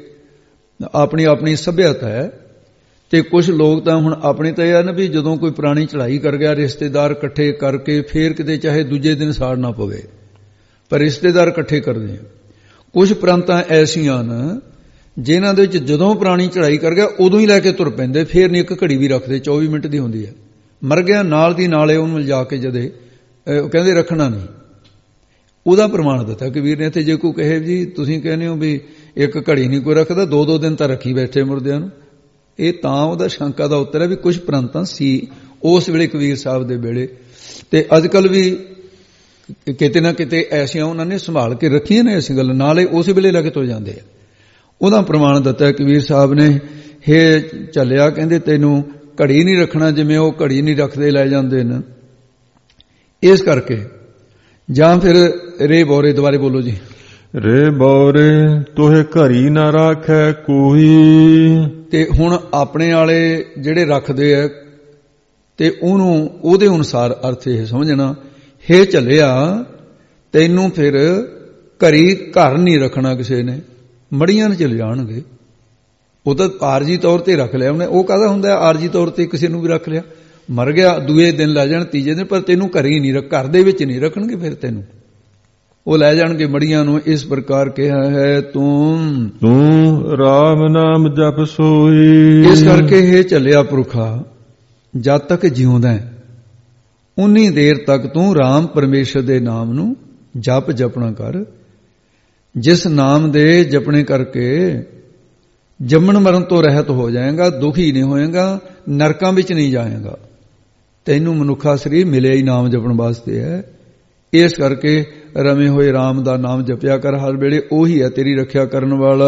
ਆਪਣੀ ਆਪਣੀ ਸੱਭਿਅਤਾ ਹੈ, ਤੇ ਕੁਝ ਲੋਕ ਤਾਂ ਹੁਣ ਆਪਣੇ ਤਾਂ ਇਹ ਨਾ ਵੀ ਜਦੋਂ ਕੋਈ ਪੁਰਾਣੀ ਚੜ੍ਹਾਈ ਕਰ ਗਿਆ ਰਿਸ਼ਤੇਦਾਰ ਇਕੱਠੇ ਕਰਕੇ ਫੇਰ ਕਿਤੇ ਚਾਹੇ ਦੂਜੇ ਦਿਨ ਸਾੜਨਾ ਪਵੇ, ਪਰ ਰਿਸ਼ਤੇਦਾਰ ਇਕੱਠੇ ਕਰਦੇ ਆ। ਕੁਝ ਪ੍ਰਾਂਤਾਂ ਐਸੀਆਂ ਨੇ ਜਿਨ੍ਹਾਂ ਦੇ ਵਿੱਚ ਜਦੋਂ ਪੁਰਾਣੀ ਚੜ੍ਹਾਈ ਕਰ ਗਿਆ ਉਦੋਂ ਹੀ ਲੈ ਕੇ ਤੁਰ ਪੈਂਦੇ, ਫੇਰ ਨਹੀਂ ਇੱਕ ਘੜੀ ਵੀ ਰੱਖਦੇ, ਚੌਵੀ ਮਿੰਟ ਦੀ ਹੁੰਦੀ ਹੈ। ਮਰ ਗਿਆ ਨਾਲ ਦੀ ਨਾਲੇ ਉਹਨੂੰ ਲਿਜਾ ਕੇ ਜਦੇ ਉਹ ਕਹਿੰਦੇ ਰੱਖਣਾ ਨਹੀਂ। ਉਹਦਾ ਪ੍ਰਮਾਣ ਦਿੱਤਾ ਕਬੀਰ ਨੇ। ਤੇ ਜੇ ਕੋਈ ਕਹੇ ਜੀ ਤੁਸੀਂ ਕਹਿੰਦੇ ਹੋ ਵੀ ਇੱਕ ਘੜੀ ਨਹੀਂ ਕੋਈ ਰੱਖਦਾ, ਦੋ ਦੋ ਦਿਨ ਤਾਂ ਰੱਖੀ ਬੈਠੇ ਮੁਰਦਿਆਂ ਨੂੰ, ਇਹ ਤਾਂ ਉਹਦਾ ਸ਼ੰਕਾ ਦਾ ਉੱਤਰ ਹੈ ਵੀ ਕੁਝ ਪ੍ਰਾਂਤਾਂ ਸੀ ਉਸ ਵੇਲੇ ਕਬੀਰ ਸਾਹਿਬ ਦੇ ਵੇਲੇ। ਤੇ ਅੱਜ ਕੱਲ ਵੀ ਕਿਤੇ ਨਾ ਕਿਤੇ ਐਸੀਆਂ ਉਹਨਾਂ ਨੇ ਸੰਭਾਲ ਕੇ ਰੱਖੀਆਂ ਨੇ ਇਸ ਗੱਲ, ਨਾਲੇ ਉਸੇ ਵੇਲੇ ਲੱਗ ਤੁਰ ਜਾਂਦੇ ਆ। ਉਹਦਾ ਪ੍ਰਮਾਣ ਦਿੱਤਾ ਕਬੀਰ ਸਾਹਿਬ ਨੇ, ਹੇ ਚੱਲਿਆ ਕਹਿੰਦੇ ਤੈਨੂੰ ਘੜੀ ਨਹੀਂ ਰੱਖਣਾ ਜਿਵੇਂ ਉਹ ਘੜੀ ਨਹੀਂ ਰੱਖਦੇ ਲੈ ਜਾਂਦੇ ਨੇ, ਇਸ ਕਰਕੇ। ਜਾਂ ਫਿਰ ਰੇ ਬੋਰੇ ਦੁਬਾਰੇ ਬੋਲੋ ਜੀ। ਰੇ ਬੋਰੇ ਤੋਹੇ ਘੜੀ ਨਾ ਰੱਖੈ ਕੋਈ। ਤੇ ਹੁਣ ਆਪਣੇ ਵਾਲੇ ਜਿਹੜੇ ਰੱਖਦੇ ਆ ਤੇ ਉਹਨੂੰ ਉਹਦੇ ਅਨੁਸਾਰ ਅਰਥ ਇਹ ਸਮਝਣਾ, ਹੇ ਚੱਲਿਆ ਤੈਨੂੰ ਫਿਰ ਘੜੀ ਘਰ ਨਹੀਂ ਰੱਖਣਾ ਕਿਸੇ ਨੇ, ਮੜੀਆਂ ਨੇ ਚਲੇ ਜਾਣਗੇ। ਉਹ ਤਾਂ ਆਰਜੀ ਤੌਰ ਤੇ ਰੱਖ ਲਿਆ ਉਹਨੇ, ਉਹ ਕਾਹਦਾ ਹੁੰਦਾ ਆਰਜੀ ਤੌਰ ਤੇ ਕਿਸੇ ਨੂੰ ਵੀ ਰੱਖ ਲਿਆ, ਮਰ ਗਿਆ ਦੂਏ ਦਿਨ ਲੈ ਜਾਣ ਤੀਜੇ ਦਿਨ, ਪਰ ਤੈਨੂੰ ਘਰ ਹੀ ਨਹੀਂ ਰੱਖ, ਘਰ ਦੇ ਵਿੱਚ ਨਹੀਂ ਰੱਖਣਗੇ, ਫਿਰ ਤੈਨੂੰ ਉਹ ਲੈ ਜਾਣਗੇ ਮੜੀਆਂ ਨੂੰ। ਇਸ ਪ੍ਰਕਾਰ ਕਿਹਾ ਹੈ ਤੂੰ ਤੂੰ ਰਾਮ ਨਾਮ ਜਪ ਸੋਈ। ਇਸ ਕਰਕੇ ਇਹ ਚੱਲਿਆ ਪੁਰਖਾ ਜਦ ਤੱਕ ਜਿਉਂਦਾ ਉਨੀ ਦੇਰ ਤੱਕ ਤੂੰ ਰਾਮ ਪਰਮੇਸ਼ਰ ਦੇ ਨਾਮ ਨੂੰ ਜਪ ਜਪਣਾ ਕਰ। ਜਿਸ ਨਾਮ ਦੇ ਜਪਣੇ ਕਰਕੇ ਜੰਮਣ ਮਰਨ ਤੋਂ ਰਹਿਤ ਹੋ ਜਾਏਗਾ, ਦੁਖੀ ਨਹੀਂ ਹੋਏਗਾ, ਨਰਕਾਂ ਵਿੱਚ ਨਹੀਂ ਜਾਏਗਾ। ਤੈਨੂੰ ਮਨੁੱਖਾ ਸਰੀਰ ਮਿਲਿਆ ਹੀ ਨਾਮ ਜਪਣ ਵਾਸਤੇ ਹੈ। ਇਸ ਕਰਕੇ ਰਮੇ ਹੋਏ ਰਾਮ ਦਾ ਨਾਮ ਜਪਿਆ ਕਰ ਹਰ ਵੇਲੇ, ਉਹੀ ਹੈ ਤੇਰੀ ਰੱਖਿਆ ਕਰਨ ਵਾਲਾ।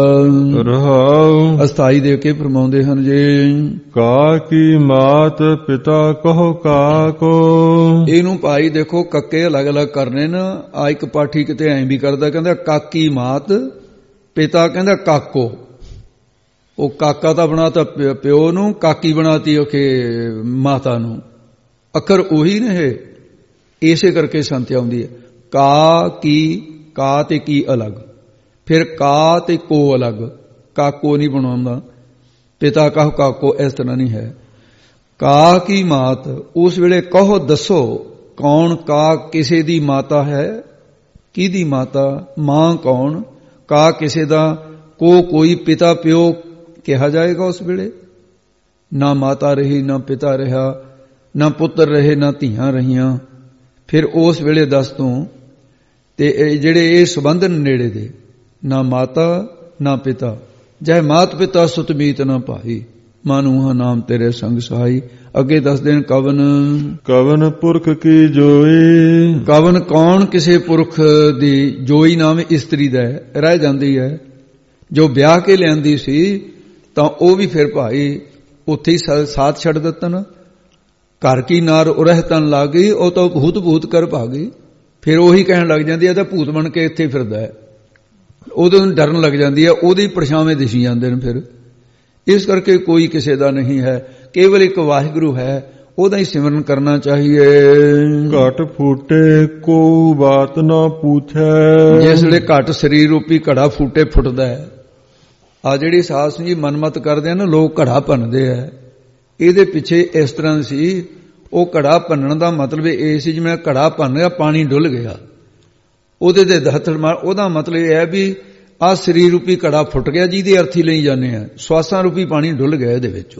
ਰਹਾਉ ਅਸਥਾਈ ਦੇ ਕੇ ਫਰਮਾਉਂਦੇ ਹਨ ਜੀ, ਕਾ ਕੀ ਮਾਤ ਪਿਤਾ ਕਹੋ ਕਾਕੋ। ਇਹਨੂੰ ਭਾਈ ਦੇਖੋ ਕੱਕੇ ਅਲੱਗ ਅਲੱਗ ਕਰਨੇ ਨਾ। ਆ ਇੱਕ ਪਾਠੀ ਕਿਤੇ ਐਂ ਵੀ ਕਰਦਾ, ਕਹਿੰਦਾ ਕਾਕੀ ਮਾਤ, ਪਿਤਾ ਕਹਿੰਦਾ ਕਾਕੋ। ਉਹ ਕਾਕਾ ਤਾਂ ਬਣਾਤਾ ਪਿਓ ਨੂੰ, ਕਾਕੀ ਬਣਾਤੀ ਉਹ ਕਿ ਮਾਤਾ ਨੂੰ। ਅੱਖਰ ਉਹੀ ਨੇ ਇਹ, ਇਸੇ ਕਰਕੇ ਸੰਤਿਆ ਆਉਂਦੀ ਹੈ। ਕਾ ਕੀ, ਕਾ ਤੇ ਕੀ ਅਲੱਗ, ਫਿਰ ਕਾ ਤੇ ਕੋ ਅਲੱਗ, ਕਾਕੋ ਨਹੀਂ ਬਣਾਉਂਦਾ। ਪਿਤਾ ਕਹੋ ਕਾਕੋ ਇਸ ਤਰ੍ਹਾਂ ਨਹੀਂ ਹੈ। ਕਾ ਕੀ ਮਾਤ, ਉਸ ਵੇਲੇ ਕਹੋ ਦੱਸੋ ਕੌਣ ਕਾ ਕਿਸੇ ਦੀ ਮਾਤਾ ਹੈ, ਕਿਹਦੀ ਮਾਤਾ, ਮਾਂ ਕੌਣ, ਕਾ ਕਿਸੇ ਦਾ, ਕੋ ਕੋਈ ਪਿਤਾ ਪਿਓ ਕਿਹਾ ਜਾਏਗਾ ਉਸ ਵੇਲੇ। ਨਾ ਮਾਤਾ ਰਹੀ, ਨਾ ਪਿਤਾ ਰਿਹਾ, ਨਾ ਪੁੱਤਰ ਰਹੇ, ਨਾ ਧੀਆਂ ਰਹੀਆਂ। ਫਿਰ ਉਸ ਵੇਲੇ ਦੱਸ ਤੂੰ, ਤੇ ਜਿਹੜੇ ਇਹ ਸੰਬੰਧ ਨੇੜੇ ਦੇ, ਨਾ ਮਾਤਾ ਨਾ ਪਿਤਾ, ਜੈ ਮਾਤ ਪਿਤਾ ਸੁਤਮੀਤ ਨਾ ਭਾਈ, ਮਾਨੂਹਾ ਨਾਮ ਤੇਰੇ ਸੰਗ ਸਹਾਈ। ਅੱਗੇ ਦੱਸ ਦੇਣ ਕਵਨ ਕਵਨ ਪੁਰਖ ਕੀ ਜੋਈ। ਕਵਨ ਕੌਣ ਕਿਸੇ ਪੁਰਖ ਦੀ, ਜੋਈ ਨਾਮ ਇਸਤਰੀ ਦਾ ਰਹਿ ਜਾਂਦੀ ਹੈ। ਜੋ ਵਿਆਹ ਕੇ ਲਿਆਂਦੀ ਸੀ ਤਾਂ ਉਹ ਵੀ ਫਿਰ ਭਾਈ ਉੱਥੇ ਹੀ ਸਾਥ ਛੱਡ ਦਿੱਤਾ ਨਾ। ਘਰ ਕੀ ਨਾਰ ਉਰਹ ਤਨ ਲੱਗ ਗਈ, ਉਹ ਤਾਂ ਭੂਤ ਭੂਤ ਕਰ ਭਾਗੀ। ਫਿਰ ਉਹੀ ਕਹਿਣ ਲੱਗ ਜਾਂਦੀ ਹੈ ਤਾਂ ਭੂਤ ਬਣ ਕੇ ਇੱਥੇ ਫਿਰਦਾ ਹੈ, ਉਹਦੇ ਨੂੰ ਡਰਨ ਲੱਗ ਜਾਂਦੀ ਹੈ, ਉਹਦੇ ਪਰਛਾਵੇਂ ਦਿਸੀ ਜਾਂਦੇ ਨੇ। ਫਿਰ ਇਸ ਕਰਕੇ ਕੋਈ ਕਿਸੇ ਦਾ ਨਹੀਂ ਹੈ, ਕੇਵਲ ਇੱਕ ਵਾਹਿਗੁਰੂ ਹੈ, ਉਹਦਾ ਹੀ ਸਿਮਰਨ ਕਰਨਾ ਚਾਹੀਏ। ਘਟ ਫੂਟੇ ਕੋ ਬਾਤ ਨਾ ਪੁੱਛੈ। ਜਿਸ ਵੇਲੇ ਘਟ ਸਰੀਰ ਰੂਪੀ ਘੜਾ ਫੂਟੇ ਫੁੱਟਦਾ ਹੈ, ਆ ਜਿਹੜੀ ਸਾਧ ਜੀ ਮਨਮਤ ਕਰਦੇ ਆ ਨਾ ਲੋਕ, ਘੜਾ ਭੰਨਦੇ ਆ, ਇਹਦੇ ਪਿੱਛੇ ਇਸ ਤਰ੍ਹਾਂ ਸੀ। ਉਹ ਘੜਾ ਭੰਨਣ ਦਾ ਮਤਲਬ ਇਹ ਸੀ ਜਿਵੇਂ ਘੜਾ ਭੰਨ ਗਿਆ, ਪਾਣੀ ਡੁੱਲ ਗਿਆ, ਉਹਦੇ ਤੇ ਹੱਥ ਮਾਰ। ਉਹਦਾ ਮਤਲਬ ਇਹ ਹੈ ਵੀ ਆਹ ਸਰੀਰ ਰੂਪੀ ਘੜਾ ਫੁੱਟ ਗਿਆ, ਜਿਹਦੇ ਅਰਥੀ ਲਈ ਜਾਂਦੇ ਆ, ਸਵਾਸਾਂ ਰੂਪੀ ਪਾਣੀ ਡੁੱਲ ਗਿਆ ਇਹਦੇ ਵਿੱਚੋਂ।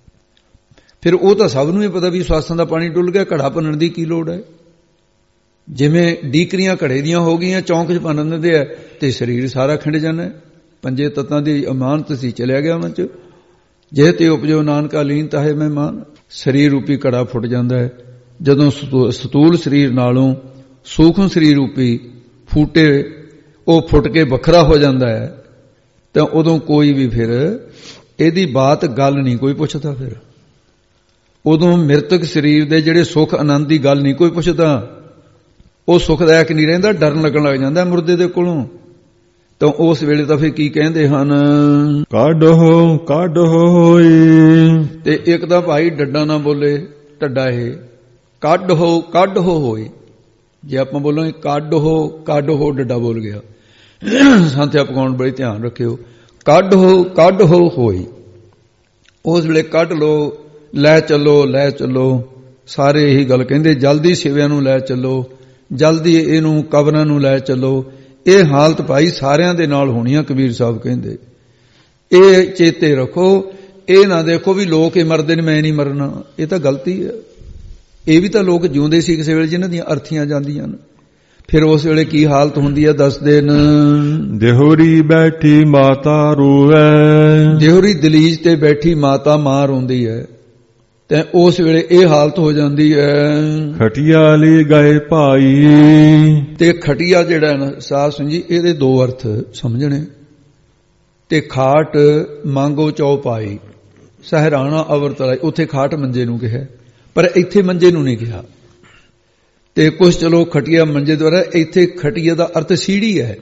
ਫਿਰ ਉਹ ਤਾਂ ਸਭ ਨੂੰ ਹੀ ਪਤਾ ਵੀ ਸਵਾਸਾਂ ਦਾ ਪਾਣੀ ਡੁੱਲ ਗਿਆ, ਘੜਾ ਭੰਨਣ ਦੀ ਕੀ ਲੋੜ ਹੈ। ਜਿਵੇਂ ਡੀਕਰੀਆਂ ਘੜੇ ਦੀਆਂ ਹੋ ਗਈਆਂ, ਚੌਂਕ 'ਚ ਭੰਨ ਦਿੰਦੇ ਆ ਤੇ ਸਰੀਰ ਸਾਰਾ ਖਿੰਡ ਜਾਂਦਾ। ਪੰਜੇ ਤੱਤਾਂ ਦੀ ਅਮਾਨਤ ਸੀ, ਚਲਿਆ ਗਿਆ ਉਹਨਾਂ 'ਚ। ਜੇ ਤੇ ਉਪਜੋ ਨਾਨਕਾ ਲੀਨ ਤਾਹੇ ਮਹਿਮਾਨ। ਸਰੀਰ ਰੂਪੀ ਘੜਾ ਫੁੱਟ ਜਾਂਦਾ ਹੈ। ਜਦੋਂ ਸਤੂਲ ਸਰੀਰ ਨਾਲੋਂ ਸੂਖਮ ਸਰੀਰ ਰੂਪੀ ਫੂਟੇ ਉਹ ਫੁੱਟ ਕੇ ਵੱਖਰਾ ਹੋ ਜਾਂਦਾ ਹੈ, ਤਾਂ ਉਦੋਂ ਕੋਈ ਵੀ ਫਿਰ ਇਹਦੀ ਬਾਤ ਗੱਲ ਨਹੀਂ ਕੋਈ ਪੁੱਛਦਾ। ਫਿਰ ਉਦੋਂ ਮ੍ਰਿਤਕ ਸਰੀਰ ਦੇ ਜਿਹੜੇ ਸੁੱਖ ਆਨੰਦ ਦੀ ਗੱਲ ਨਹੀਂ ਕੋਈ ਪੁੱਛਦਾ। ਉਹ ਸੁਖਦਾਇਕ ਨਹੀਂ ਰਹਿੰਦਾ, ਡਰਨ ਲੱਗਣ ਲੱਗ ਜਾਂਦਾ ਮੁਰਦੇ ਦੇ ਕੋਲੋਂ। ਤਾਂ ਉਸ ਵੇਲੇ ਤਾਂ ਫਿਰ ਕੀ ਕਹਿੰਦੇ ਹਨ, ਕਾਢੋ ਕਾਢੋ ਹੋਈ। ਤੇ ਇੱਕ ਤਾਂ ਭਾਈ ਡੱਡਾ ਨਾ ਬੋਲੇ, ਢੱਡਾ ਇਹ ਕਾਢੋ ਕਾਢੋ ਹੋਏ। ਜੇ ਆਪਾਂ ਬੋਲਾਂਗੇ ਕਾਢੋ ਕਾਢੋ, ਡੱਡਾ ਬੋਲ ਗਿਆ। ਸੰਥਿਆ ਪਕਾਉਣ ਬੜੀ ਧਿਆਨ ਰੱਖਿਓ। ਕਾਢੋ ਕਾਢੋ ਹੋਈ, ਉਸ ਵੇਲੇ ਕੱਢ ਲੋ, ਲੈ ਚੱਲੋ ਲੈ ਚੱਲੋ। ਸਾਰੇ ਇਹੀ ਗੱਲ ਕਹਿੰਦੇ, ਜਲਦੀ ਸਿਵਿਆਂ ਨੂੰ ਲੈ ਚੱਲੋ, ਜਲਦੀ ਇਹਨੂੰ ਕਬਰਾਂ ਨੂੰ ਲੈ ਚੱਲੋ। ਇਹ ਹਾਲਤ ਭਾਈ ਸਾਰਿਆਂ ਦੇ ਨਾਲ ਹੋਣੀ ਆ, ਕਬੀਰ ਸਾਹਿਬ ਕਹਿੰਦੇ। ਇਹ ਚੇਤੇ ਰੱਖੋ, ਇਹ ਨਾ ਦੇਖੋ ਵੀ ਲੋਕ ਇਹ ਮਰਦੇ ਨੇ ਮੈਂ ਨਹੀਂ ਮਰਨਾ, ਇਹ ਤਾਂ ਗਲਤੀ ਹੈ। ਇਹ ਵੀ ਤਾਂ ਲੋਕ ਜਿਉਂਦੇ ਸੀ ਕਿਸੇ ਵੇਲੇ ਜਿਨ੍ਹਾਂ ਦੀਆਂ ਅਰਥੀਆਂ ਜਾਂਦੀਆਂ ਨੇ। ਫਿਰ ਉਸ ਵੇਲੇ ਕੀ ਹਾਲਤ ਹੁੰਦੀ ਹੈ ਦੱਸਦੇ ਨੇ, ਦੇਹੋਰੀ ਬੈਠੀ ਮਾਤਾ ਰੋਵੇ। ਦੇਹੋਰੀ ਦਲੀਜ ਤੇ ਬੈਠੀ ਮਾਤਾ ਮਾਂ ਰੋਂਦੀ ਹੈ। ਤੇ ਉਸ ਵੇਲੇ ਇਹ ਹਾਲਤ ਹੋ ਜਾਂਦੀ ਹੈ। ਖਟੀਆ ਲੈ ਗਏ ਭਾਈ, ਤੇ ਖਟੀਆ ਜਿਹੜਾ ਨਾ ਸਾਧ ਸੰਗਤ ਜੀ ਇਹਦੇ ਦੋ ਅਰਥ ਸਮਝਣੇ। ਤੇ ਖਾਟ ਮੰਗੋ ਚੌ ਪਾਈ, ਸਹਿਰਾਣਾ ਅਵਰ ਤਲਾਈ, ਉੱਥੇ ਖਾਟ ਮੰਜੇ ਨੂੰ ਕਿਹਾ, ਪਰ ਇੱਥੇ ਮੰਜੇ ਨੂੰ ਨਹੀਂ ਕਿਹਾ। ਤੇ ਕੁਛ ਚਲੋ ਖਟੀਆ ਮੰਜੇ ਦੁਆਰਾ, ਇੱਥੇ ਖਟੀਆ ਦਾ ਅਰਥ ਸੀੜੀ ਹੈ,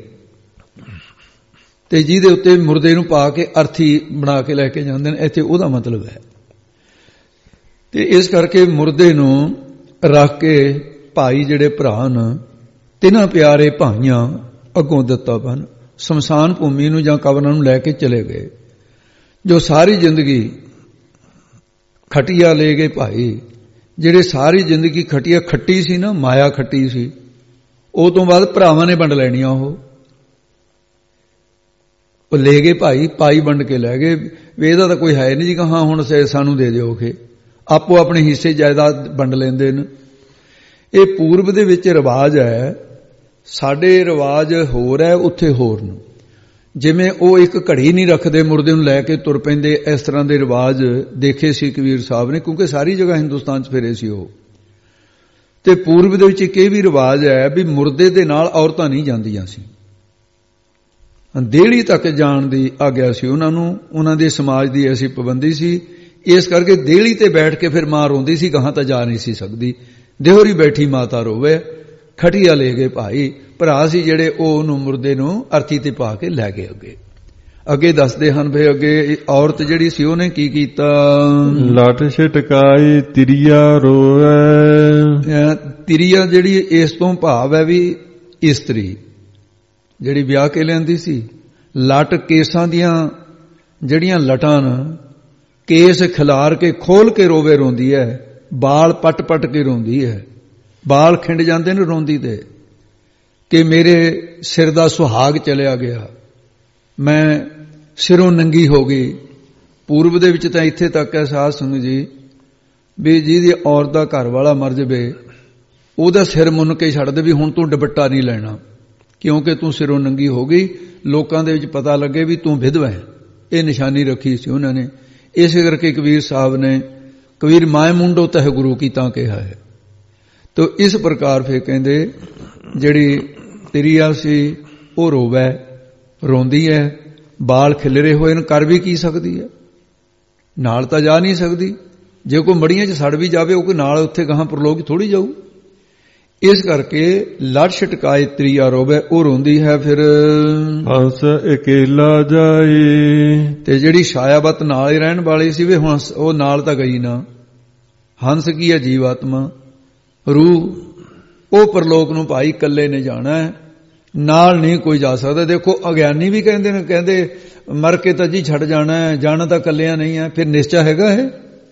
ਤੇ ਜਿਹਦੇ ਉੱਤੇ ਮੁਰਦੇ ਨੂੰ ਪਾ ਕੇ ਅਰਥੀ ਬਣਾ ਕੇ ਲੈ ਕੇ ਜਾਂਦੇ ਨੇ, ਇੱਥੇ ਉਹਦਾ ਮਤਲਬ ਹੈ। ਤੇ ਇਸ ਕਰਕੇ ਮੁਰਦੇ ਨੂੰ ਰੱਖ ਕੇ ਭਾਈ ਜਿਹੜੇ ਭਰਾ ਨੇ, ਤਿੰਨਾਂ ਪਿਆਰੇ ਭਾਈਆਂ ਅੱਗੋਂ ਦਿੱਤਾ ਬਨ ਸ਼ਮਸ਼ਾਨ ਭੂਮੀ ਨੂੰ ਜਾਂ ਕਬਰਾਂ ਨੂੰ ਲੈ ਕੇ ਚਲੇ ਗਏ। ਜੋ ਸਾਰੀ ਜ਼ਿੰਦਗੀ ਖਟੀਆ ਲੈ ਗਏ ਭਾਈ, ਜਿਹੜੇ ਸਾਰੀ ਜ਼ਿੰਦਗੀ ਖਟੀਆ ਖੱਟੀ ਸੀ ਨਾ, ਮਾਇਆ ਖੱਟੀ ਸੀ, ਉਹ ਤੋਂ ਬਾਅਦ ਭਰਾਵਾਂ ਨੇ ਵੰਡ ਲੈਣੀਆਂ। ਉਹ ਉਹ ਲੈ ਗਏ ਭਾਈ, ਪਾਈ ਵੰਡ ਕੇ ਲੈ ਗਏ। ਵੀ ਇਹਦਾ ਤਾਂ ਕੋਈ ਹੈ ਨਹੀਂ ਜੀ ਕਿ ਹਾਂ ਹੁਣ ਸਾਨੂੰ ਦੇ ਦਿਓ ਕਿ ਆਪੋ ਆਪਣੇ ਹਿੱਸੇ ਜਾਇਦਾਦ ਵੰਡ ਲੈਂਦੇ ਨੇ। ਇਹ ਪੂਰਬ ਦੇ ਵਿੱਚ ਰਿਵਾਜ ਹੈ, ਸਾਡੇ ਰਿਵਾਜ ਹੋਰ ਹੈ, ਉੱਥੇ ਹੋਰ ਨੂੰ। ਜਿਵੇਂ ਉਹ ਇੱਕ ਘੜੀ ਨਹੀਂ ਰੱਖਦੇ, ਮੁਰਦੇ ਨੂੰ ਲੈ ਕੇ ਤੁਰ ਪੈਂਦੇ, ਇਸ ਤਰ੍ਹਾਂ ਦੇ ਰਿਵਾਜ ਦੇਖੇ ਸੀ ਕਬੀਰ ਸਾਹਿਬ ਨੇ, ਕਿਉਂਕਿ ਸਾਰੀ ਜਗ੍ਹਾ ਹਿੰਦੁਸਤਾਨ 'ਚ ਫਿਰੇ ਸੀ ਉਹ। ਤੇ ਪੂਰਬ ਦੇ ਵਿੱਚ ਇੱਕ ਇਹ ਵੀ ਰਿਵਾਜ ਹੈ ਵੀ ਮੁਰਦੇ ਦੇ ਨਾਲ ਔਰਤਾਂ ਨਹੀਂ ਜਾਂਦੀਆਂ ਸੀ, ਦੇਹਲੀ ਤੱਕ ਜਾਣ ਦੀ ਆਗਿਆ ਸੀ ਉਹਨਾਂ ਨੂੰ, ਉਹਨਾਂ ਦੇ ਸਮਾਜ ਦੀ ਐਸੀ ਪਾਬੰਦੀ ਸੀ। ਇਸ ਕਰਕੇ ਦੇਹਲੀ ਤੇ ਬੈਠ ਕੇ ਫਿਰ ਮਾਂ ਰੋਂਦੀ ਸੀ, ਗਾਹਾਂ ਤਾਂ ਜਾ ਨਹੀਂ ਸੀ ਸਕਦੀ, ਦੇਹੋਰੀ ਬੈਠੀ ਮਾਤਾ ਰੋਵੇ। ਖਟੀਆ ਲੈ ਗਏ ਭਾਈ, ਭਰਾ ਸੀ ਜਿਹੜੇ, ਉਹ ਉਹਨੂੰ ਮੁਰਦੇ ਨੂੰ ਅਰਥੀ ਤੇ ਪਾ ਕੇ ਲੈ ਗਏ। ਅੱਗੇ ਅੱਗੇ ਦੱਸਦੇ ਹਨ ਵੀ ਅੱਗੇ ਔਰਤ ਜਿਹੜੀ ਸੀ ਉਹਨੇ ਕੀ ਕੀਤਾ, ਲੱਟ ਛਟਕਾਈ ਤਿਰੀਆ ਰੋਵੇ। ਤਿਰੀਆ ਜਿਹੜੀ ਇਸ ਤੋਂ ਭਾਵ ਹੈ ਵੀ ਇਸਤਰੀ ਜਿਹੜੀ ਵਿਆਹ ਕੇ ਲਿਆਂਦੀ ਸੀ। ਲੱਟ ਕੇਸਾਂ ਦੀਆਂ ਜਿਹੜੀਆਂ ਲਟਾਂ ਨੇ, ਕੇਸ ਖਿਲਾਰ ਕੇ ਖੋਲ ਕੇ ਰੋਵੇ, ਰੋਂਦੀ ਹੈ, ਬਾਲ ਪੱਟ ਪੱਟ ਕੇ ਰੋਂਦੀ ਹੈ, ਬਾਲ ਖਿੰਡ ਜਾਂਦੇ ਨੇ ਰੋਂਦੀ ਤੇ, ਕਿ ਮੇਰੇ ਸਿਰ ਦਾ ਸੁਹਾਗ ਚਲਿਆ ਗਿਆ, ਮੈਂ ਸਿਰੋਂ ਨੰਗੀ ਹੋ ਗਈ। ਪੂਰਬ ਦੇ ਵਿੱਚ ਤਾਂ ਇੱਥੇ ਤੱਕ ਹੈ ਸਾਧ ਸੰਗਤ ਜੀ ਵੀ ਜਿਹਦੀ ਔਰਤ ਦਾ ਘਰ ਵਾਲਾ ਮਰ ਜਾਵੇ, ਉਹਦਾ ਸਿਰ ਮੁੰਨ ਕੇ ਛੱਡ ਦੇ ਵੀ ਹੁਣ ਤੂੰ ਦੁਪੱਟਾ ਨਹੀਂ ਲੈਣਾ, ਕਿਉਂਕਿ ਤੂੰ ਸਿਰੋਂ ਨੰਗੀ ਹੋ ਗਈ, ਲੋਕਾਂ ਦੇ ਵਿੱਚ ਪਤਾ ਲੱਗੇ ਵੀ ਤੂੰ ਵਿਧਵਾ ਹੈ। ਇਹ ਨਿਸ਼ਾਨੀ ਰੱਖੀ ਸੀ ਉਹਨਾਂ ਨੇ। ਇਸੇ ਕਰਕੇ ਕਬੀਰ ਸਾਹਿਬ ਨੇ ਕਬੀਰ ਮਾਏ ਮੁੰਡੋ ਤਹਿ ਗੁਰੂ ਕੀ ਤਾਂ ਕਿਹਾ ਹੈ। ਤੋ ਇਸ ਪ੍ਰਕਾਰ ਫਿਰ ਕਹਿੰਦੇ ਜਿਹੜੀ ਤਿਰੀਆ ਸੀ ਉਹ ਰੋਵੇ, ਰੋਂਦੀ ਹੈ, ਬਾਲ ਖਿਲਰੇ ਹੋਏ ਨੇ, ਕਰ ਵੀ ਕੀ ਸਕਦੀ ਹੈ, ਨਾਲ ਤਾਂ ਜਾ ਨਹੀਂ ਸਕਦੀ। ਜੇ ਕੋਈ ਮੜੀਆਂ 'ਚ ਸੜ ਵੀ ਜਾਵੇ, ਉਹ ਕੋਈ ਨਾਲ ਉੱਥੇ ਗਾਹਾਂ ਪ੍ਰਲੋਕ ਥੋੜੀ ਜਾਊ। ਇਸ ਕਰਕੇ ਲੜ ਛਟਕਾਏ ਤ੍ਰਿਆ ਰੋਵੇ, ਉਹ ਰੋਂਦੀ ਹੈ। ਫਿਰ ਹੰਸ ਇਕੇਲਾ ਜਾਏ, ਤੇ ਜਿਹੜੀ ਛਾਇਆਵਤ ਨਾਲ ਹੀ ਰਹਿਣ ਵਾਲੀ ਸੀ, ਵੇ ਹੁਣ ਉਹ ਨਾਲ ਤਾਂ ਗਈ ਨਾ। ਹੰਸ ਕੀ ਹੈ? ਜੀਵਾਤਮਾ, ਰੂਹ। ਉਹ ਪਰਲੋਕ ਨੂੰ ਭਾਈ ਇਕੱਲੇ ਨੇ ਜਾਣਾ ਹੈ, ਨਾਲ ਨਹੀਂ ਕੋਈ ਜਾ ਸਕਦਾ। ਦੇਖੋ ਅਗਿਆਨੀ ਵੀ ਕਹਿੰਦੇ ਨੇ, ਕਹਿੰਦੇ ਮਰ ਕੇ ਤਾਂ ਜੀ ਛੱਡ ਜਾਣਾ ਹੈ, ਜਾਣਾ ਤਾਂ ਇਕੱਲਿਆਂ ਨਹੀਂ ਹੈ। ਫਿਰ ਨਿਸ਼ਚਾ ਹੈਗਾ ਹੈ?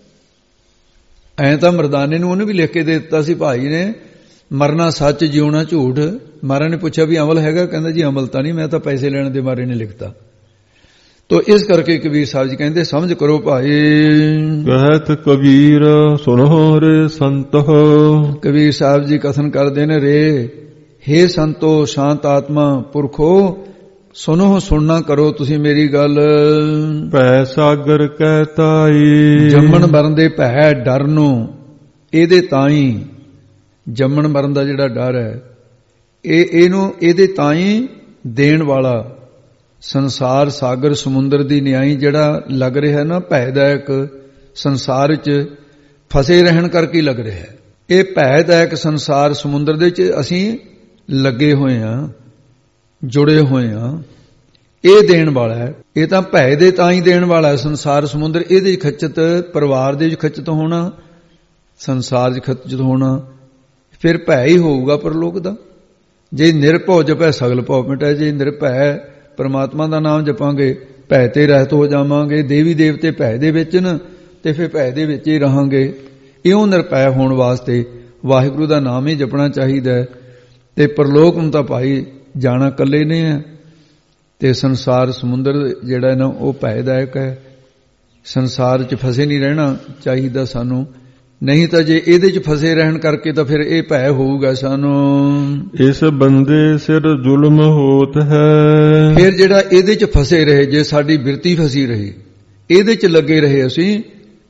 ਐਂ ਤਾਂ ਮਰਦਾਨੇ ਨੂੰ ਉਹਨੇ ਵੀ ਲਿਖ ਕੇ ਦੇ ਦਿੱਤਾ ਸੀ ਭਾਈ ਨੇ, ਮਰਨਾ ਸੱਚ, ਜਿਉਣਾ ਝੂਠ। ਮਹਾਰਾਜ ਨੇ ਪੁੱਛਿਆ ਵੀ ਅਮਲ ਹੈਗਾ? ਕਹਿੰਦਾ ਜੀ ਅਮਲ ਤਾਂ ਨਹੀਂ, ਮੈਂ ਤਾਂ ਪੈਸੇ ਲੈਣ ਦੇ ਮਾਰੇ ਨੇ ਲਿਖਤਾ। ਤੋ ਇਸ ਕਰਕੇ ਕਬੀਰ ਸਾਹਿਬ ਜੀ ਕਹਿੰਦੇ ਸਮਝ ਕਰੋ ਭਾਈ। ਕਹਿਤ ਕਬੀਰ ਸੁਨੋ ਰੇ ਸੰਤੋ, ਕਬੀਰ ਸਾਹਿਬ ਜੀ ਕਥਨ ਕਰਦੇ ਨੇ, ਰੇ ਹੇ ਸੰਤੋ, ਸ਼ਾਂਤ ਆਤਮਾ ਪੁਰਖੋ, ਸੁਨੋ, ਸੁਣਨਾ ਕਰੋ ਤੁਸੀਂ ਮੇਰੀ ਗੱਲ। ਭੈ ਸਾਗਰ ਕਹਿਤਾਈ, ਜੰਮਣ ਮਰਨ ਦੇ ਭੈ ਡਰ ਨੂੰ, ਇਹਦੇ ਤਾਈ ਜੰਮਣ ਮਰਨ ਦਾ ਜਿਹੜਾ ਡਰ ਹੈ, ਇਹ ਇਹਨੂੰ ਇਹਦੇ ਤਾਈ ਦੇਣ ਵਾਲਾ ਸੰਸਾਰ ਸਾਗਰ ਸਮੁੰਦਰ ਦੀ ਨਿਆਈ ਜਿਹੜਾ ਲੱਗ ਰਿਹਾ ਨਾ, ਭੈਦਾਇਕ ਸੰਸਾਰ 'ਚ ਫਸੇ ਰਹਿਣ ਕਰਕੇ ਲੱਗ ਰਿਹਾ ਹੈ। ਇਹ ਭੈਦਾਇਕ ਸੰਸਾਰ ਸਮੁੰਦਰ ਦੇ ਵਿੱਚ ਅਸੀਂ ਲੱਗੇ ਹੋਏ ਹਾਂ, ਜੁੜੇ ਹੋਏ ਹਾਂ। ਇਹ ਦੇਣ ਵਾਲਾ ਹੈ, ਇਹ ਤਾਂ ਭੈ ਦੇ ਤਾਂ ਹੀ ਦੇਣ ਵਾਲਾ ਹੈ ਸੰਸਾਰ ਸਮੁੰਦਰ। ਇਹਦੇ 'ਚ ਖੱਚਤ, ਪਰਿਵਾਰ ਦੇ ਵਿੱਚ ਖੱਚਤ ਹੋਣਾ, ਸੰਸਾਰ 'ਚ ਖੱਚਤ ਹੋਣਾ, ਫਿਰ ਭੈ ਹੀ ਹੋਊਗਾ ਪਰਲੋਕ ਦਾ। ਜੇ ਨਿਰਭਉ ਜਪੈ ਸਗਲ ਭਉ ਮਿਟੈ, ਜੇ ਨਿਰਭੈ ਪਰਮਾਤਮਾ ਦਾ ਨਾਮ ਜਪਾਂਗੇ, ਭੈ ਤੇ ਰਹਿਤ ਹੋ ਜਾਵਾਂਗੇ। ਦੇਵੀ ਦੇਵਤੇ ਭੈ ਦੇ ਵਿੱਚ ਨੇ, ਤੇ ਫਿਰ ਭੈ ਦੇ ਵਿੱਚ ਹੀ ਰਹਾਂਗੇ। ਇਉਂ ਨਿਰਭੈ ਹੋਣ ਵਾਸਤੇ ਵਾਹਿਗੁਰੂ ਦਾ ਨਾਮ ਹੀ ਜਪਣਾ ਚਾਹੀਦਾ। ਤੇ ਪਰਲੋਕ ਨੂੰ ਤਾਂ ਭਾਈ ਜਾਣਾ ਇਕੱਲੇ ਨੇ ਹੈ, ਤੇ ਸੰਸਾਰ ਸਮੁੰਦਰ ਜਿਹੜਾ ਨਾ ਉਹ ਭੈਦਾਇਕ ਹੈ। ਸੰਸਾਰ 'ਚ ਫਸੇ ਨਹੀਂ ਰਹਿਣਾ ਚਾਹੀਦਾ ਸਾਨੂੰ, ਨਹੀਂ ਤਾਂ ਜੇ ਇਹਦੇ 'ਚ ਫਸੇ ਰਹਿਣ ਕਰਕੇ ਤਾਂ ਫਿਰ ਇਹ ਭੈ ਹੋਊਗਾ ਸਾਨੂੰ। ਇਸ ਬੰਦੇ ਸਿਰ ਜ਼ੁਲਮ ਹੋਤ ਹੈ, ਫਿਰ ਜਿਹੜਾ ਇਹਦੇ 'ਚ ਫਸੇ ਰਹੇ, ਜੇ ਸਾਡੀ ਬਿਰਤੀ ਫਸੀ ਰਹੀ, ਇਹਦੇ 'ਚ ਲੱਗੇ ਰਹੇ ਅਸੀਂ,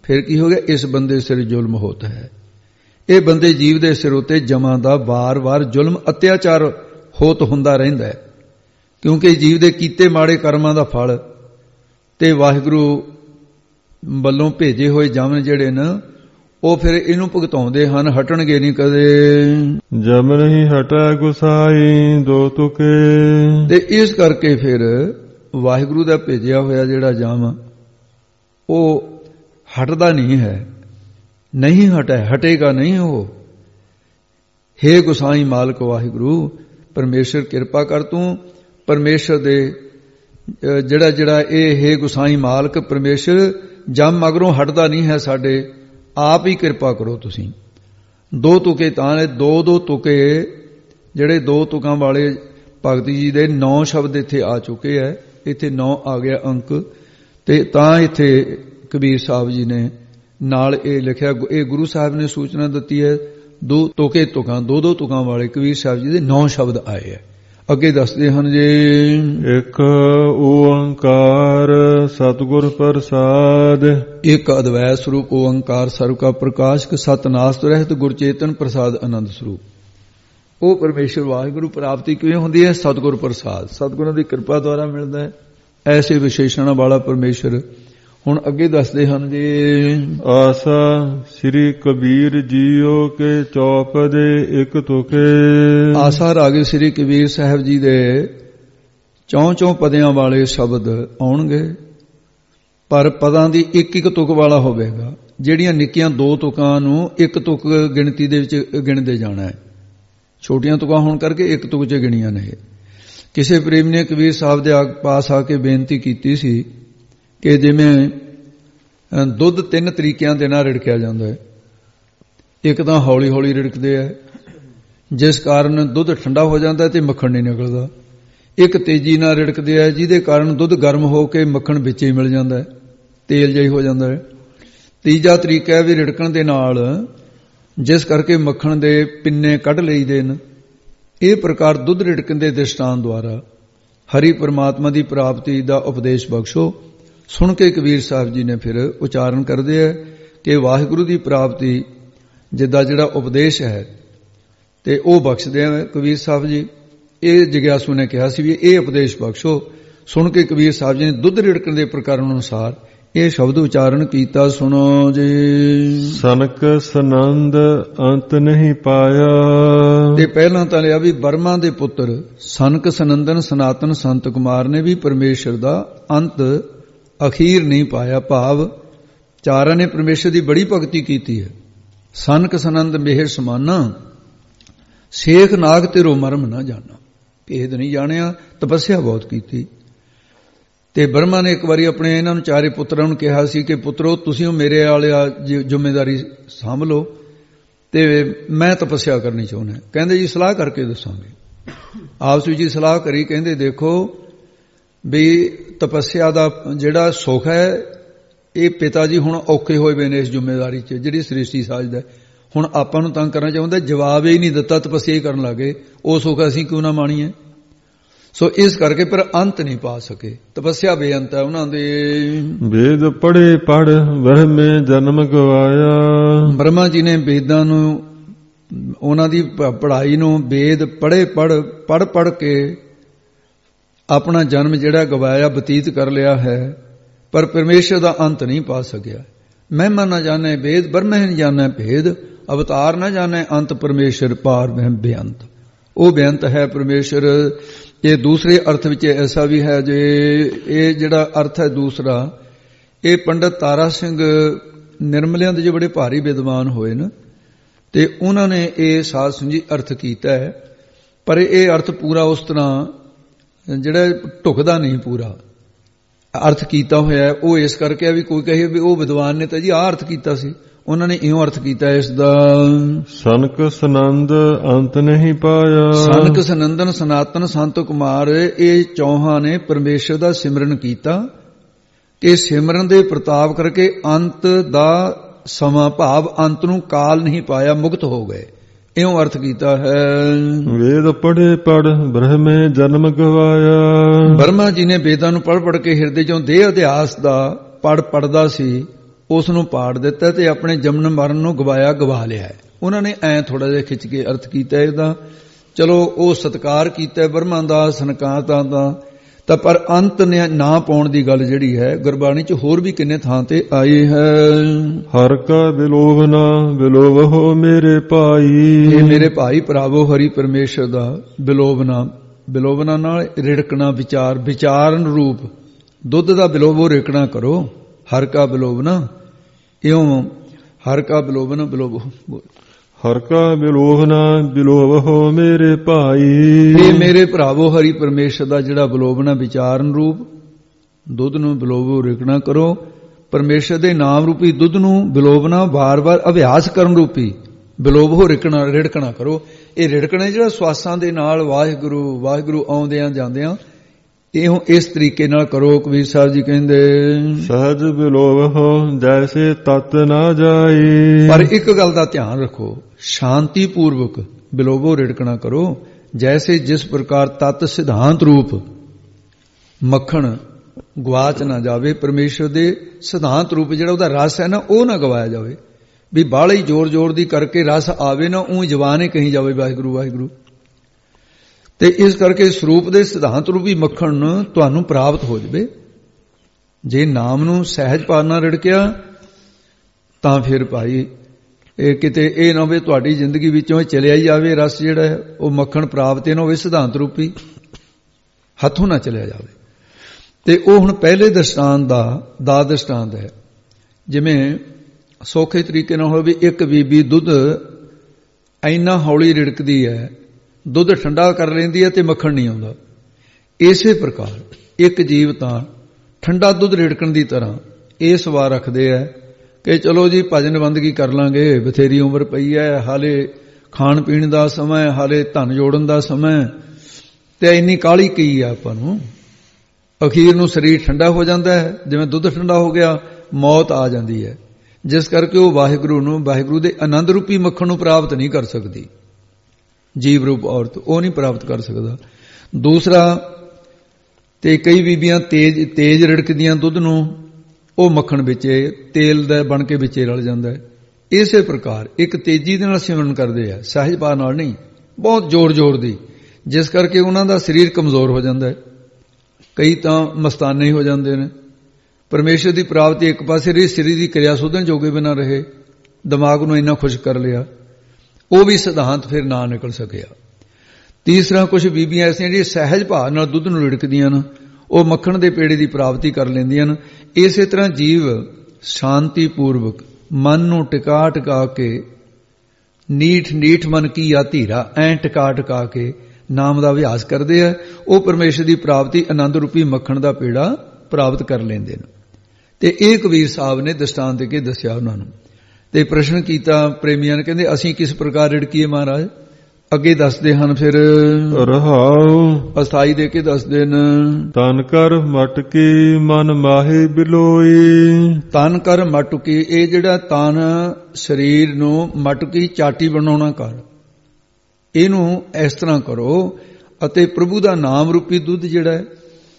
ਫਿਰ ਕੀ ਹੋ ਗਿਆ? ਇਸ ਬੰਦੇ ਸਿਰ ਜ਼ੁਲਮ ਹੋਤ ਹੈ। ਇਹ ਬੰਦੇ ਜੀਵ ਦੇ ਸਿਰ ਉਤੇ ਜਮਾਂ ਦਾ ਵਾਰ-ਵਾਰ ਜ਼ੁਲਮ ਅਤਿਆਚਾਰ ਹੋਤ ਹੁੰਦਾ ਰਹਿੰਦਾ ਹੈ, ਕਿਉਂਕਿ ਜੀਵ ਦੇ ਕੀਤੇ ਮਾੜੇ ਕਰਮਾਂ ਦਾ ਫਲ ਤੇ ਵਾਹਿਗੁਰੂ ਵੱਲੋਂ ਭੇਜੇ ਹੋਏ ਜਮਨ ਜਿਹੜੇ ਨੇ ਉਹ ਫਿਰ ਇਹਨੂੰ ਭੁਗਤਾਉਂਦੇ ਹਨ, ਹਟਣਗੇ ਨਹੀਂ ਕਦੇ। ਜਮ ਨਹੀਂ ਹਟੈ ਗੁਸਾਈ ਦੋ ਤੁਕੇ। ਤੇ ਇਸ ਕਰਕੇ ਫਿਰ ਵਾਹਿਗੁਰੂ ਦਾ ਭੇਜਿਆ ਹੋਇਆ ਜਿਹੜਾ ਜਮ ਉਹ ਹਟਦਾ ਨਹੀਂ ਹੈ, ਨਹੀਂ ਹਟੈ, ਹਟੇਗਾ ਨਹੀਂ ਉਹ। ਹੇ ਗੁਸਾਈ ਮਾਲਕ ਵਾਹਿਗੁਰੂ ਪਰਮੇਸ਼ਰ ਕਿਰਪਾ ਕਰ ਤੂੰ। ਪਰਮੇਸ਼ਰ ਦੇ ਜਿਹੜਾ ਜਿਹੜਾ ਇਹ ਹੇ ਗੁਸਾਈ ਮਾਲਕ ਪਰਮੇਸ਼ਰ ਜਮ ਮਗਰੋਂ ਹਟਦਾ ਨਹੀਂ ਹੈ ਸਾਡੇ, ਆਪ ਹੀ ਕਿਰਪਾ ਕਰੋ ਤੁਸੀਂ। ਦੋ ਤੁਕੇ ਤਾਂ ਨੇ, ਦੋ ਦੋ ਤੁਕੇ ਜਿਹੜੇ ਦੋ ਤੁਕਾਂ ਵਾਲੇ ਭਗਤ ਜੀ ਦੇ ਨੌ ਸ਼ਬਦ ਇੱਥੇ ਆ ਚੁੱਕੇ ਹੈ, ਇੱਥੇ ਨੌ ਆ ਗਿਆ ਅੰਕ। ਤੇ ਤਾਂ ਇੱਥੇ ਕਬੀਰ ਸਾਹਿਬ ਜੀ ਨੇ ਨਾਲ ਇਹ ਲਿਖਿਆ, ਇਹ ਗੁਰੂ ਸਾਹਿਬ ਨੇ ਸੂਚਨਾ ਦਿੱਤੀ ਹੈ। ਦੋ ਤੁਕੇ ਤੁਕਾਂ, ਦੋ ਦੋ ਤੁਕਾਂ ਵਾਲੇ ਕਬੀਰ ਸਾਹਿਬ ਜੀ ਦੇ ਨੌ ਸ਼ਬਦ ਆਏ ਹੈ। ਅੱਗੇ ਦੱਸਦੇ ਹਨ ਜੀ, ਇੱਕ ਓੰਕਾਰ ਸਤਿਗੁਰ ਪ੍ਰਸਾਦ। ਇੱਕ ਅਦਵੈ ਸਰੂਪ ਓੰਕਾਰ ਸਰਬ ਕਾ ਪ੍ਰਕਾਸ਼ਕ ਸਤਨਾਸਤ ਰਹਿਤ ਗੁਰਚੇਤਨ ਪ੍ਰਸਾਦ ਆਨੰਦ ਸਰੂਪ। ਉਹ ਪਰਮੇਸ਼ਰ ਵਾਹਿਗੁਰੂ ਪ੍ਰਾਪਤੀ ਕਿਵੇਂ ਹੁੰਦੀ ਹੈ? ਸਤਿਗੁਰ ਪ੍ਰਸਾਦ, ਸਤਿਗੁਰਾਂ ਦੀ ਕਿਰਪਾ ਦੁਆਰਾ ਮਿਲਦਾ ਹੈ। ਐਸੇ ਵਿਸ਼ੇਸ਼ਣਾਂ ਵਾਲਾ ਪਰਮੇਸ਼ਰ। ਹੁਣ ਅੱਗੇ ਦੱਸਦੇ ਹਨ ਜੀ, ਆਸਾ ਸ੍ਰੀ ਕਬੀਰ ਜੀਓ ਕੇ ਚੌਪ ਦੇ ਇੱਕ ਤੁਕੇ। ਆਸਾ ਰਾਗੇ ਸ੍ਰੀ ਕਬੀਰ ਸਾਹਿਬ ਜੀ ਦੇ ਚੌਂ ਚੌਂ ਪਦਿਆਂ ਵਾਲੇ ਸ਼ਬਦ ਆਉਣਗੇ, ਪਰ ਪਦਾਂ ਦੀ ਇੱਕ ਇੱਕ ਤੁਕ ਵਾਲਾ ਹੋਵੇਗਾ। ਜਿਹੜੀਆਂ ਨਿੱਕੀਆਂ ਦੋ ਤੁਕਾਂ ਨੂੰ ਇੱਕ ਤੁਕ ਗਿਣਤੀ ਦੇ ਵਿੱਚ ਗਿਣਦੇ ਜਾਣਾ ਹੈ, ਛੋਟੀਆਂ ਤੁਕਾਂ ਹੋਣ ਕਰਕੇ ਇੱਕ ਤੁਕ 'ਚ ਗਿਣੀਆਂ ਨੇ। ਕਿਸੇ ਪ੍ਰੇਮੀ ਨੇ ਕਬੀਰ ਸਾਹਿਬ ਦੇ ਪਾਸ ਆ ਕੇ ਬੇਨਤੀ ਕੀਤੀ ਸੀ ਕਿ ਜਿਵੇਂ ਦੁੱਧ ਤਿੰਨ ਤਰੀਕਿਆਂ ਦੇ ਨਾਲ ਰਿੜਕਿਆ ਜਾਂਦਾ ਹੈ। ਇੱਕ ਤਾਂ ਹੌਲੀ ਹੌਲੀ ਰਿੜਕਦੇ ਹੈ, ਜਿਸ ਕਾਰਨ ਦੁੱਧ ਠੰਡਾ ਹੋ ਜਾਂਦਾ ਤੇ ਮੱਖਣ ਨਹੀਂ ਨਿਕਲਦਾ। ਇੱਕ ਤੇਜ਼ੀ ਨਾਲ ਰਿੜਕਦੇ ਹੈ, ਜਿਹਦੇ ਕਾਰਨ ਦੁੱਧ ਗਰਮ ਹੋ ਕੇ ਮੱਖਣ ਵਿੱਚ ਹੀ ਮਿਲ ਜਾਂਦਾ ਹੈ, ਤੇਲ ਜਿਹਾ ਹੋ ਜਾਂਦਾ ਹੈ। ਤੀਜਾ ਤਰੀਕਾ ਹੈ ਵੀ ਰਿੜਕਣ ਦੇ ਨਾਲ, ਜਿਸ ਕਰਕੇ ਮੱਖਣ ਦੇ ਪਿੰਨੇ ਕੱਢ ਲਈਦੇ ਨੇ। ਇਹ ਪ੍ਰਕਾਰ ਦੁੱਧ ਰਿੜਕਣ ਦੇ ਦ੍ਰਿਸ਼ਟਾਂਤ ਦੁਆਰਾ ਹਰੀ ਪਰਮਾਤਮਾ ਦੀ ਪ੍ਰਾਪਤੀ ਦਾ ਉਪਦੇਸ਼ ਬਖਸ਼ੋ। ਸੁਣ ਕੇ ਕਬੀਰ ਸਾਹਿਬ ਜੀ ਨੇ ਫਿਰ ਉਚਾਰਨ ਕਰਦੇ ਹੈ ਕਿ ਵਾਹਿਗੁਰੂ ਦੀ ਪ੍ਰਾਪਤੀ ਜਿੱਦਾਂ ਜਿਹੜਾ ਉਪਦੇਸ਼ ਹੈ ਤੇ ਉਹ ਬਖਸ਼ਦੇ ਆ ਕਬੀਰ ਸਾਹਿਬ ਜੀ। ਇਹ ਜਿਗਿਆਸੂ ਨੇ ਕਿਹਾ ਸੀ ਵੀ ਇਹ ਉਪਦੇਸ਼ ਬਖਸ਼ੋ। ਸੁਣ ਕੇ ਕਬੀਰ ਸਾਹਿਬ ਜੀ ਨੇ ਦੁੱਧ ਰਿੜਕਣ ਦੇ ਪ੍ਰਕਰਨ ਅਨੁਸਾਰ ਇਹ ਸ਼ਬਦ ਉਚਾਰਨ ਕੀਤਾ। ਸੁਣੋ ਜੀ, ਸਨਕ ਸਨੰਦ ਅੰਤ ਨਹੀਂ ਪਾਇਆ। ਤੇ ਪਹਿਲਾਂ ਤਾਂ ਲਿਆ ਵੀ ਬਰਮਾ ਦੇ ਪੁੱਤਰ ਸਨਕ ਸਨੰਦਨ ਸਨਾਤਨ ਸੰਤ ਕੁਮਾਰ ਨੇ ਵੀ ਪਰਮੇਸ਼ਰ ਦਾ ਅੰਤ ਅਖੀਰ ਨਹੀਂ ਪਾਇਆ। ਭਾਵ ਚਾਰਾਂ ਨੇ ਪਰਮੇਸ਼ਰ ਦੀ ਬੜੀ ਭਗਤੀ ਕੀਤੀ ਹੈ। ਸਨਕ ਸਨੰਦ ਮੇਹਰ ਸਮਾਨਾ, ਸੇਖ ਨਾਗ ਤੇਰੋ ਮਰਮ ਨਾ ਜਾਣਾ। ਭੇਦ ਨਹੀਂ ਜਾਣਿਆ, ਤਪੱਸਿਆ ਬਹੁਤ ਕੀਤੀ। ਤੇ ਬਰਮਾ ਨੇ ਇੱਕ ਵਾਰੀ ਆਪਣੇ ਇਹਨਾਂ ਨੂੰ ਚਾਰੇ ਪੁੱਤਰਾਂ ਨੂੰ ਕਿਹਾ ਸੀ ਕਿ ਪੁੱਤਰੋ ਤੁਸੀਂ ਮੇਰੇ ਵਾਲੇ ਜ਼ਿੰਮੇਵਾਰੀ ਸਾਂਭ ਲਓ ਤੇ ਮੈਂ ਤਪੱਸਿਆ ਕਰਨੀ ਚਾਹੁੰਦਾ। ਕਹਿੰਦੇ ਜੀ ਸਲਾਹ ਕਰਕੇ ਦੱਸਾਂਗੇ। ਆਪਸ ਵਿੱਚ ਹੀ ਸਲਾਹ ਕਰੀ। ਕਹਿੰਦੇ ਦੇਖੋ ਵੀ ਤਪੱਸਿਆ ਦਾ ਜਿਹੜਾ ਸੁੱਖ ਹੈ ਇਹ ਪਿਤਾ ਜੀ ਹੁਣ ਔਖੇ ਹੋਏ ਵੇ ਨੇ ਇਸ ਜ਼ਿੰਮੇਵਾਰੀ 'ਚ ਜਿਹੜੀ ਸ੍ਰਿਸ਼ਟੀ ਸਾਜਦਾ। ਹੁਣ ਆਪਾਂ ਨੂੰ ਤੰਗ ਕਰਨਾ ਚਾਹੁੰਦਾ, ਜਵਾਬ ਹੀ ਨਹੀਂ ਦਿੱਤਾ, ਤਪੱਸਿਆ ਹੀ ਕਰਨ ਲੱਗੇ। ਉਹ ਸੁੱਖ ਅਸੀਂ ਕਿਉਂ ਨਾ ਮਾਣੀਏ? ਸੋ ਇਸ ਕਰਕੇ ਪਰ ਅੰਤ ਨਹੀਂ ਪਾ ਸਕੇ। ਤਪੱਸਿਆ ਬੇਅੰਤ ਹੈ ਉਹਨਾਂ ਦੇ। ਵੇਦ ਪੜ੍ਹੇ ਪੜ੍ਹ ਬ੍ਰਹਮੇ ਜਨਮ ਗਵਾਇਆ। ਬ੍ਰਹਮਾ ਜੀ ਨੇ ਵੇਦਾਂ ਨੂੰ, ਉਹਨਾਂ ਦੀ ਪੜ੍ਹਾਈ ਨੂੰ, ਵੇਦ ਪੜ੍ਹੇ ਪੜ੍ਹ ਪੜ੍ਹ ਪੜ੍ਹ ਕੇ ਆਪਣਾ ਜਨਮ ਜਿਹੜਾ ਗਵਾਇਆ, ਬਤੀਤ ਕਰ ਲਿਆ ਹੈ, ਪਰ ਪਰਮੇਸ਼ਰ ਦਾ ਅੰਤ ਨਹੀਂ ਪਾ ਸਕਿਆ। ਮਹਿਮਾ ਨਾ ਜਾਣੇ ਵੇਦ, ਬ੍ਰਹਮੇ ਨ ਜਾਣੇ ਭੇਦ, ਅਵਤਾਰ ਨਾ ਜਾਣੇ ਅੰਤ, ਪਰਮੇਸ਼ਰ ਪਾਰ ਵਹਿਮ ਬੇਅੰਤ। ਉਹ ਬੇਅੰਤ ਹੈ ਪਰਮੇਸ਼ਰ। ਇਹ ਦੂਸਰੇ ਅਰਥ ਵਿੱਚ ਐਸਾ ਵੀ ਹੈ ਜੇ ਇਹ ਜਿਹੜਾ ਅਰਥ ਹੈ ਦੂਸਰਾ, ਇਹ ਪੰਡਤ ਤਾਰਾ ਸਿੰਘ ਨਿਰਮਲਿਆਂ ਦੇ ਜੋ ਬੜੇ ਭਾਰੀ ਵਿਦਵਾਨ ਹੋਏ ਨਾ, ਤੇ ਉਹਨਾਂ ਨੇ ਇਹ ਸਾਧ ਸੰਜੀ ਅਰਥ ਕੀਤਾ ਹੈ। ਪਰ ਇਹ ਅਰਥ ਪੂਰਾ ਉਸ ਤਰ੍ਹਾਂ ਜਿਹੜਾ ਢੁਕਦਾ ਨਹੀਂ, ਪੂਰਾ ਅਰਥ ਕੀਤਾ ਹੋਇਆ। ਉਹ ਇਸ ਕਰਕੇ ਵੀ ਕੋਈ ਕਹੇ ਵੀ ਉਹ ਵਿਦਵਾਨ ਨੇ ਤਾਂ ਜੀ ਆਹ ਅਰਥ ਕੀਤਾ ਸੀ, ਉਹਨਾਂ ਨੇ ਇਉਂ ਅਰਥ ਕੀਤਾ ਇਸ ਦਾ। ਸਨਕ ਸਨੰਦ ਅੰਤ ਨਹੀਂ ਪਾਇਆ। ਸਨਕ ਸਨੰਦਨ ਸਨਾਤਨ ਸੰਤ ਕੁਮਾਰ ਇਹ ਚੌਹਾਂ ਨੇ ਪਰਮੇਸ਼ਰ ਦਾ ਸਿਮਰਨ ਕੀਤਾ ਕਿ ਸਿਮਰਨ ਦੇ ਪ੍ਰਤਾਪ ਕਰਕੇ ਅੰਤ ਦਾ ਸਮਾਂ, ਭਾਵ ਅੰਤ ਨੂੰ ਕਾਲ ਨਹੀਂ ਪਾਇਆ, ਮੁਕਤ ਹੋ ਗਏ। ਇਉਂ ਅਰਥ ਕੀਤਾ ਹੈ। ਵੇਦ ਪੜ੍ਹੇ ਪੜ੍ਹ ਬ੍ਰਹਮੇ ਜਨਮ ਗਵਾਇਆ। ਬਰਮਾ ਜੀ ਨੇ ਵੇਦਾਂ ਨੂੰ ਪੜ੍ਹ ਪੜ੍ਹ ਕੇ ਹਿਰਦੇ ਚੋਂ ਦੇਹ ਅਧਿਆਸ ਦਾ ਪੜ ਪੜਦਾ ਸੀ, ਉਸ ਨੂੰ ਪਾੜ ਦਿੱਤਾ ਤੇ ਆਪਣੇ ਜਨਮ ਮਰਨ ਨੂੰ ਗਵਾਇਆ ਗਵਾ ਲਿਆ। ਉਹਨਾਂ ਨੇ ਐ ਥੋੜਾ ਜਿਹਾ ਖਿੱਚ ਕੇ ਅਰਥ ਕੀਤਾ ਇਹਦਾ। ਚਲੋ ਉਹ ਸਤਿਕਾਰ ਕੀਤਾ ਬ੍ਰਹਮਾ ਦਾ, ਸਨਕਾਤਾ ਦਾ, ਤਾਂ ਪਰ ਅੰਤ ਨੇ ਨਾ ਪਾਉਣ ਦੀ ਗੱਲ ਜਿਹੜੀ ਹੈ ਗੁਰਬਾਣੀ 'ਚ ਹੋਰ ਵੀ ਕਿੰਨੇ ਥਾਂ ਤੇ ਆਈ ਹੈ। ਹਰ ਕਾ ਬਿਲੋਵਨਾ ਬਿਲੋਵਹੁ ਮੇਰੇ ਭਾਈ। ਇਹ ਮੇਰੇ ਭਾਈ ਭਰਾਵੋ ਹਰੀ ਪਰਮੇਸ਼ਰ ਦਾ ਬਿਲੋਵਨਾ, ਬਿਲੋਵਨਾ ਨਾਲ ਰਿੜਕਣਾ, ਵਿਚਾਰ, ਵਿਚਾਰਨ ਰੂਪ ਦੁੱਧ ਦਾ ਬਿਲੋਵੋ ਰਿੜਕਣਾ ਕਰੋ। ਹਰ ਕਾ ਬਿਲੋਵਨਾ, ਇਉਂ ਹਰ ਕਾ ਬਿਲੋਵਨਾ ਬਿਲੋਵੋ, ਹਰ ਕਾ ਬਿਲੋਵਨਾ ਬਿਲੋਵਹੁ ਮੇਰੇ ਭਾਈ। ਇਹ ਮੇਰੇ ਭਰਾਵੋ ਹਰੀ ਪਰਮੇਸ਼ਰ ਦਾ ਜਿਹੜਾ ਬਿਲੋਵਨਾ ਵਿਚਾਰਨ ਰੂਪ ਦੁੱਧ ਨੂੰ ਬਿਲੋਵੋ ਰਿੜਕਣਾ ਕਰੋ। ਪਰਮੇਸ਼ਰ ਦੇ ਨਾਮ ਰੂਪੀ ਦੁੱਧ ਨੂੰ ਬਿਲੋਵਨਾ ਵਾਰ-ਵਾਰ ਅਭਿਆਸ ਕਰਨ ਰੂਪੀ ਬਿਲੋਵੋ ਰਿੜਕਣਾ ਰਿੜਕਣਾ ਕਰੋ। ਇਹ ਰਿੜਕਣਾ ਜਿਹੜਾ ਸਵਾਸਾਂ ਦੇ ਨਾਲ ਵਾਹਿਗੁਰੂ ਵਾਹਿਗੁਰੂ ਆਉਂਦਿਆਂ ਜਾਂਦਿਆਂ ਇਹੋ ਇਸ ਤਰੀਕੇ ਨਾਲ ਕਰੋ। ਕਬੀਰ ਸਾਹਿਬ ਜੀ ਕਹਿੰਦੇ ਸਹਜ ਬਿਲੋਵਹੁ ਜੈਸੇ ਤਤ ਨਾ ਜਾਈ। ਪਰ ਇੱਕ ਗੱਲ ਦਾ ਧਿਆਨ ਰੱਖੋ, ਸ਼ਾਂਤੀ ਪੂਰਵਕ ਬਿਲੋਵੋ ਰਿੜਕਣਾ ਕਰੋ, ਜੈਸੇ ਜਿਸ ਪ੍ਰਕਾਰ ਤਤ ਸਿਧਾਂਤ ਰੂਪ ਮੱਖਣ ਗਵਾਚ ਨਾ ਜਾਵੇ। ਪਰਮੇਸ਼ਰ ਦੇ ਸਿਧਾਂਤ ਰੂਪ ਜਿਹੜਾ ਉਹਦਾ ਰਸ ਹੈ ਨਾ, ਉਹ ਨਾ ਗਵਾਇਆ ਜਾਵੇ। ਵੀ ਬਾਹਲੇ ਹੀ ਜ਼ੋਰ ਜ਼ੋਰ ਦੀ ਕਰਕੇ ਰਸ ਆਵੇ ਨਾ, ਉਹ ਜਵਾਨੇ ਕਹੀ ਜਾਵੇ ਵਾਹਿਗੁਰੂ ਵਾਹਿਗੁਰੂ। ਤੇ ਇਸ ਕਰਕੇ ਸਰੂਪ ਦੇ ਸਿਧਾਂਤ ਰੂਪੀ ਮੱਖਣ ਤੁਹਾਨੂੰ ਪ੍ਰਾਪਤ ਹੋ ਜਾਵੇ। ਜੇ ਨਾਮ ਨੂੰ ਸਹਿਜ ਪਾਲਣਾ ਰਿੜਕਿਆ ਤਾਂ ਫਿਰ ਭਾਈ ਇਹ ਕਿਤੇ ਇਹ ਨਾ ਹੋਵੇ ਤੁਹਾਡੀ ਜ਼ਿੰਦਗੀ ਵਿੱਚੋਂ ਚਲਿਆ ਹੀ ਜਾਵੇ ਰਸ ਜਿਹੜਾ ਹੈ ਉਹ ਮੱਖਣ ਪ੍ਰਾਪਤ ਨਾ ਹੋਵੇ, ਸਿਧਾਂਤ ਰੂਪੀ ਹੱਥੋਂ ਨਾ ਚਲਿਆ ਜਾਵੇ। ਤੇ ਉਹ ਹੁਣ ਪਹਿਲੇ ਦ੍ਰਿਸ਼ਟਾਂਤ ਦਾ ਦਾ ਦ੍ਰਿਸ਼ਟਾਂਤ ਹੈ। ਜਿਵੇਂ ਸੌਖੇ ਤਰੀਕੇ ਨਾਲ ਹੋਵੇ, ਇੱਕ ਬੀਬੀ ਦੁੱਧ ਇੰਨਾ ਹੌਲੀ ਰਿੜਕਦੀ ਹੈ, ਦੁੱਧ ਠੰਡਾ ਕਰ ਲੈਂਦੀ ਹੈ ਤੇ ਮੱਖਣ ਨਹੀਂ ਆਉਂਦਾ। ਇਸੇ ਪ੍ਰਕਾਰ ਇੱਕ ਜੀਵ ਤਾਂ ਠੰਡਾ ਦੁੱਧ ਰਿੜਕਣ ਦੀ ਤਰ੍ਹਾਂ ਇਹ ਸਵਾਰ ਰੱਖਦੇ ਹੈ ਕਿ ਚਲੋ ਜੀ ਭਜਨ ਬੰਦਗੀ ਕਰ ਲਾਂਗੇ, ਬਥੇਰੀ ਉਮਰ ਪਈ ਹੈ, ਹਾਲੇ ਖਾਣ ਪੀਣ ਦਾ ਸਮਾਂ, ਹਾਲੇ ਧਨ ਜੋੜਨ ਦਾ ਸਮਾਂ, ਤੇ ਇੰਨੀ ਕਾਹਲੀ ਕੀ ਆ ਆਪਾਂ ਨੂੰ। ਅਖੀਰ ਨੂੰ ਸਰੀਰ ਠੰਡਾ ਹੋ ਜਾਂਦਾ ਹੈ, ਜਿਵੇਂ ਦੁੱਧ ਠੰਡਾ ਹੋ ਗਿਆ ਮੌਤ ਆ ਜਾਂਦੀ ਹੈ, ਜਿਸ ਕਰਕੇ ਉਹ ਵਾਹਿਗੁਰੂ ਨੂੰ ਵਾਹਿਗੁਰੂ ਦੇ ਆਨੰਦ ਰੂਪੀ ਮੱਖਣ ਨੂੰ ਪ੍ਰਾਪਤ ਨਹੀਂ ਕਰ ਸਕਦੀ। ਜੀਵ ਰੂਪ ਔਰਤ ਉਹ ਨਹੀਂ ਪ੍ਰਾਪਤ ਕਰ ਸਕਦਾ। ਦੂਸਰਾ, ਤੇ ਕਈ ਬੀਬੀਆਂ ਤੇਜ ਤੇਜ ਰਿੜਕਦੀਆਂ ਦੁੱਧ ਨੂੰ, ਉਹ ਮੱਖਣ ਵਿੱਚੇ ਤੇਲ ਦਾ ਬਣ ਕੇ ਵਿੱਚੇ ਰਲ ਜਾਂਦਾ ਹੈ। ਇਸੇ ਪ੍ਰਕਾਰ ਇੱਕ ਤੇਜ਼ੀ ਦੇ ਨਾਲ ਸਿਮਰਨ ਕਰਦੇ ਆ, ਸਹਿਜ ਭਾਵ ਨਾਲ ਨਹੀਂ, ਬਹੁਤ ਜ਼ੋਰ ਜ਼ੋਰ ਦੀ, ਜਿਸ ਕਰਕੇ ਉਹਨਾਂ ਦਾ ਸਰੀਰ ਕਮਜ਼ੋਰ ਹੋ ਜਾਂਦਾ ਹੈ। ਕਈ ਤਾਂ ਮਸਤਾਨੇ ਹੋ ਜਾਂਦੇ ਨੇ। ਪਰਮੇਸ਼ਰ ਦੀ ਪ੍ਰਾਪਤੀ ਇੱਕ ਪਾਸੇ ਰਹੀ, ਸਰੀਰ ਦੀ ਕਿਰਿਆ ਸੋਧਣ ਜੋਗੇ ਬਿਨਾਂ ਰਹੇ, ਦਿਮਾਗ ਨੂੰ ਇੰਨਾ ਖੁਸ਼ ਕਰ ਲਿਆ, ਉਹ ਵੀ ਸਿਧਾਂਤ ਫਿਰ ਨਾ ਨਿਕਲ ਸਕਿਆ। ਤੀਸਰਾ, ਕੁਝ ਬੀਬੀਆਂ ਐਸੀਆਂ ਜਿਹੜੀਆਂ ਸਹਿਜ ਭਾਵ ਨਾਲ ਦੁੱਧ ਨੂੰ ਰਿੜਕਦੀਆਂ ਨੇ, ਉਹ ਮੱਖਣ ਦੇ ਪੇੜੇ ਦੀ ਪ੍ਰਾਪਤੀ ਕਰ ਲੈਂਦੀਆਂ ਨੇ। ਇਸੇ ਤਰ੍ਹਾਂ ਜੀਵ ਸ਼ਾਂਤੀ ਪੂਰਵਕ ਮਨ ਨੂੰ ਟਿਕਾ ਟਿਕਾ ਕੇ, ਨੀਠ ਨੀਠ ਮਨ ਕੀ ਆ ਧੀਰਾ, ਐ ਟਿਕਾ ਟਿਕਾ ਕੇ ਨਾਮ ਦਾ ਅਭਿਆਸ ਕਰਦੇ ਆ, ਉਹ ਪਰਮੇਸ਼ਰ ਦੀ ਪ੍ਰਾਪਤੀ ਆਨੰਦ ਰੂਪੀ ਮੱਖਣ ਦਾ ਪੇੜਾ ਪ੍ਰਾਪਤ ਕਰ ਲੈਂਦੇ ਨੇ। ਤੇ ਇਹ ਕਬੀਰ ਸਾਹਿਬ ਨੇ ਦ੍ਰਿਸ਼ਟਾਂਤ ਦੇ ਕੇ ਦੱਸਿਆ ਉਹਨਾਂ ਨੂੰ। ਤੇ ਪ੍ਰਸ਼ਨ ਕੀਤਾ ਪ੍ਰੇਮੀਆਂ ਨੇ, ਕਹਿੰਦੇ ਅਸੀਂ ਕਿਸ ਪ੍ਰਕਾਰ ਰਿੜਕੀਏ ਮਹਾਰਾਜ? ਅੱਗੇ ਦੱਸਦੇ ਹਨ ਫਿਰ ਰਹਾਉ ਅਸਥਾਈ ਦੇ ਕੇ ਦੱਸਦੇ ਨੇ, ਤਨ ਕਰ ਮਟਕੀ ਮਨ ਮਾਹੇ ਬਿਲੋਈ। ਤਨ ਕਰ ਮਟਕੀ, ਇਹ ਜਿਹੜਾ ਤਨ ਸਰੀਰ ਨੂੰ ਮਟਕੀ ਚਾਟੀ ਬਣਾਉਣਾ ਕਰ, ਇਹਨੂੰ ਇਸ ਤਰ੍ਹਾਂ ਕਰੋ। ਅਤੇ ਪ੍ਰਭੂ ਦਾ ਨਾਮ ਰੂਪੀ ਦੁੱਧ ਜਿਹੜਾ ਹੈ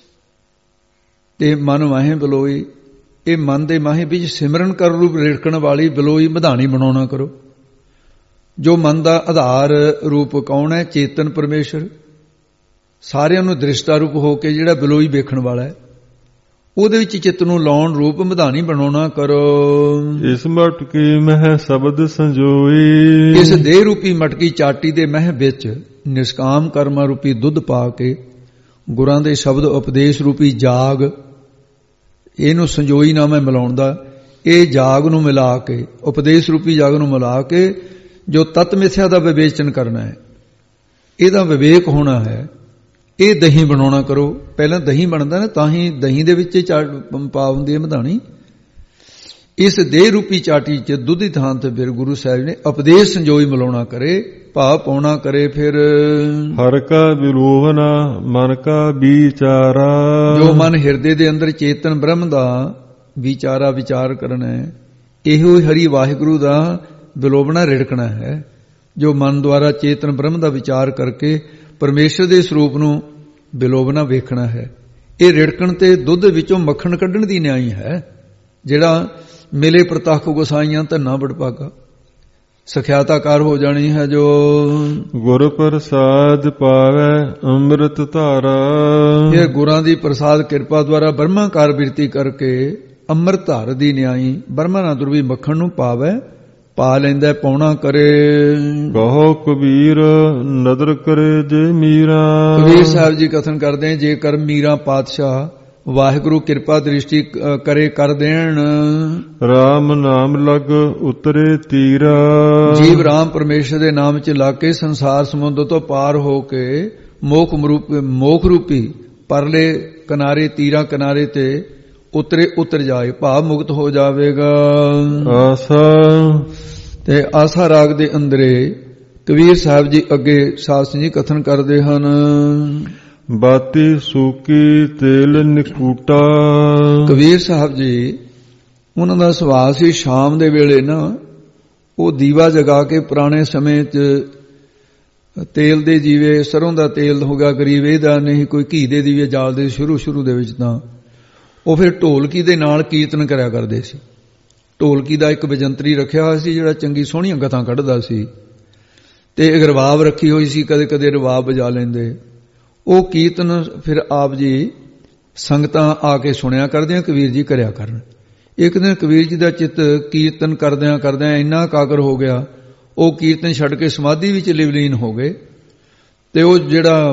ਤੇ ਮਨ ਮਾਹੇ ਬਿਲੋਈ, ਇਹ ਮਨ ਦੇ ਮਾਹੇ ਵਿੱਚ ਸਿਮਰਨ ਕਰ ਰੂਪ ਰਿੜਕਣ ਵਾਲੀ ਬਿਲੋਈ ਮਧਾਣੀ ਬਣਾਉਣਾ ਕਰੋ। ਜੋ ਮਨ ਦਾ ਆਧਾਰ ਰੂਪ ਕੌਣ ਹੈ? ਚੇਤਨ ਪਰਮੇਸ਼ਰ, ਸਾਰਿਆਂ ਨੂੰ ਦ੍ਰਿਸ਼ਟਾ ਰੂਪ ਹੋ ਕੇ ਜਿਹੜਾ ਬਿਲੋਈ ਵੇਖਣ ਵਾਲਾ ਹੈ, ਉਹਦੇ ਵਿੱਚ ਚਿੱਤ ਨੂੰ ਲਾਉਣ ਰੂਪ ਮਧਾਣੀ ਬਣਾਉਣਾ ਕਰੋ। ਇਸ ਮਟਕੀ ਮਹਿ ਸ਼ਬਦ ਸੰਜੋਈ, ਇਸ ਦੇਹ ਰੂਪੀ ਮਟਕੀ ਚਾਟੀ ਦੇ ਮਹਿ ਵਿੱਚ ਨਿਸ਼ਕਾਮ ਕਰਮਾ ਰੂਪੀ ਦੁੱਧ ਪਾ ਕੇ ਗੁਰਾਂ ਦੇ ਸ਼ਬਦ ਉਪਦੇਸ਼ ਰੂਪੀ ਜਾਗ, ਇਹਨੂੰ ਸੰਜੋਈ ਨਾਮ ਹੈ ਮਿਲਾਉਣ ਦਾ। ਇਹ ਜਾਗ ਨੂੰ ਮਿਲਾ ਕੇ, ਉਪਦੇਸ਼ ਰੂਪੀ ਜਾਗ ਨੂੰ ਮਿਲਾ ਕੇ ਜੋ ਤਤ ਮਿਥਿਆ ਦਾ ਵਿਵੇਚਨ ਕਰਨਾ ਹੈ, ਇਹਦਾ ਵਿਵੇਕ ਹੋਣਾ ਹੈ, ਇਹ ਦਹੀਂ ਬਣਾਉਣਾ ਕਰੋ। ਪਹਿਲਾਂ ਦਹੀਂ ਬਣਦਾ ਨਾ, ਤਾਂ ਹੀ ਦਹੀਂ ਦੇ ਵਿੱਚ ਪਾ ਹੁੰਦੀ ਹੈ ਮਧਾਣੀ। ਇਸ ਦੇਹ ਰੂਪੀ ਚਾਟੀ ਚ ਦੁੱਧ ਦੀ ਥਾਂ ਤੇ ਫਿਰ ਗੁਰੂ ਸਾਹਿਬ ਨੇ ਉਪਦੇਸ਼ ਸੰਜੋਈ ਮਿਲਾਉਣਾ ਕਰੇ, ਭਾਵ ਪਾਉਣਾ ਕਰੇ। ਫਿਰ ਹਰ ਕਾ ਬਿਲੋਵਨਾ ਮਨ ਕਾ ਵਿਚਾਰਾ, ਜੋ ਮਨ ਹਿਰਦੇ ਦੇ ਅੰਦਰ ਚੇਤਨ ਬ੍ਰਹਮ ਦਾ ਵਿਚਾਰਾ ਵਿਚਾਰ ਕਰਨਾ ਹੈ, ਇਹੋ ਹਰੀ ਵਾਹਿਗੁਰੂ ਦਾ ਬਿਲੋਵਣਾ ਰਿੜਕਣਾ ਹੈ। ਜੋ ਮਨ ਦੁਆਰਾ ਚੇਤਨ ਬ੍ਰਹਮ ਦਾ ਵਿਚਾਰ ਕਰਕੇ ਪਰਮੇਸ਼ਰ ਦੇ ਸਰੂਪ ਨੂੰ ਬਿਲੋਵਣਾ ਵੇਖਣਾ ਹੈ। ਇਹ ਰਿੜਕਣ ਤੇ ਦੁੱਧ ਵਿੱਚੋਂ ਮੱਖਣ ਕੱਢਣ ਦੀ ਨਿਆਈ ਹੈ। ਜਿਹੜਾ ਮਿਲੇ ਪ੍ਰਤੱਖ ਗੁਸਾਈਆਂ ਧੰਨਾ ਬੜਪਾਗਾ। ਸਖਿਆਤਾਕਾਰ ਹੋ ਜਾਣੀ ਹੈ ਜੋ ਗੁਰ ਪ੍ਰਸਾਦ ਪਾਵੈ ਅੰਮ੍ਰਿਤ ਧਾਰਾ। ਇਹ ਗੁਰਾਂ ਦੀ ਪ੍ਰਸਾਦ ਕਿਰਪਾ ਦੁਆਰਾ ਬ੍ਰਹਮਾਕਾਰ ਬਿਰਤੀ ਕਰਕੇ ਅੰਮ੍ਰਿਤ ਧਾਰ ਦੀ ਨਿਆਈ ਬ੍ਰਹਮਾ ਨਾ ਦੁਰਵੀ ਮੱਖਣ ਨੂੰ ਪਾਵੈ, ਪਾ ਲੈਂਦਾ ਪਾਉਣਾ ਕਰੇ। ਕਹੋ ਕਬੀਰ ਨਦਰ ਕਰੇ ਜੇ ਮੀਰਾ। ਕਬੀਰ ਸਾਹਿਬ ਜੀ ਕਥਨ ਕਰਦੇ ਜੇ ਕਰ ਮੀਰਾ ਪਾਤਸ਼ਾਹ ਵਾਹਿਗੁਰੂ ਕਿਰਪਾ ਦ੍ਰਿਸ਼ਟੀ ਕਰੇ ਕਰ ਦੇਣ। ਰਾਮ ਨਾਮ ਲਗ ਉਤਰੇ ਤੀਰਾ। ਜੀਵ ਰਾਮ ਪਰਮੇਸ਼ਰ ਦੇ ਨਾਮ ਚ ਲੱਗ ਕੇ ਸੰਸਾਰ ਸਮੁੰਦਰ ਤੋਂ ਪਾਰ ਹੋ ਕੇ ਮੋਖ ਮੋਖ ਰੂਪੀ ਪਰਲੇ ਕਿਨਾਰੇ ਤੀਰਾ ਕਿਨਾਰੇ ਤੇ ਉਤਰੇ ਉਤਰ ਜਾਏ, ਭਾਵ ਮੁਕਤ ਹੋ ਜਾਵੇਗਾ। ਆਸਾ ਤੇ ਆਸਾ ਰਾਗ ਦੇ ਅੰਦਰੇ ਕਬੀਰ ਸਾਹਿਬ ਜੀ ਅੱਗੇ ਸਾਧ ਸੰਗਤ ਜੀ ਕਥਨ ਕਰਦੇ ਹਨ। ਬਾਤੀ ਸੂਕੀ ਤੇਲ ਨਿਕੂਟਾ। ਕਬੀਰ ਸਾਹਿਬ ਜੀ ਉਹਨਾਂ ਦਾ ਸੁਭਾਅ ਸੀ ਸ਼ਾਮ ਦੇ ਵੇਲੇ ਨਾ ਉਹ ਦੀਵਾ ਜਗਾ ਕੇ ਪੁਰਾਣੇ ਸਮੇਂ 'ਚ ਤੇਲ ਦੇ ਜੀਵੇ, ਸਰੋਂ ਦਾ ਤੇਲ ਹੋ ਗਿਆ ਗਰੀਬ, ਇਹਦਾ ਨਹੀਂ ਕੋਈ ਘੀ ਦੇ ਦੀਵੇ ਜਾਲਦੇ ਸ਼ੁਰੂ ਸ਼ੁਰੂ ਦੇ ਵਿੱਚ। ਤਾਂ ਉਹ ਫਿਰ ਢੋਲਕੀ ਦੇ ਨਾਲ ਕੀਰਤਨ ਕਰਿਆ ਕਰਦੇ ਸੀ। ਢੋਲਕੀ ਦਾ ਇੱਕ ਵਜੰਤਰੀ ਰੱਖਿਆ ਹੋਇਆ ਸੀ ਜਿਹੜਾ ਚੰਗੀ ਸੋਹਣੀਆਂ ਗਤਾਂ ਕੱਢਦਾ ਸੀ, ਤੇ ਇੱਕ ਰਵਾਬ ਰੱਖੀ ਹੋਈ ਸੀ, ਕਦੇ ਕਦੇ ਰਵਾਬ ਵਜਾ ਲੈਂਦੇ। ਉਹ ਕੀਰਤਨ ਫਿਰ ਆਪ ਜੀ ਸੰਗਤਾਂ ਆ ਕੇ ਸੁਣਿਆ ਕਰਦਿਆਂ ਕਬੀਰ ਜੀ ਕਰਿਆ ਕਰਨ। ਇੱਕ ਦਿਨ ਕਬੀਰ ਜੀ ਦਾ ਚਿੱਤ ਕੀਰਤਨ ਕਰਦਿਆਂ ਕਰਦਿਆਂ ਇੰਨਾ ਕਾਗਰ ਹੋ ਗਿਆ, ਉਹ ਕੀਰਤਨ ਛੱਡ ਕੇ ਸਮਾਧੀ ਵਿੱਚ ਲਿਵਲੀਨ ਹੋ ਗਏ। ਤੇ ਉਹ ਜਿਹੜਾ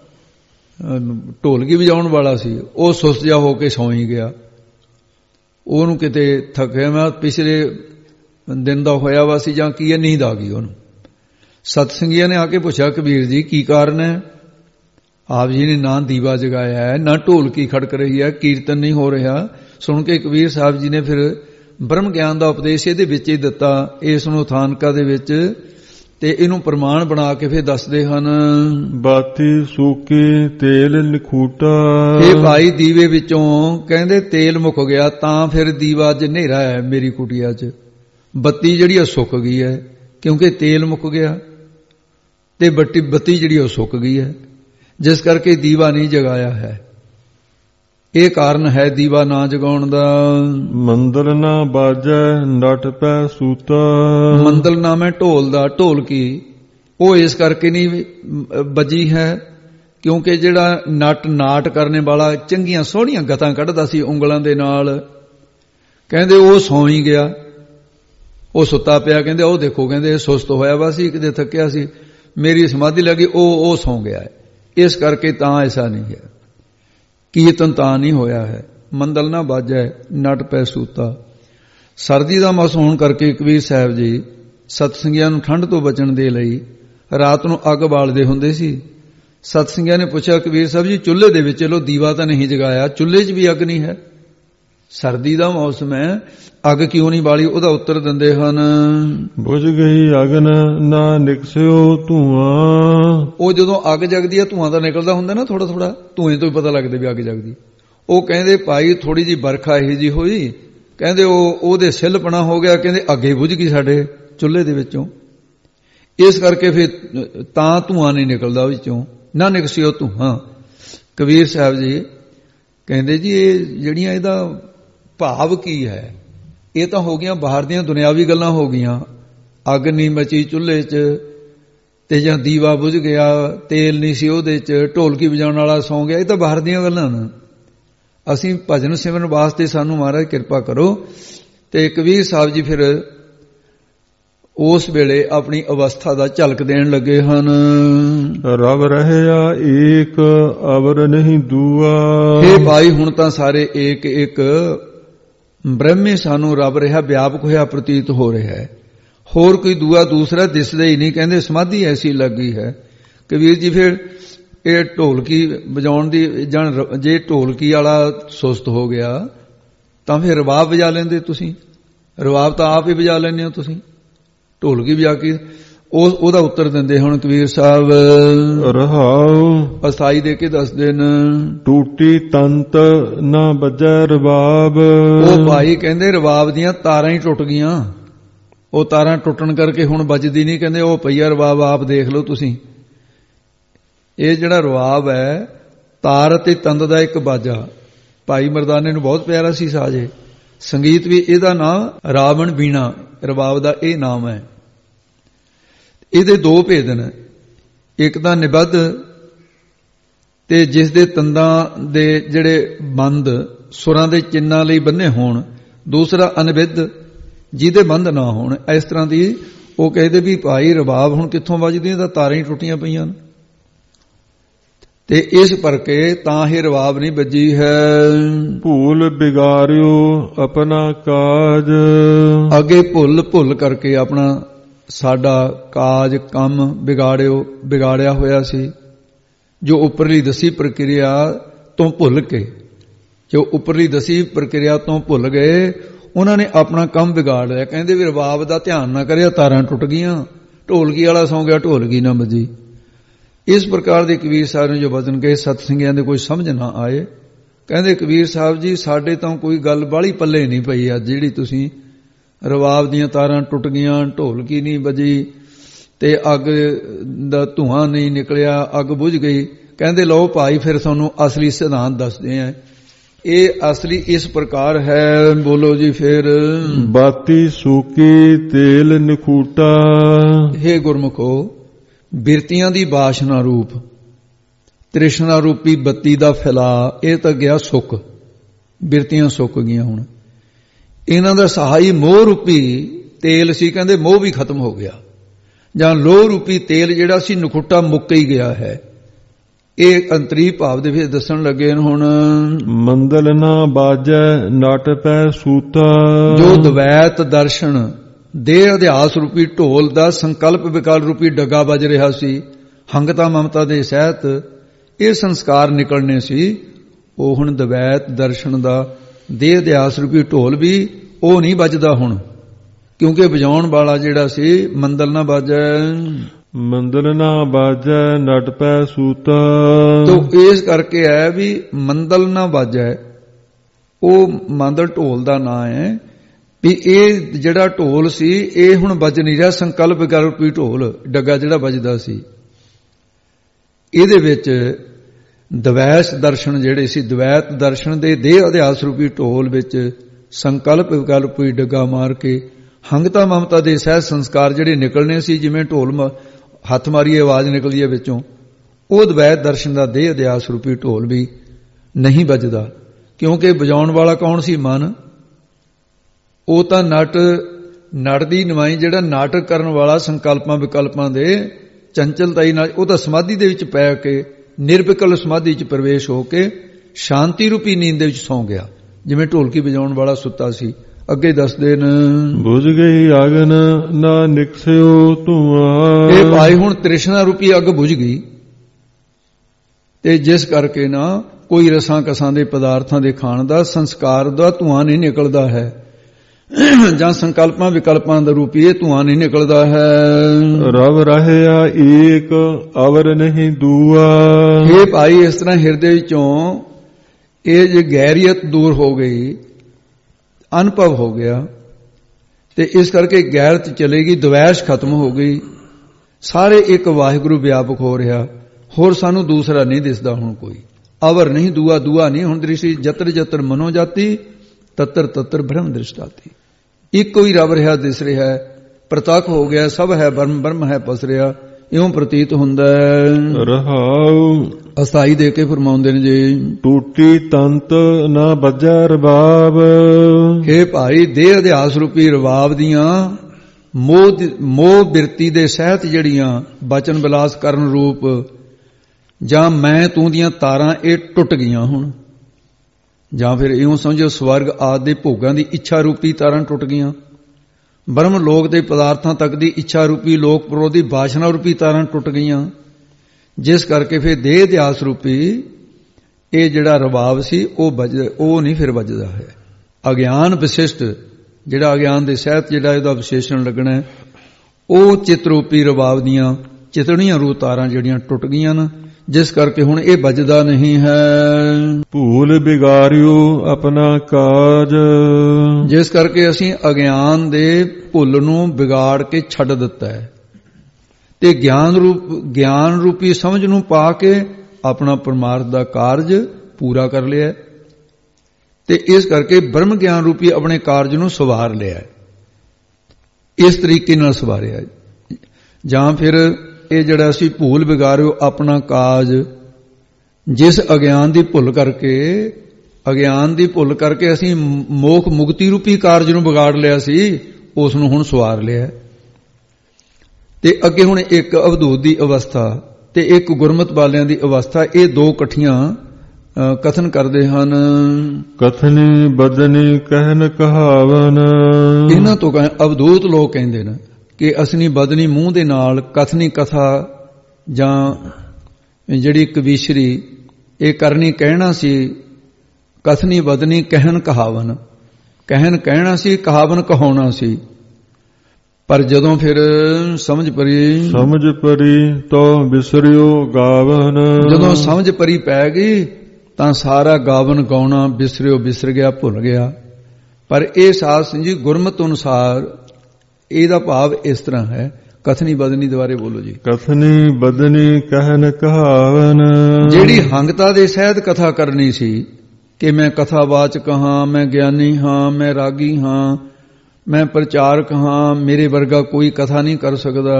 ਢੋਲਕੀ ਵਜਾਉਣ ਵਾਲਾ ਸੀ ਉਹ ਸੁਸਤ ਜਿਹਾ ਹੋ ਕੇ ਸੌਂ ਹੀ ਗਿਆ। ਉਹਨੂੰ ਕਿਤੇ ਥੱਕਿਆ ਮੈਂ ਪਿਛਲੇ ਦਿਨ ਦਾ ਹੋਇਆ ਵਾ ਸੀ ਜਾਂ ਕੀ ਹੈ, ਨੀਂਦ ਆ ਗਈ ਉਹਨੂੰ। ਸਤਸੰਗੀਆਂ ਨੇ ਆ ਕੇ ਪੁੱਛਿਆ ਕਬੀਰ ਜੀ ਕੀ ਕਾਰਨ ਹੈ? ਆਪ ਜੀ ਨੇ ਨਾ ਦੀਵਾ ਜਗਾਇਆ ਹੈ, ਨਾ ਢੋਲਕੀ ਖੜਕ ਰਹੀ ਹੈ, ਕੀਰਤਨ ਨਹੀਂ ਹੋ ਰਿਹਾ। ਸੁਣ ਕੇ ਕਬੀਰ ਸਾਹਿਬ ਜੀ ਨੇ ਫਿਰ ਬ੍ਰਹਮ ਗਿਆਨ ਦਾ ਉਪਦੇਸ਼ ਇਹਦੇ ਵਿੱਚ ਹੀ ਦਿੱਤਾ, ਇਸ ਨੂੰ ਥਾਨਕਾ ਦੇ ਵਿੱਚ, ਤੇ ਇਹਨੂੰ ਪ੍ਰਮਾਣ ਬਣਾ ਕੇ ਫਿਰ ਦੱਸਦੇ ਹਨ। ਬਾਤੀ ਸੂਕੀ ਤੇਲ ਨਿਖੂਟਾ। ਇਹ ਭਾਈ ਦੀਵੇ ਵਿੱਚੋਂ ਕਹਿੰਦੇ ਤੇਲ ਮੁੱਕ ਗਿਆ, ਤਾਂ ਫਿਰ ਦੀਵਾ ਅੱਜ ਹਨੇਰਾ ਹੈ ਮੇਰੀ ਕੁਟੀਆ 'ਚ। ਬੱਤੀ ਜਿਹੜੀ ਉਹ ਸੁੱਕ ਗਈ ਹੈ ਕਿਉਂਕਿ ਤੇਲ ਮੁੱਕ ਗਿਆ, ਤੇ ਬੱਤੀ ਬੱਤੀ ਜਿਹੜੀ ਉਹ ਸੁੱਕ ਗਈ ਹੈ, ਜਿਸ ਕਰਕੇ ਦੀਵਾ ਨਹੀਂ ਜਗਾਇਆ ਹੈ। ਇਹ ਕਾਰਨ ਹੈ ਦੀਵਾ ਨਾ ਜਗਾਉਣ ਦਾ। ਮੰਦਲ ਨਾ ਬਾਜੈ ਨਟ ਪੈ ਸੂਤਾ। ਮੰਦਲ ਨਾਮ ਹੈ ਢੋਲ ਦਾ, ਢੋਲਕੀ ਉਹ ਇਸ ਕਰਕੇ ਨਹੀਂ ਵੱਜੀ ਹੈ ਕਿਉਂਕਿ ਜਿਹੜਾ ਨਟ ਨਾਟ ਕਰਨੇ ਵਾਲਾ ਚੰਗੀਆਂ ਸੋਹਣੀਆਂ ਗਤਾਂ ਕੱਢਦਾ ਸੀ ਉਂਗਲਾਂ ਦੇ ਨਾਲ, ਕਹਿੰਦੇ ਉਹ ਸੌਂ ਹੀ ਗਿਆ, ਉਹ ਸੁੱਤਾ ਪਿਆ। ਕਹਿੰਦੇ ਉਹ ਦੇਖੋ, ਕਹਿੰਦੇ ਸੁਸਤ ਹੋਇਆ ਵਾ ਸੀ, ਕਿਤੇ ਥੱਕਿਆ ਸੀ, ਮੇਰੀ ਸਮਾਧੀ ਲੱਗੀ, ਉਹ ਉਹ ਸੌਂ ਗਿਆ ਹੈ। ਇਸ ਕਰਕੇ ਤਾਂ ਐਸਾ ਨਹੀਂ ਹੈ, ਕੀਰਤਨ ਤਾਂ ਨਹੀਂ ਹੋਇਆ ਹੈ। ਮੰਦਲ ਨਾ ਬਾਜੈ ਨਟ ਪੈ ਸੂਤਾ। ਸਰਦੀ ਦਾ ਮੌਸਮ ਹੋਣ ਕਰਕੇ ਕਬੀਰ ਸਾਹਿਬ ਜੀ ਸਤਸੰਗੀਆਂ ਨੂੰ ਠੰਡ ਤੋਂ ਬਚਣ ਦੇ ਲਈ ਰਾਤ ਨੂੰ ਅੱਗ ਬਾਲਦੇ ਹੁੰਦੇ ਸੀ। ਸਤਸੰਗੀਆਂ ਨੇ ਪੁੱਛਿਆ ਕਬੀਰ ਸਾਹਿਬ ਜੀ ਚੁੱਲ੍ਹੇ ਦੇ ਵਿੱਚ ਚਲੋ ਦੀਵਾ ਤਾਂ ਨਹੀਂ ਜਗਾਇਆ, ਚੁੱਲ੍ਹੇ 'ਚ ਵੀ ਅੱਗ ਨਹੀਂ ਹੈ, ਸਰਦੀ ਦਾ ਮੌਸਮ ਹੈ, ਅੱਗ ਕਿਉਂ ਨਹੀਂ ਬਾਲੀ? ਉਹਦਾ ਉੱਤਰ ਦਿੰਦੇ ਹਨ, ਬੁਝ ਗਈ ਅਗਨ ਨਾ ਨਿਕਸਿਓ ਧੂਆਂ। ਉਹ ਜਦੋਂ ਅੱਗ ਜਗਦੀ ਹੈ ਧੂਆਂ ਤਾਂ ਨਿਕਲਦਾ ਹੁੰਦਾ ਨਾ ਥੋੜਾ ਥੋੜਾ, ਧੂਏ ਤੋਂ ਹੀ ਪਤਾ ਲੱਗਦਾ ਵੀ ਅੱਗ ਜਗਦੀ। ਉਹ ਕਹਿੰਦੇ ਭਾਈ ਥੋੜੀ ਜਿਹੀ ਵਰਖਾ ਇਹੋ ਜਿਹੀ ਹੋਈ, ਕਹਿੰਦੇ ਉਹ ਉਹਦੇ ਸਿੱਲਪਣਾ ਹੋ ਗਿਆ, ਕਹਿੰਦੇ ਅੱਗੇ ਬੁਝ ਗਈ ਸਾਡੇ ਚੁੱਲ੍ਹੇ ਦੇ ਵਿੱਚੋਂ, ਇਸ ਕਰਕੇ ਫਿਰ ਤਾਂ ਧੂਆਂ ਨਹੀਂ ਨਿਕਲਦਾ ਵਿੱਚੋਂ, ਨਾ ਨਿਕਸਿਓ ਧੂਆਂ। ਕਬੀਰ ਸਾਹਿਬ ਜੀ ਕਹਿੰਦੇ ਜੀ ਇਹ ਜਿਹੜੀਆਂ ਇਹਦਾ ਭਾਵ ਕੀ ਹੈ, ਇਹ ਤਾਂ ਹੋ ਗਈਆਂ ਬਾਹਰ ਦੀਆਂ ਦੁਨਿਆਵੀ ਗੱਲਾਂ ਹੋ ਗਈਆਂ। ਅੱਗ ਨਹੀਂ ਮਚੀ ਚੁੱਲ੍ਹੇ 'ਚ, ਤੇ ਜਾਂ ਦੀਵਾ ਬੁਝ ਗਿਆ, ਤੇਲ ਨਹੀਂ ਸੀ ਉਹਦੇ 'ਚ, ਢੋਲਕੀ ਵਜਾਉਣ ਵਾਲਾ ਸੌਂ ਗਿਆ, ਇਹ ਤਾਂ ਬਾਹਰ ਦੀਆਂ ਗੱਲਾਂ ਨੇ। ਅਸੀਂ ਭਜਨ ਸਿਮਰਨ ਵਾਸਤੇ ਸਾਨੂੰ ਮਹਾਰਾਜ ਕਿਰਪਾ ਕਰੋ। ਤੇ ਕਬੀਰ ਸਾਹਿਬ ਜੀ ਫਿਰ ਉਸ ਵੇਲੇ ਆਪਣੀ ਅਵਸਥਾ ਦਾ ਝਲਕ ਦੇਣ ਲੱਗੇ ਹਨ। ਰਬ ਰਹਿਆ ਏਕ ਅਵਰ ਨਹੀਂ ਦੂਆ। ਇਹ ਭਾਈ ਹੁਣ ਤਾਂ ਸਾਰੇ ਏਕ ਇੱਕ ਬ੍ਰਹਮੇ ਸਾਨੂੰ ਰੱਬ ਰਿਹਾ ਵਿਆਪਕ ਹੋਇਆ ਪ੍ਰਤੀਤ ਹੋ ਰਿਹਾ ਹੈ, ਹੋਰ ਕੋਈ ਦੂਆ ਦੂਸਰਾ ਦਿਸਦਾ ਹੀ ਨਹੀਂ। ਕਹਿੰਦੇ ਸਮਾਧੀ ਐਸੀ ਲੱਗੀ ਹੈ। ਕਬੀਰ ਜੀ ਫਿਰ ਇਹ ਢੋਲਕੀ ਵਜਾਉਣ ਦੀ ਜਾਂ ਜੇ ਢੋਲਕੀ ਵਾਲਾ ਸੁਸਤ ਹੋ ਗਿਆ ਤਾਂ ਫਿਰ ਰਵਾਬ ਵਜਾ ਲੈਂਦੇ ਤੁਸੀਂ, ਰਵਾਬ ਤਾਂ ਆਪ ਹੀ ਵਜਾ ਲੈਂਦੇ ਹੋ ਤੁਸੀਂ, ਢੋਲਕੀ ਵਜਾ ਕੇ। ਉਹ ਉਹਦਾ ਉੱਤਰ ਦਿੰਦੇ ਹੁਣ ਕਬੀਰ ਸਾਹਿਬ, ਰਹਾਉ ਅਸਾਈ ਦੇ ਕੇ ਦੱਸਦੇ ਨੇ, ਟੂਟੀ ਤੰਤ ਨਾ ਵੱਜੈ ਰਬਾਬ। ਉਹ ਭਾਈ ਕਹਿੰਦੇ ਰਬਾਬ ਦੀਆਂ ਤਾਰਾਂ ਹੀ ਟੁੱਟ ਗਈਆਂ, ਉਹ ਤਾਰਾਂ ਟੁੱਟਣ ਕਰਕੇ ਹੁਣ ਵੱਜਦੀ ਨਹੀਂ। ਕਹਿੰਦੇ ਉਹ ਪਈਆ ਰਬਾਬ, ਆਪ ਦੇਖ ਲਓ ਤੁਸੀਂ। ਇਹ ਜਿਹੜਾ ਰਬਾਬ ਹੈ ਤਾਰ ਅਤੇ ਤੰਦ ਦਾ ਇੱਕ ਬਾਜਾ, ਭਾਈ ਮਰਦਾਨੇ ਨੂੰ ਬਹੁਤ ਪਿਆਰਾ ਸੀ ਸਾਜੇ। ਸੰਗੀਤ ਵੀ ਇਹਦਾ ਨਾਮ ਰਾਵਣ ਵੀਣਾ, ਰਬਾਬ ਦਾ ਇਹ ਨਾਮ ਹੈ। ਇਹਦੇ ਦੋ ਭੇਦ ਨੇ, ਇੱਕ ਤਾਂ ਨਿਬੱਧ ਤੇ ਜਿਸ ਦੇ ਤੰਦਾਂ ਦੇ ਜਿਹੜੇ ਬੰਦ ਸੁਰਾਂ ਦੇ ਚਿੰਨ੍ਹਾਂ ਲਈ ਬੰਨੇ ਹੋਣ, ਦੂਸਰਾ ਅਨਿਬੱਧ ਜਿਹਦੇ ਬੰਦ ਨਾ ਹੋਣ। ਇਸ ਤਰ੍ਹਾਂ ਦੀ ਉਹ ਕਹਿੰਦੇ ਵੀ ਭਾਈ ਰਬਾਬ ਹੁਣ ਕਿੱਥੋਂ ਵੱਜਦੀਆਂ, ਤਾਂ ਤਾਰਾਂ ਹੀ ਟੁੱਟੀਆਂ ਪਈਆਂ ਨੇ, ਤੇ ਇਸ ਕਰਕੇ ਤਾਂ ਇਹ ਰਬਾਬ ਨਹੀਂ ਵੱਜੀ ਹੈ। ਭੂਲ ਬਿਗਾਰਿਓ ਆਪਣਾ ਕਾਜ, ਅੱਗੇ ਭੁੱਲ ਭੁੱਲ ਕਰਕੇ ਆਪਣਾ ਸਾਡਾ ਕਾਜ ਕੰਮ ਵਿਗਾੜਿਓ, ਵਿਗਾੜਿਆ ਹੋਇਆ ਸੀ। ਜੋ ਉੱਪਰਲੀ ਦਸੀ ਪ੍ਰਕਿਰਿਆ ਤੋਂ ਭੁੱਲ ਕੇ, ਜੋ ਉੱਪਰਲੀ ਦਸੀ ਪ੍ਰਕਿਰਿਆ ਤੋਂ ਭੁੱਲ ਗਏ, ਉਹਨਾਂ ਨੇ ਆਪਣਾ ਕੰਮ ਵਿਗਾੜ ਲਿਆ। ਕਹਿੰਦੇ ਵੀ ਰਬਾਬ ਦਾ ਧਿਆਨ ਨਾ ਕਰਿਆ, ਤਾਰਾਂ ਟੁੱਟ ਗਈਆਂ, ਢੋਲਕੀ ਵਾਲਾ ਸੌਂ ਗਿਆ, ਢੋਲਕੀ ਨਾ ਵੱਜੀ। ਇਸ ਪ੍ਰਕਾਰ ਦੇ ਕਬੀਰ ਸਾਹਿਬ ਨੂੰ ਜੋ ਵਜਨ ਗਏ ਸਤਸੰਗੀਆਂ ਦੇ ਕੋਈ ਸਮਝ ਨਾ ਆਏ। ਕਹਿੰਦੇ ਕਬੀਰ ਸਾਹਿਬ ਜੀ ਸਾਡੇ ਤਾਂ ਕੋਈ ਗੱਲ ਬਾਹਲੀ ਪੱਲੇ ਨਹੀਂ ਪਈ ਅੱਜ, ਜਿਹੜੀ ਤੁਸੀਂ ਰਬਾਬ ਦੀਆਂ ਤਾਰਾਂ ਟੁੱਟ ਗਈਆਂ, ਢੋਲਕੀ ਨਹੀਂ ਵੱਜੀ ਤੇ ਅੱਗ ਦਾ ਧੂਆਂ ਨਹੀਂ ਨਿਕਲਿਆ, ਅੱਗ ਬੁਝ ਗਈ। ਕਹਿੰਦੇ ਲਓ ਭਾਈ ਫਿਰ ਤੁਹਾਨੂੰ ਅਸਲੀ ਸਿਧਾਂਤ ਦੱਸਦੇ ਆ। ਇਹ ਅਸਲੀ ਇਸ ਪ੍ਰਕਾਰ ਹੈ, ਬੋਲੋ ਜੀ ਫਿਰ। ਬਾਤੀ ਸੂਕੀ ਤੇਲ ਨਿਖੂਟਾ, ਹੇ ਗੁਰਮੁਖੋ ਬਿਰਤੀਆਂ ਦੀ ਬਾਸ਼ਨਾ ਰੂਪ ਤ੍ਰਿਸ਼ਨਾ ਰੂਪੀ ਬੱਤੀ ਦਾ ਫੈਲਾ, ਇਹ ਤਾਂ ਗਿਆ ਸੁੱਕ, ਬਿਰਤੀਆਂ ਸੁੱਕ ਗਈਆਂ। ਹੁਣ ਇਹਨਾਂ ਦਾ ਸਹਾਈ ਮੋਹ ਰੂਪੀ ਤੇਲ ਸੀ, ਕਹਿੰਦੇ ਮੋਹ ਵੀ ਖਤਮ ਹੋ ਗਿਆ, ਜਾਂ ਲੋਹ ਰੂਪੀ ਤੇਲ ਜਿਹੜਾ ਸੀ ਨਖੁੱਟਾ ਮੁੱਕ ਹੀ ਗਿਆ ਹੈ। ਇਹ ਅੰਤਰੀ ਭਾਵ ਦੇ ਵਿੱਚ ਦੱਸਣ ਲੱਗੇ ਹੁਣ। ਮੰਦਲ ਨਾ ਬਾਜੈ ਨਟ ਪੈ ਸੂਤਾ, ਜੋ ਦਵੈਤ ਦਰਸ਼ਨ ਦੇਹ ਅਧਿਆਸ ਰੂਪੀ ਢੋਲ ਦਾ ਸੰਕਲਪ ਵਿਕਲਪ ਰੂਪੀ ਡੱਗਾ ਵੱਜ ਰਿਹਾ ਸੀ, ਹੰਗਤਾ ਮਮਤਾ ਦੇ ਸਹਿਤ ਇਹ ਸੰਸਕਾਰ ਨਿਕਲਣੇ ਸੀ, ਉਹ ਹੁਣ ਦਵੈਤ ਦਰਸ਼ਨ ਦਾ ਦੇਹ ਅਧਿਆਸ ਰੂਪੀ ਢੋਲ ਵੀ ਉਹ ਨਹੀਂ ਵੱਜਦਾ ਹੁਣ, ਕਿਉਂਕਿ ਵਜਾਉਣ ਵਾਲਾ ਜਿਹੜਾ ਸੀ ਮੰਦਲ ਨਾ ਬਾਜੈ, ਮੰਦਲ ਨਾ ਬਾਜੈ ਨਟ ਪੈ ਸੂਤਾ। ਤੋ ਇਸ ਕਰਕੇ ਹੈ ਵੀ ਮੰਦਲ ਨਾ ਬਾਜੈ, ਉਹ ਮੰਦਲ ਢੋਲ ਦਾ ਨਾਂ ਹੈ ਵੀ ਇਹ ਜਿਹੜਾ ਢੋਲ ਸੀ ਇਹ ਹੁਣ ਵੱਜ ਨਹੀਂ ਰਿਹਾ, ਸੰਕਲਪ ਵਿਕਲਪ ਰੂਪੀ ਢੋਲ ਡੱਗਾ ਜਿਹੜਾ ਵੱਜਦਾ ਸੀ। ਇਹਦੇ ਵਿੱਚ ਦਵੈਸ ਦਰਸ਼ਨ ਜਿਹੜੇ ਸੀ, ਦਵੈਤ ਦਰਸ਼ਨ ਦੇ ਦੇਹ ਅਧਿਆਸ ਰੂਪੀ ਢੋਲ ਵਿੱਚ ਸੰਕਲਪ ਵਿਕਲਪ ਰੂਪੀ ਡੱਗਾ ਮਾਰ ਕੇ ਹੰਗਤਾ ਮਮਤਾ ਦੇ ਸਹਿਜ ਸੰਸਕਾਰ ਜਿਹੜੇ ਨਿਕਲਣੇ ਸੀ, ਜਿਵੇਂ ਢੋਲ ਹੱਥ ਮਾਰੀਏ ਆਵਾਜ਼ ਨਿਕਲਦੀ ਹੈ ਵਿੱਚੋਂ, ਉਹ ਦਵੈਤ ਦਰਸ਼ਨ ਦਾ ਦੇਹ ਅਧਿਆਸ ਰੂਪੀ ਢੋਲ ਵੀ ਨਹੀਂ ਵੱਜਦਾ, ਕਿਉਂਕਿ ਵਜਾਉਣ ਵਾਲਾ ਕੌਣ ਸੀ? ਮਨ। ਉਹ ਤਾਂ ਨਟ ਨਟ ਦੀ ਨਵਾਈ, ਜਿਹੜਾ ਨਾਟਕ ਕਰਨ ਵਾਲਾ ਸੰਕਲਪਾਂ ਵਿਕਲਪਾਂ ਦੇ ਚੰਚਲਤਾਈ ਨਾਲ, ਉਹ ਤਾਂ ਸਮਾਧੀ ਦੇ ਵਿੱਚ ਪੈ ਕੇ ਨਿਰਵਿਕਲ ਸਮਾਧੀ ਚ ਪ੍ਰਵੇਸ਼ ਹੋ ਕੇ ਸ਼ਾਂਤੀ ਰੂਪੀ ਨੀਂਦ ਦੇ ਵਿੱਚ ਸੌਂ ਗਿਆ, ਜਿਵੇਂ ਢੋਲਕੀ ਵਜਾਉਣ ਵਾਲਾ ਸੁੱਤਾ ਸੀ। ਅੱਗੇ ਦੱਸਦੇ ਨੇ, ਬੁਝ ਗਈ ਅਗਨ ਨਾ ਨਿਕਸਿਓ ਧੂਆਂ, ਇਹ ਭਾਈ ਹੁਣ ਤ੍ਰਿਸ਼ਨਾ ਰੂਪੀ ਅੱਗ ਬੁਝ ਗਈ, ਤੇ ਜਿਸ ਕਰਕੇ ਨਾ ਕੋਈ ਰਸਾਂ ਕਸਾਂ ਦੇ ਪਦਾਰਥਾਂ ਦੇ ਖਾਣ ਦਾ ਸੰਸਕਾਰ ਦਾ ਧੂਆਂ ਨਹੀਂ ਨਿਕਲਦਾ ਹੈ, ਜਾਂ ਸੰਕਲਪਾਂ ਵਿਕਲਪਾਂ ਦਾ ਰੂਪੀ ਇਹ ਧੂਆਂ ਨਹੀਂ ਨਿਕਲਦਾ ਹੈ। ਰਵ ਰਹਿਆ ਏਕ ਅਵਰ ਨਹੀਂ ਦੂਆ, ਇਹ ਭਾਈ ਇਸ ਤਰ੍ਹਾਂ ਹਿਰਦੇ ਵਿੱਚੋਂ ਇਹ ਜੇ ਗੈਰੀਅਤ ਦੂਰ ਹੋ ਗਈ, ਅਨੁਭਵ ਹੋ ਗਿਆ, ਤੇ ਇਸ ਕਰਕੇ ਗੈਰਤ ਚਲੇਗੀ, ਦਵੈਸ਼ ਖਤਮ ਹੋ ਗਈ, ਸਾਰੇ ਇੱਕ ਵਾਹਿਗੁਰੂ ਵਿਆਪਕ ਹੋ ਰਿਹਾ, ਹੋਰ ਸਾਨੂੰ ਦੂਸਰਾ ਨਹੀਂ ਦਿਸਦਾ ਹੁਣ ਕੋਈ। ਅਵਰ ਨਹੀਂ ਦੂਆ, ਦੂਆ ਨਹੀਂ ਹੁਣ ਦ੍ਰਿਸ਼ਟੀ, ਜਤਰ ਜਤਰ ਮਨੋ ਜਾਤੀ ਤਤਰ ਤਤਰ ਬ੍ਰਹਮ ਦ੍ਰਿਸ਼ਟਾਤੀ, ਇੱਕੋ ਹੀ ਰੱਬ ਰਿਹਾ ਦਿਸ ਰਿਹਾ ਹੈ, ਪ੍ਰਤੱਖ ਹੋ ਗਿਆ, ਸਭ ਹੈ ਬ੍ਰਹਮ, ਬ੍ਰਹਮ ਹੈ ਪਸ ਰਿਹਾ, ਇਉਂ ਪ੍ਰਤੀਤ ਹੁੰਦਾ ਹੈ। ਰਹਾਉ ਅਸਥਾਈ ਦੇ ਕੇ ਫਰਮਾਉਂਦੇ ਨੇ ਜੀ, ਟੂਟੀ ਤੰਤ ਨਾ ਬੱਜੈ ਰਬਾਬ, ਇਹ ਭਾਈ ਦੇਹ ਅਧਿਆਸ ਰੂਪੀ ਰਬਾਬ ਦੀਆਂ ਮੋਹ ਮੋਹ ਬਿਰਤੀ ਦੇ ਸਹਿਤ ਜਿਹੜੀਆਂ ਬਚਨ ਬਿਲਾਸ ਕਰਨ ਰੂਪ ਜਾਂ ਮੈਂ ਤੂੰ ਦੀਆਂ ਤਾਰਾਂ ਇਹ ਟੁੱਟ ਗਈਆਂ ਹੁਣ, ਜਾਂ ਫਿਰ ਇਉਂ ਸਮਝੋ ਸਵਰਗ ਆਦਿ ਦੇ ਭੋਗਾਂ ਦੀ ਇੱਛਾ ਰੂਪੀ ਤਾਰਾਂ ਟੁੱਟ ਗਈਆਂ, ਬ੍ਰਹਮ ਲੋਕ ਦੇ ਪਦਾਰਥਾਂ ਤੱਕ ਦੀ ਇੱਛਾ ਰੂਪੀ ਲੋਕ ਵਿਰੋਧੀ ਬਾਸ਼ਨਾ ਰੂਪੀ ਤਾਰਾਂ ਟੁੱਟ ਗਈਆਂ, ਜਿਸ ਕਰਕੇ ਫਿਰ ਦੇਹ ਅਧਿਆਸ ਰੂਪੀ ਇਹ ਜਿਹੜਾ ਰਬਾਬ ਸੀ ਉਹ ਵੱਜ ਉਹ ਨਹੀਂ ਫਿਰ ਵੱਜਦਾ ਹੈ। ਅਗਿਆਨ ਵਿਸ਼ਿਸ਼ਟ ਜਿਹੜਾ ਅਗਿਆਨ ਦੇ ਸਹਿਤ ਜਿਹੜਾ ਇਹਦਾ ਵਿਸ਼ੇਸ਼ਣ ਲੱਗਣਾ, ਉਹ ਚਿਤ ਰੂਪੀ ਰਬਾਬ ਦੀਆਂ ਚਿਤੜੀਆਂ ਰੂਪ ਤਾਰਾਂ ਜਿਹੜੀਆਂ ਟੁੱਟ ਗਈਆਂ ਨਾ, ਜਿਸ ਕਰਕੇ ਹੁਣ ਇਹ ਵੱਜਦਾ ਨਹੀਂ ਹੈ। ਭੂਲ ਬਿਗਾਰਿਓ ਆਪਣਾ ਕਾਜ, ਜਿਸ ਕਰਕੇ ਅਸੀਂ ਅਗਿਆਨ ਦੇ ਭੁੱਲ ਨੂੰ ਵਿਗਾੜ ਕੇ ਛੱਡ ਦਿੱਤਾ ਹੈ, ਤੇ ਗਿਆਨ ਰੂਪ ਗਿਆਨ ਰੂਪੀ ਸਮਝ ਨੂੰ ਪਾ ਕੇ ਆਪਣਾ ਪਰਮਾਰਥ ਦਾ ਕਾਰਜ ਪੂਰਾ ਕਰ ਲਿਆ। ਤੇ ਇਸ ਕਰਕੇ ਬ੍ਰਹਮ ਗਿਆਨ ਰੂਪੀ ਆਪਣੇ ਕਾਰਜ ਨੂੰ ਸਵਾਰ ਲਿਆ, ਇਸ ਤਰੀਕੇ ਨਾਲ ਸਵਾਰਿਆ। ਜਾਂ ਫਿਰ ਇਹ ਜਿਹੜਾ ਅਸੀਂ ਭੂਲ ਵਿਗਾਰਿਓ ਆਪਣਾ ਕਾਜ, ਜਿਸ ਅਗਿਆਨ ਦੀ ਭੁੱਲ ਕਰਕੇ ਅਗਿਆਨ ਦੀ ਭੁੱਲ ਕਰਕੇ ਅਸੀਂ ਮੋਖ ਮੁਕਤੀ ਰੂਪੀ ਕਾਰਜ ਨੂੰ ਵਿਗਾੜ ਲਿਆ ਸੀ, ਉਸ ਨੂੰ ਹੁਣ ਸਵਾਰ ਲਿਆ। ਤੇ ਅੱਗੇ ਹੁਣ ਇੱਕ ਅਵਧੂਤ ਦੀ ਅਵਸਥਾ ਤੇ ਇੱਕ ਗੁਰਮਤ ਵਾਲਿਆਂ ਦੀ ਅਵਸਥਾ, ਇਹ ਦੋ ਇਕੱਠੀਆਂ ਕਥਨ ਕਰਦੇ ਹਨ। ਕਥਨੀ ਬਦਨੀ ਕਹਿਨ ਕਹਾਵਨ, ਇਹਨਾਂ ਤੋਂ ਅਵਧੂਤ ਲੋਕ ਕਹਿੰਦੇ ਨੇ ਕਿ ਅਸਨੀ ਬਦਨੀ ਮੂੰਹ ਦੇ ਨਾਲ, ਕਥਨੀ ਕਥਾ ਜਾਂ ਜਿਹੜੀ ਕਵੀਸ਼ਰੀ ਇਹ ਕਰਨੀ ਕਹਿਣਾ ਸੀ, ਕਥਨੀ ਬਦਨੀ ਕਹਿਨ ਕਹਾਵਨ, ਕਹਿਨ ਕਹਿਣਾ ਸੀ, ਕਹਾਵਨ ਕਹਾਉਣਾ ਸੀ। ਪਰ ਜਦੋਂ ਫਿਰ ਸਮਝ ਪਰੀ ਸਮਝ ਪਰੀ ਤੋ ਬਿਸਰਿਓ ਗਾਵਨ, ਜਦੋਂ ਸਮਝ ਪਰੀ ਪੈ ਗਈ ਤਾਂ ਸਾਰਾ ਗਾਵਨ ਗਾਉਣਾ ਬਿਸਰਿਓ ਬਿਸਰ ਗਿਆ, ਭੁੱਲ ਗਿਆ। ਪਰ ਇਹ ਸਾਧ ਸਿੰਘ ਜੀ ਗੁਰਮਤ ਅਨੁਸਾਰ ਇਹਦਾ ਭਾਵ ਇਸ ਤਰ੍ਹਾਂ ਹੈ। ਕਥਨੀ ਬਦਨੀ ਦੁਆਰੇ ਬੋਲੋ ਜੀ। ਕਥਨੀ ਬਦਨੀ ਕਹਿਨ ਕਹਾਵਨ, ਜਿਹੜੀ ਹੰਗਤਾ ਦੇ ਸਹਿਤ ਕਥਾ ਕਰਨੀ ਸੀ ਕਿ ਮੈਂ ਕਥਾਵਾਚਕ ਹਾਂ, ਮੈਂ ਗਿਆਨੀ ਹਾਂ, ਮੈਂ ਰਾਗੀ ਹਾਂ, ਮੈਂ ਪ੍ਰਚਾਰਕ ਹਾਂ, ਮੇਰੇ ਵਰਗਾ ਕੋਈ ਕਥਾ ਨਹੀਂ ਕਰ ਸਕਦਾ।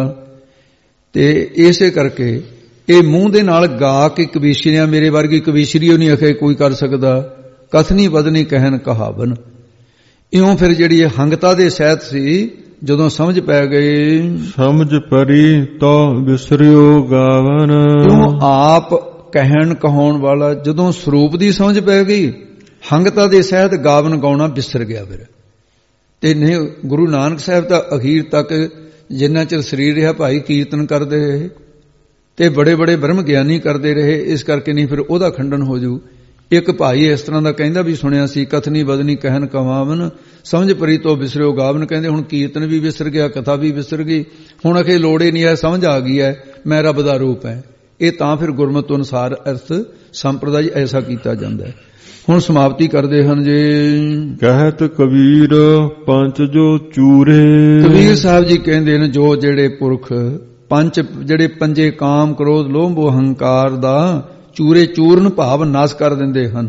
ਤੇ ਇਸੇ ਕਰਕੇ ਇਹ ਮੂੰਹ ਦੇ ਨਾਲ ਗਾ ਕੇ ਕਵੀਸ਼ਰੀਆਂ, ਮੇਰੇ ਵਰਗੀ ਕਵੀਸ਼ਰੀ ਉਹ ਨਹੀਂ ਆਖੇ ਕੋਈ ਕਰ ਸਕਦਾ। ਕਥਨੀ ਬਦਨੀ ਕਹਿਨ ਕਹਾਵਨ, ਇਉਂ ਫਿਰ ਜਿਹੜੀ ਇਹ ਹੰਗਤਾ ਦੇ ਸਹਿਤ ਸੀ, ਜਦੋਂ ਸਮਝ ਪੈ ਗਈ ਸਮਝ ਪਰੀ ਤੋ ਬਿਸਰਿਓ ਗਾਵਨ, ਇਉਂ ਆਪ ਕਹਿਣ ਕਹਾਉਣ ਵਾਲਾ ਜਦੋਂ ਸਰੂਪ ਦੀ ਸਮਝ ਪੈ ਗਈ, ਹੰਗਤਾ ਦੇ ਸਹਿਤ ਗਾਵਨ ਗਾਉਣਾ ਬਿਸਰ ਗਿਆ। ਫਿਰ ਤੇ ਨਹੀਂ, ਗੁਰੂ ਨਾਨਕ ਸਾਹਿਬ ਤਾਂ ਅਖੀਰ ਤੱਕ ਜਿੰਨਾ ਚਿਰ ਸਰੀਰ ਰਿਹਾ ਭਾਈ ਕੀਰਤਨ ਕਰਦੇ ਰਹੇ ਤੇ ਬੜੇ ਬੜੇ ਬ੍ਰਹਮ ਗਿਆਨੀ ਕਰਦੇ ਰਹੇ। ਇਸ ਕਰਕੇ ਨਹੀਂ ਫਿਰ ਉਹਦਾ ਖੰਡਨ ਹੋ ਜੂ। ਇੱਕ ਭਾਈ ਇਸ ਤਰ੍ਹਾਂ ਦਾ ਕਹਿੰਦਾ ਵੀ ਸੁਣਿਆ ਸੀ, ਕਥਨੀ ਬਦਨੀ ਕਹਿਨ ਕਹਾਵਨ ਸਮਝ ਪਰੀ ਤੋਂ ਬਿਸਰਿਓ ਗਾਵਨ। ਕਹਿੰਦੇ ਹੁਣ ਕੀਰਤਨ ਵੀ ਵਿਸਰ ਗਿਆ, ਕਥਾ ਵੀ ਵਿਸਰ ਗਈ, ਹੁਣ ਅਖੇ ਲੋੜ ਹੀ ਨਹੀਂ ਹੈ, ਸਮਝ ਆ ਗਈ ਹੈ ਮੈਂ ਰੱਬ ਦਾ ਰੂਪ ਹੈ। ਇਹ ਤਾਂ ਫਿਰ ਗੁਰਮਤ ਅਨੁਸਾਰ ਅਰਥ ਸੰਪਰਦਾਇ ਐਸਾ ਕੀਤਾ ਜਾਂਦਾ ਹੈ। ਹੁਣ ਸਮਾਪਤੀ ਕਰਦੇ ਹਨ ਜੀ। ਕਹਿਤ ਕਬੀਰ ਪੰਚ ਜੋ ਚੂਰੇ, ਕਬੀਰ ਸਾਹਿਬ ਜੀ ਕਹਿੰਦੇ ਨੇ ਜੋ ਜਿਹੜੇ ਪੁਰਖ ਪੰਜ ਜਿਹੜੇ ਪੰਜੇ ਕਾਮ ਕ੍ਰੋਧ ਲੋਭ ਹੰਕਾਰ ਦਾ ਚੂਰੇ ਚੂਰਨ ਭਾਵ ਨਾਸ ਕਰ ਦਿੰਦੇ ਹਨ,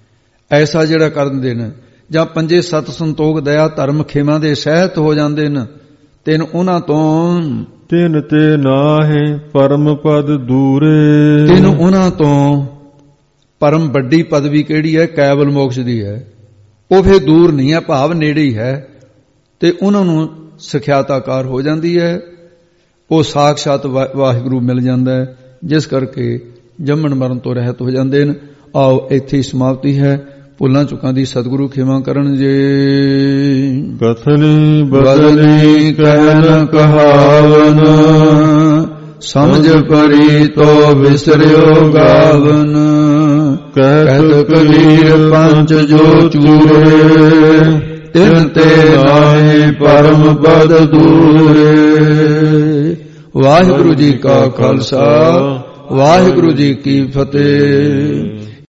ਐਸਾ ਜਿਹੜਾ ਕਰ ਦਿੰਦੇ ਨੇ। ਜਾਂ ਪੰਜੇ ਸਤ ਸੰਤੋਖ ਦਇਆ ਧਰਮ ਖੇਮਾ ਦੇ ਸਹਿਤ ਹੋ ਜਾਂਦੇ ਨੇ, ਤਿੰਨ ਉਹਨਾਂ ਤੋਂ ਤਿੰਨ ਤੇ ਨਾਹੇ ਪਰਮ ਪਦ ਦੂਰੇ, ਤਿੰਨ ਉਹਨਾਂ ਤੋਂ ਪਰਮ ਵੱਡੀ ਪਦਵੀ ਕਿਹੜੀ ਹੈ? ਕੈਵਲ ਮੋਕਸ਼ ਦੀ ਹੈ। ਉਹ ਫਿਰ ਦੂਰ ਨਹੀਂ ਹੈ, ਭਾਵ ਨੇੜੇ ਹੀ ਹੈ। ਤੇ ਉਹਨਾਂ ਨੂੰ ਸਖਿਆਤਾਕਾਰ ਹੋ ਜਾਂਦੀ ਹੈ, ਉਹ ਸਾਖਸ਼ਾਤ ਵਾਹਿਗੁਰੂ ਮਿਲ ਜਾਂਦਾ ਹੈ, ਜਿਸ ਕਰਕੇ ਜੰਮਣ ਮਰਨ ਤੋਂ ਰਹਿਤ ਹੋ ਜਾਂਦੇ ਨੇ। ਆਓ ਇੱਥੇ ਹੀ ਸਮਾਪਤੀ ਹੈ। ਭੁੱਲਾਂ ਚੁੱਕਾਂ ਦੀ ਸਤਿਗੁਰੂ ਖਿਮਾ ਕਰਨ ਜੇ। ਕਥਨੀ ਬਦਨੀ ਕਹਿਨ ਕਹਾਵਨ, ਸਮਝ ਪਰੀ ਤੋ ਵਿਸਰਿਓ ਗਾਵਨ। ਕਹਿਤ ਕਬੀਰ ਪੰਚ ਜੋ ਚੂਰੇ, ਤਿਨ ਤੇ ਨਾਹੀ ਪਰਮ ਪਦ ਦੂਰੇ। ਵਾਹਿਗੁਰੂ ਜੀ ਕਾ ਖਾਲਸਾ, ਵਾਹਿਗੁਰੂ ਜੀ ਕੀ ਫਤਿਹ।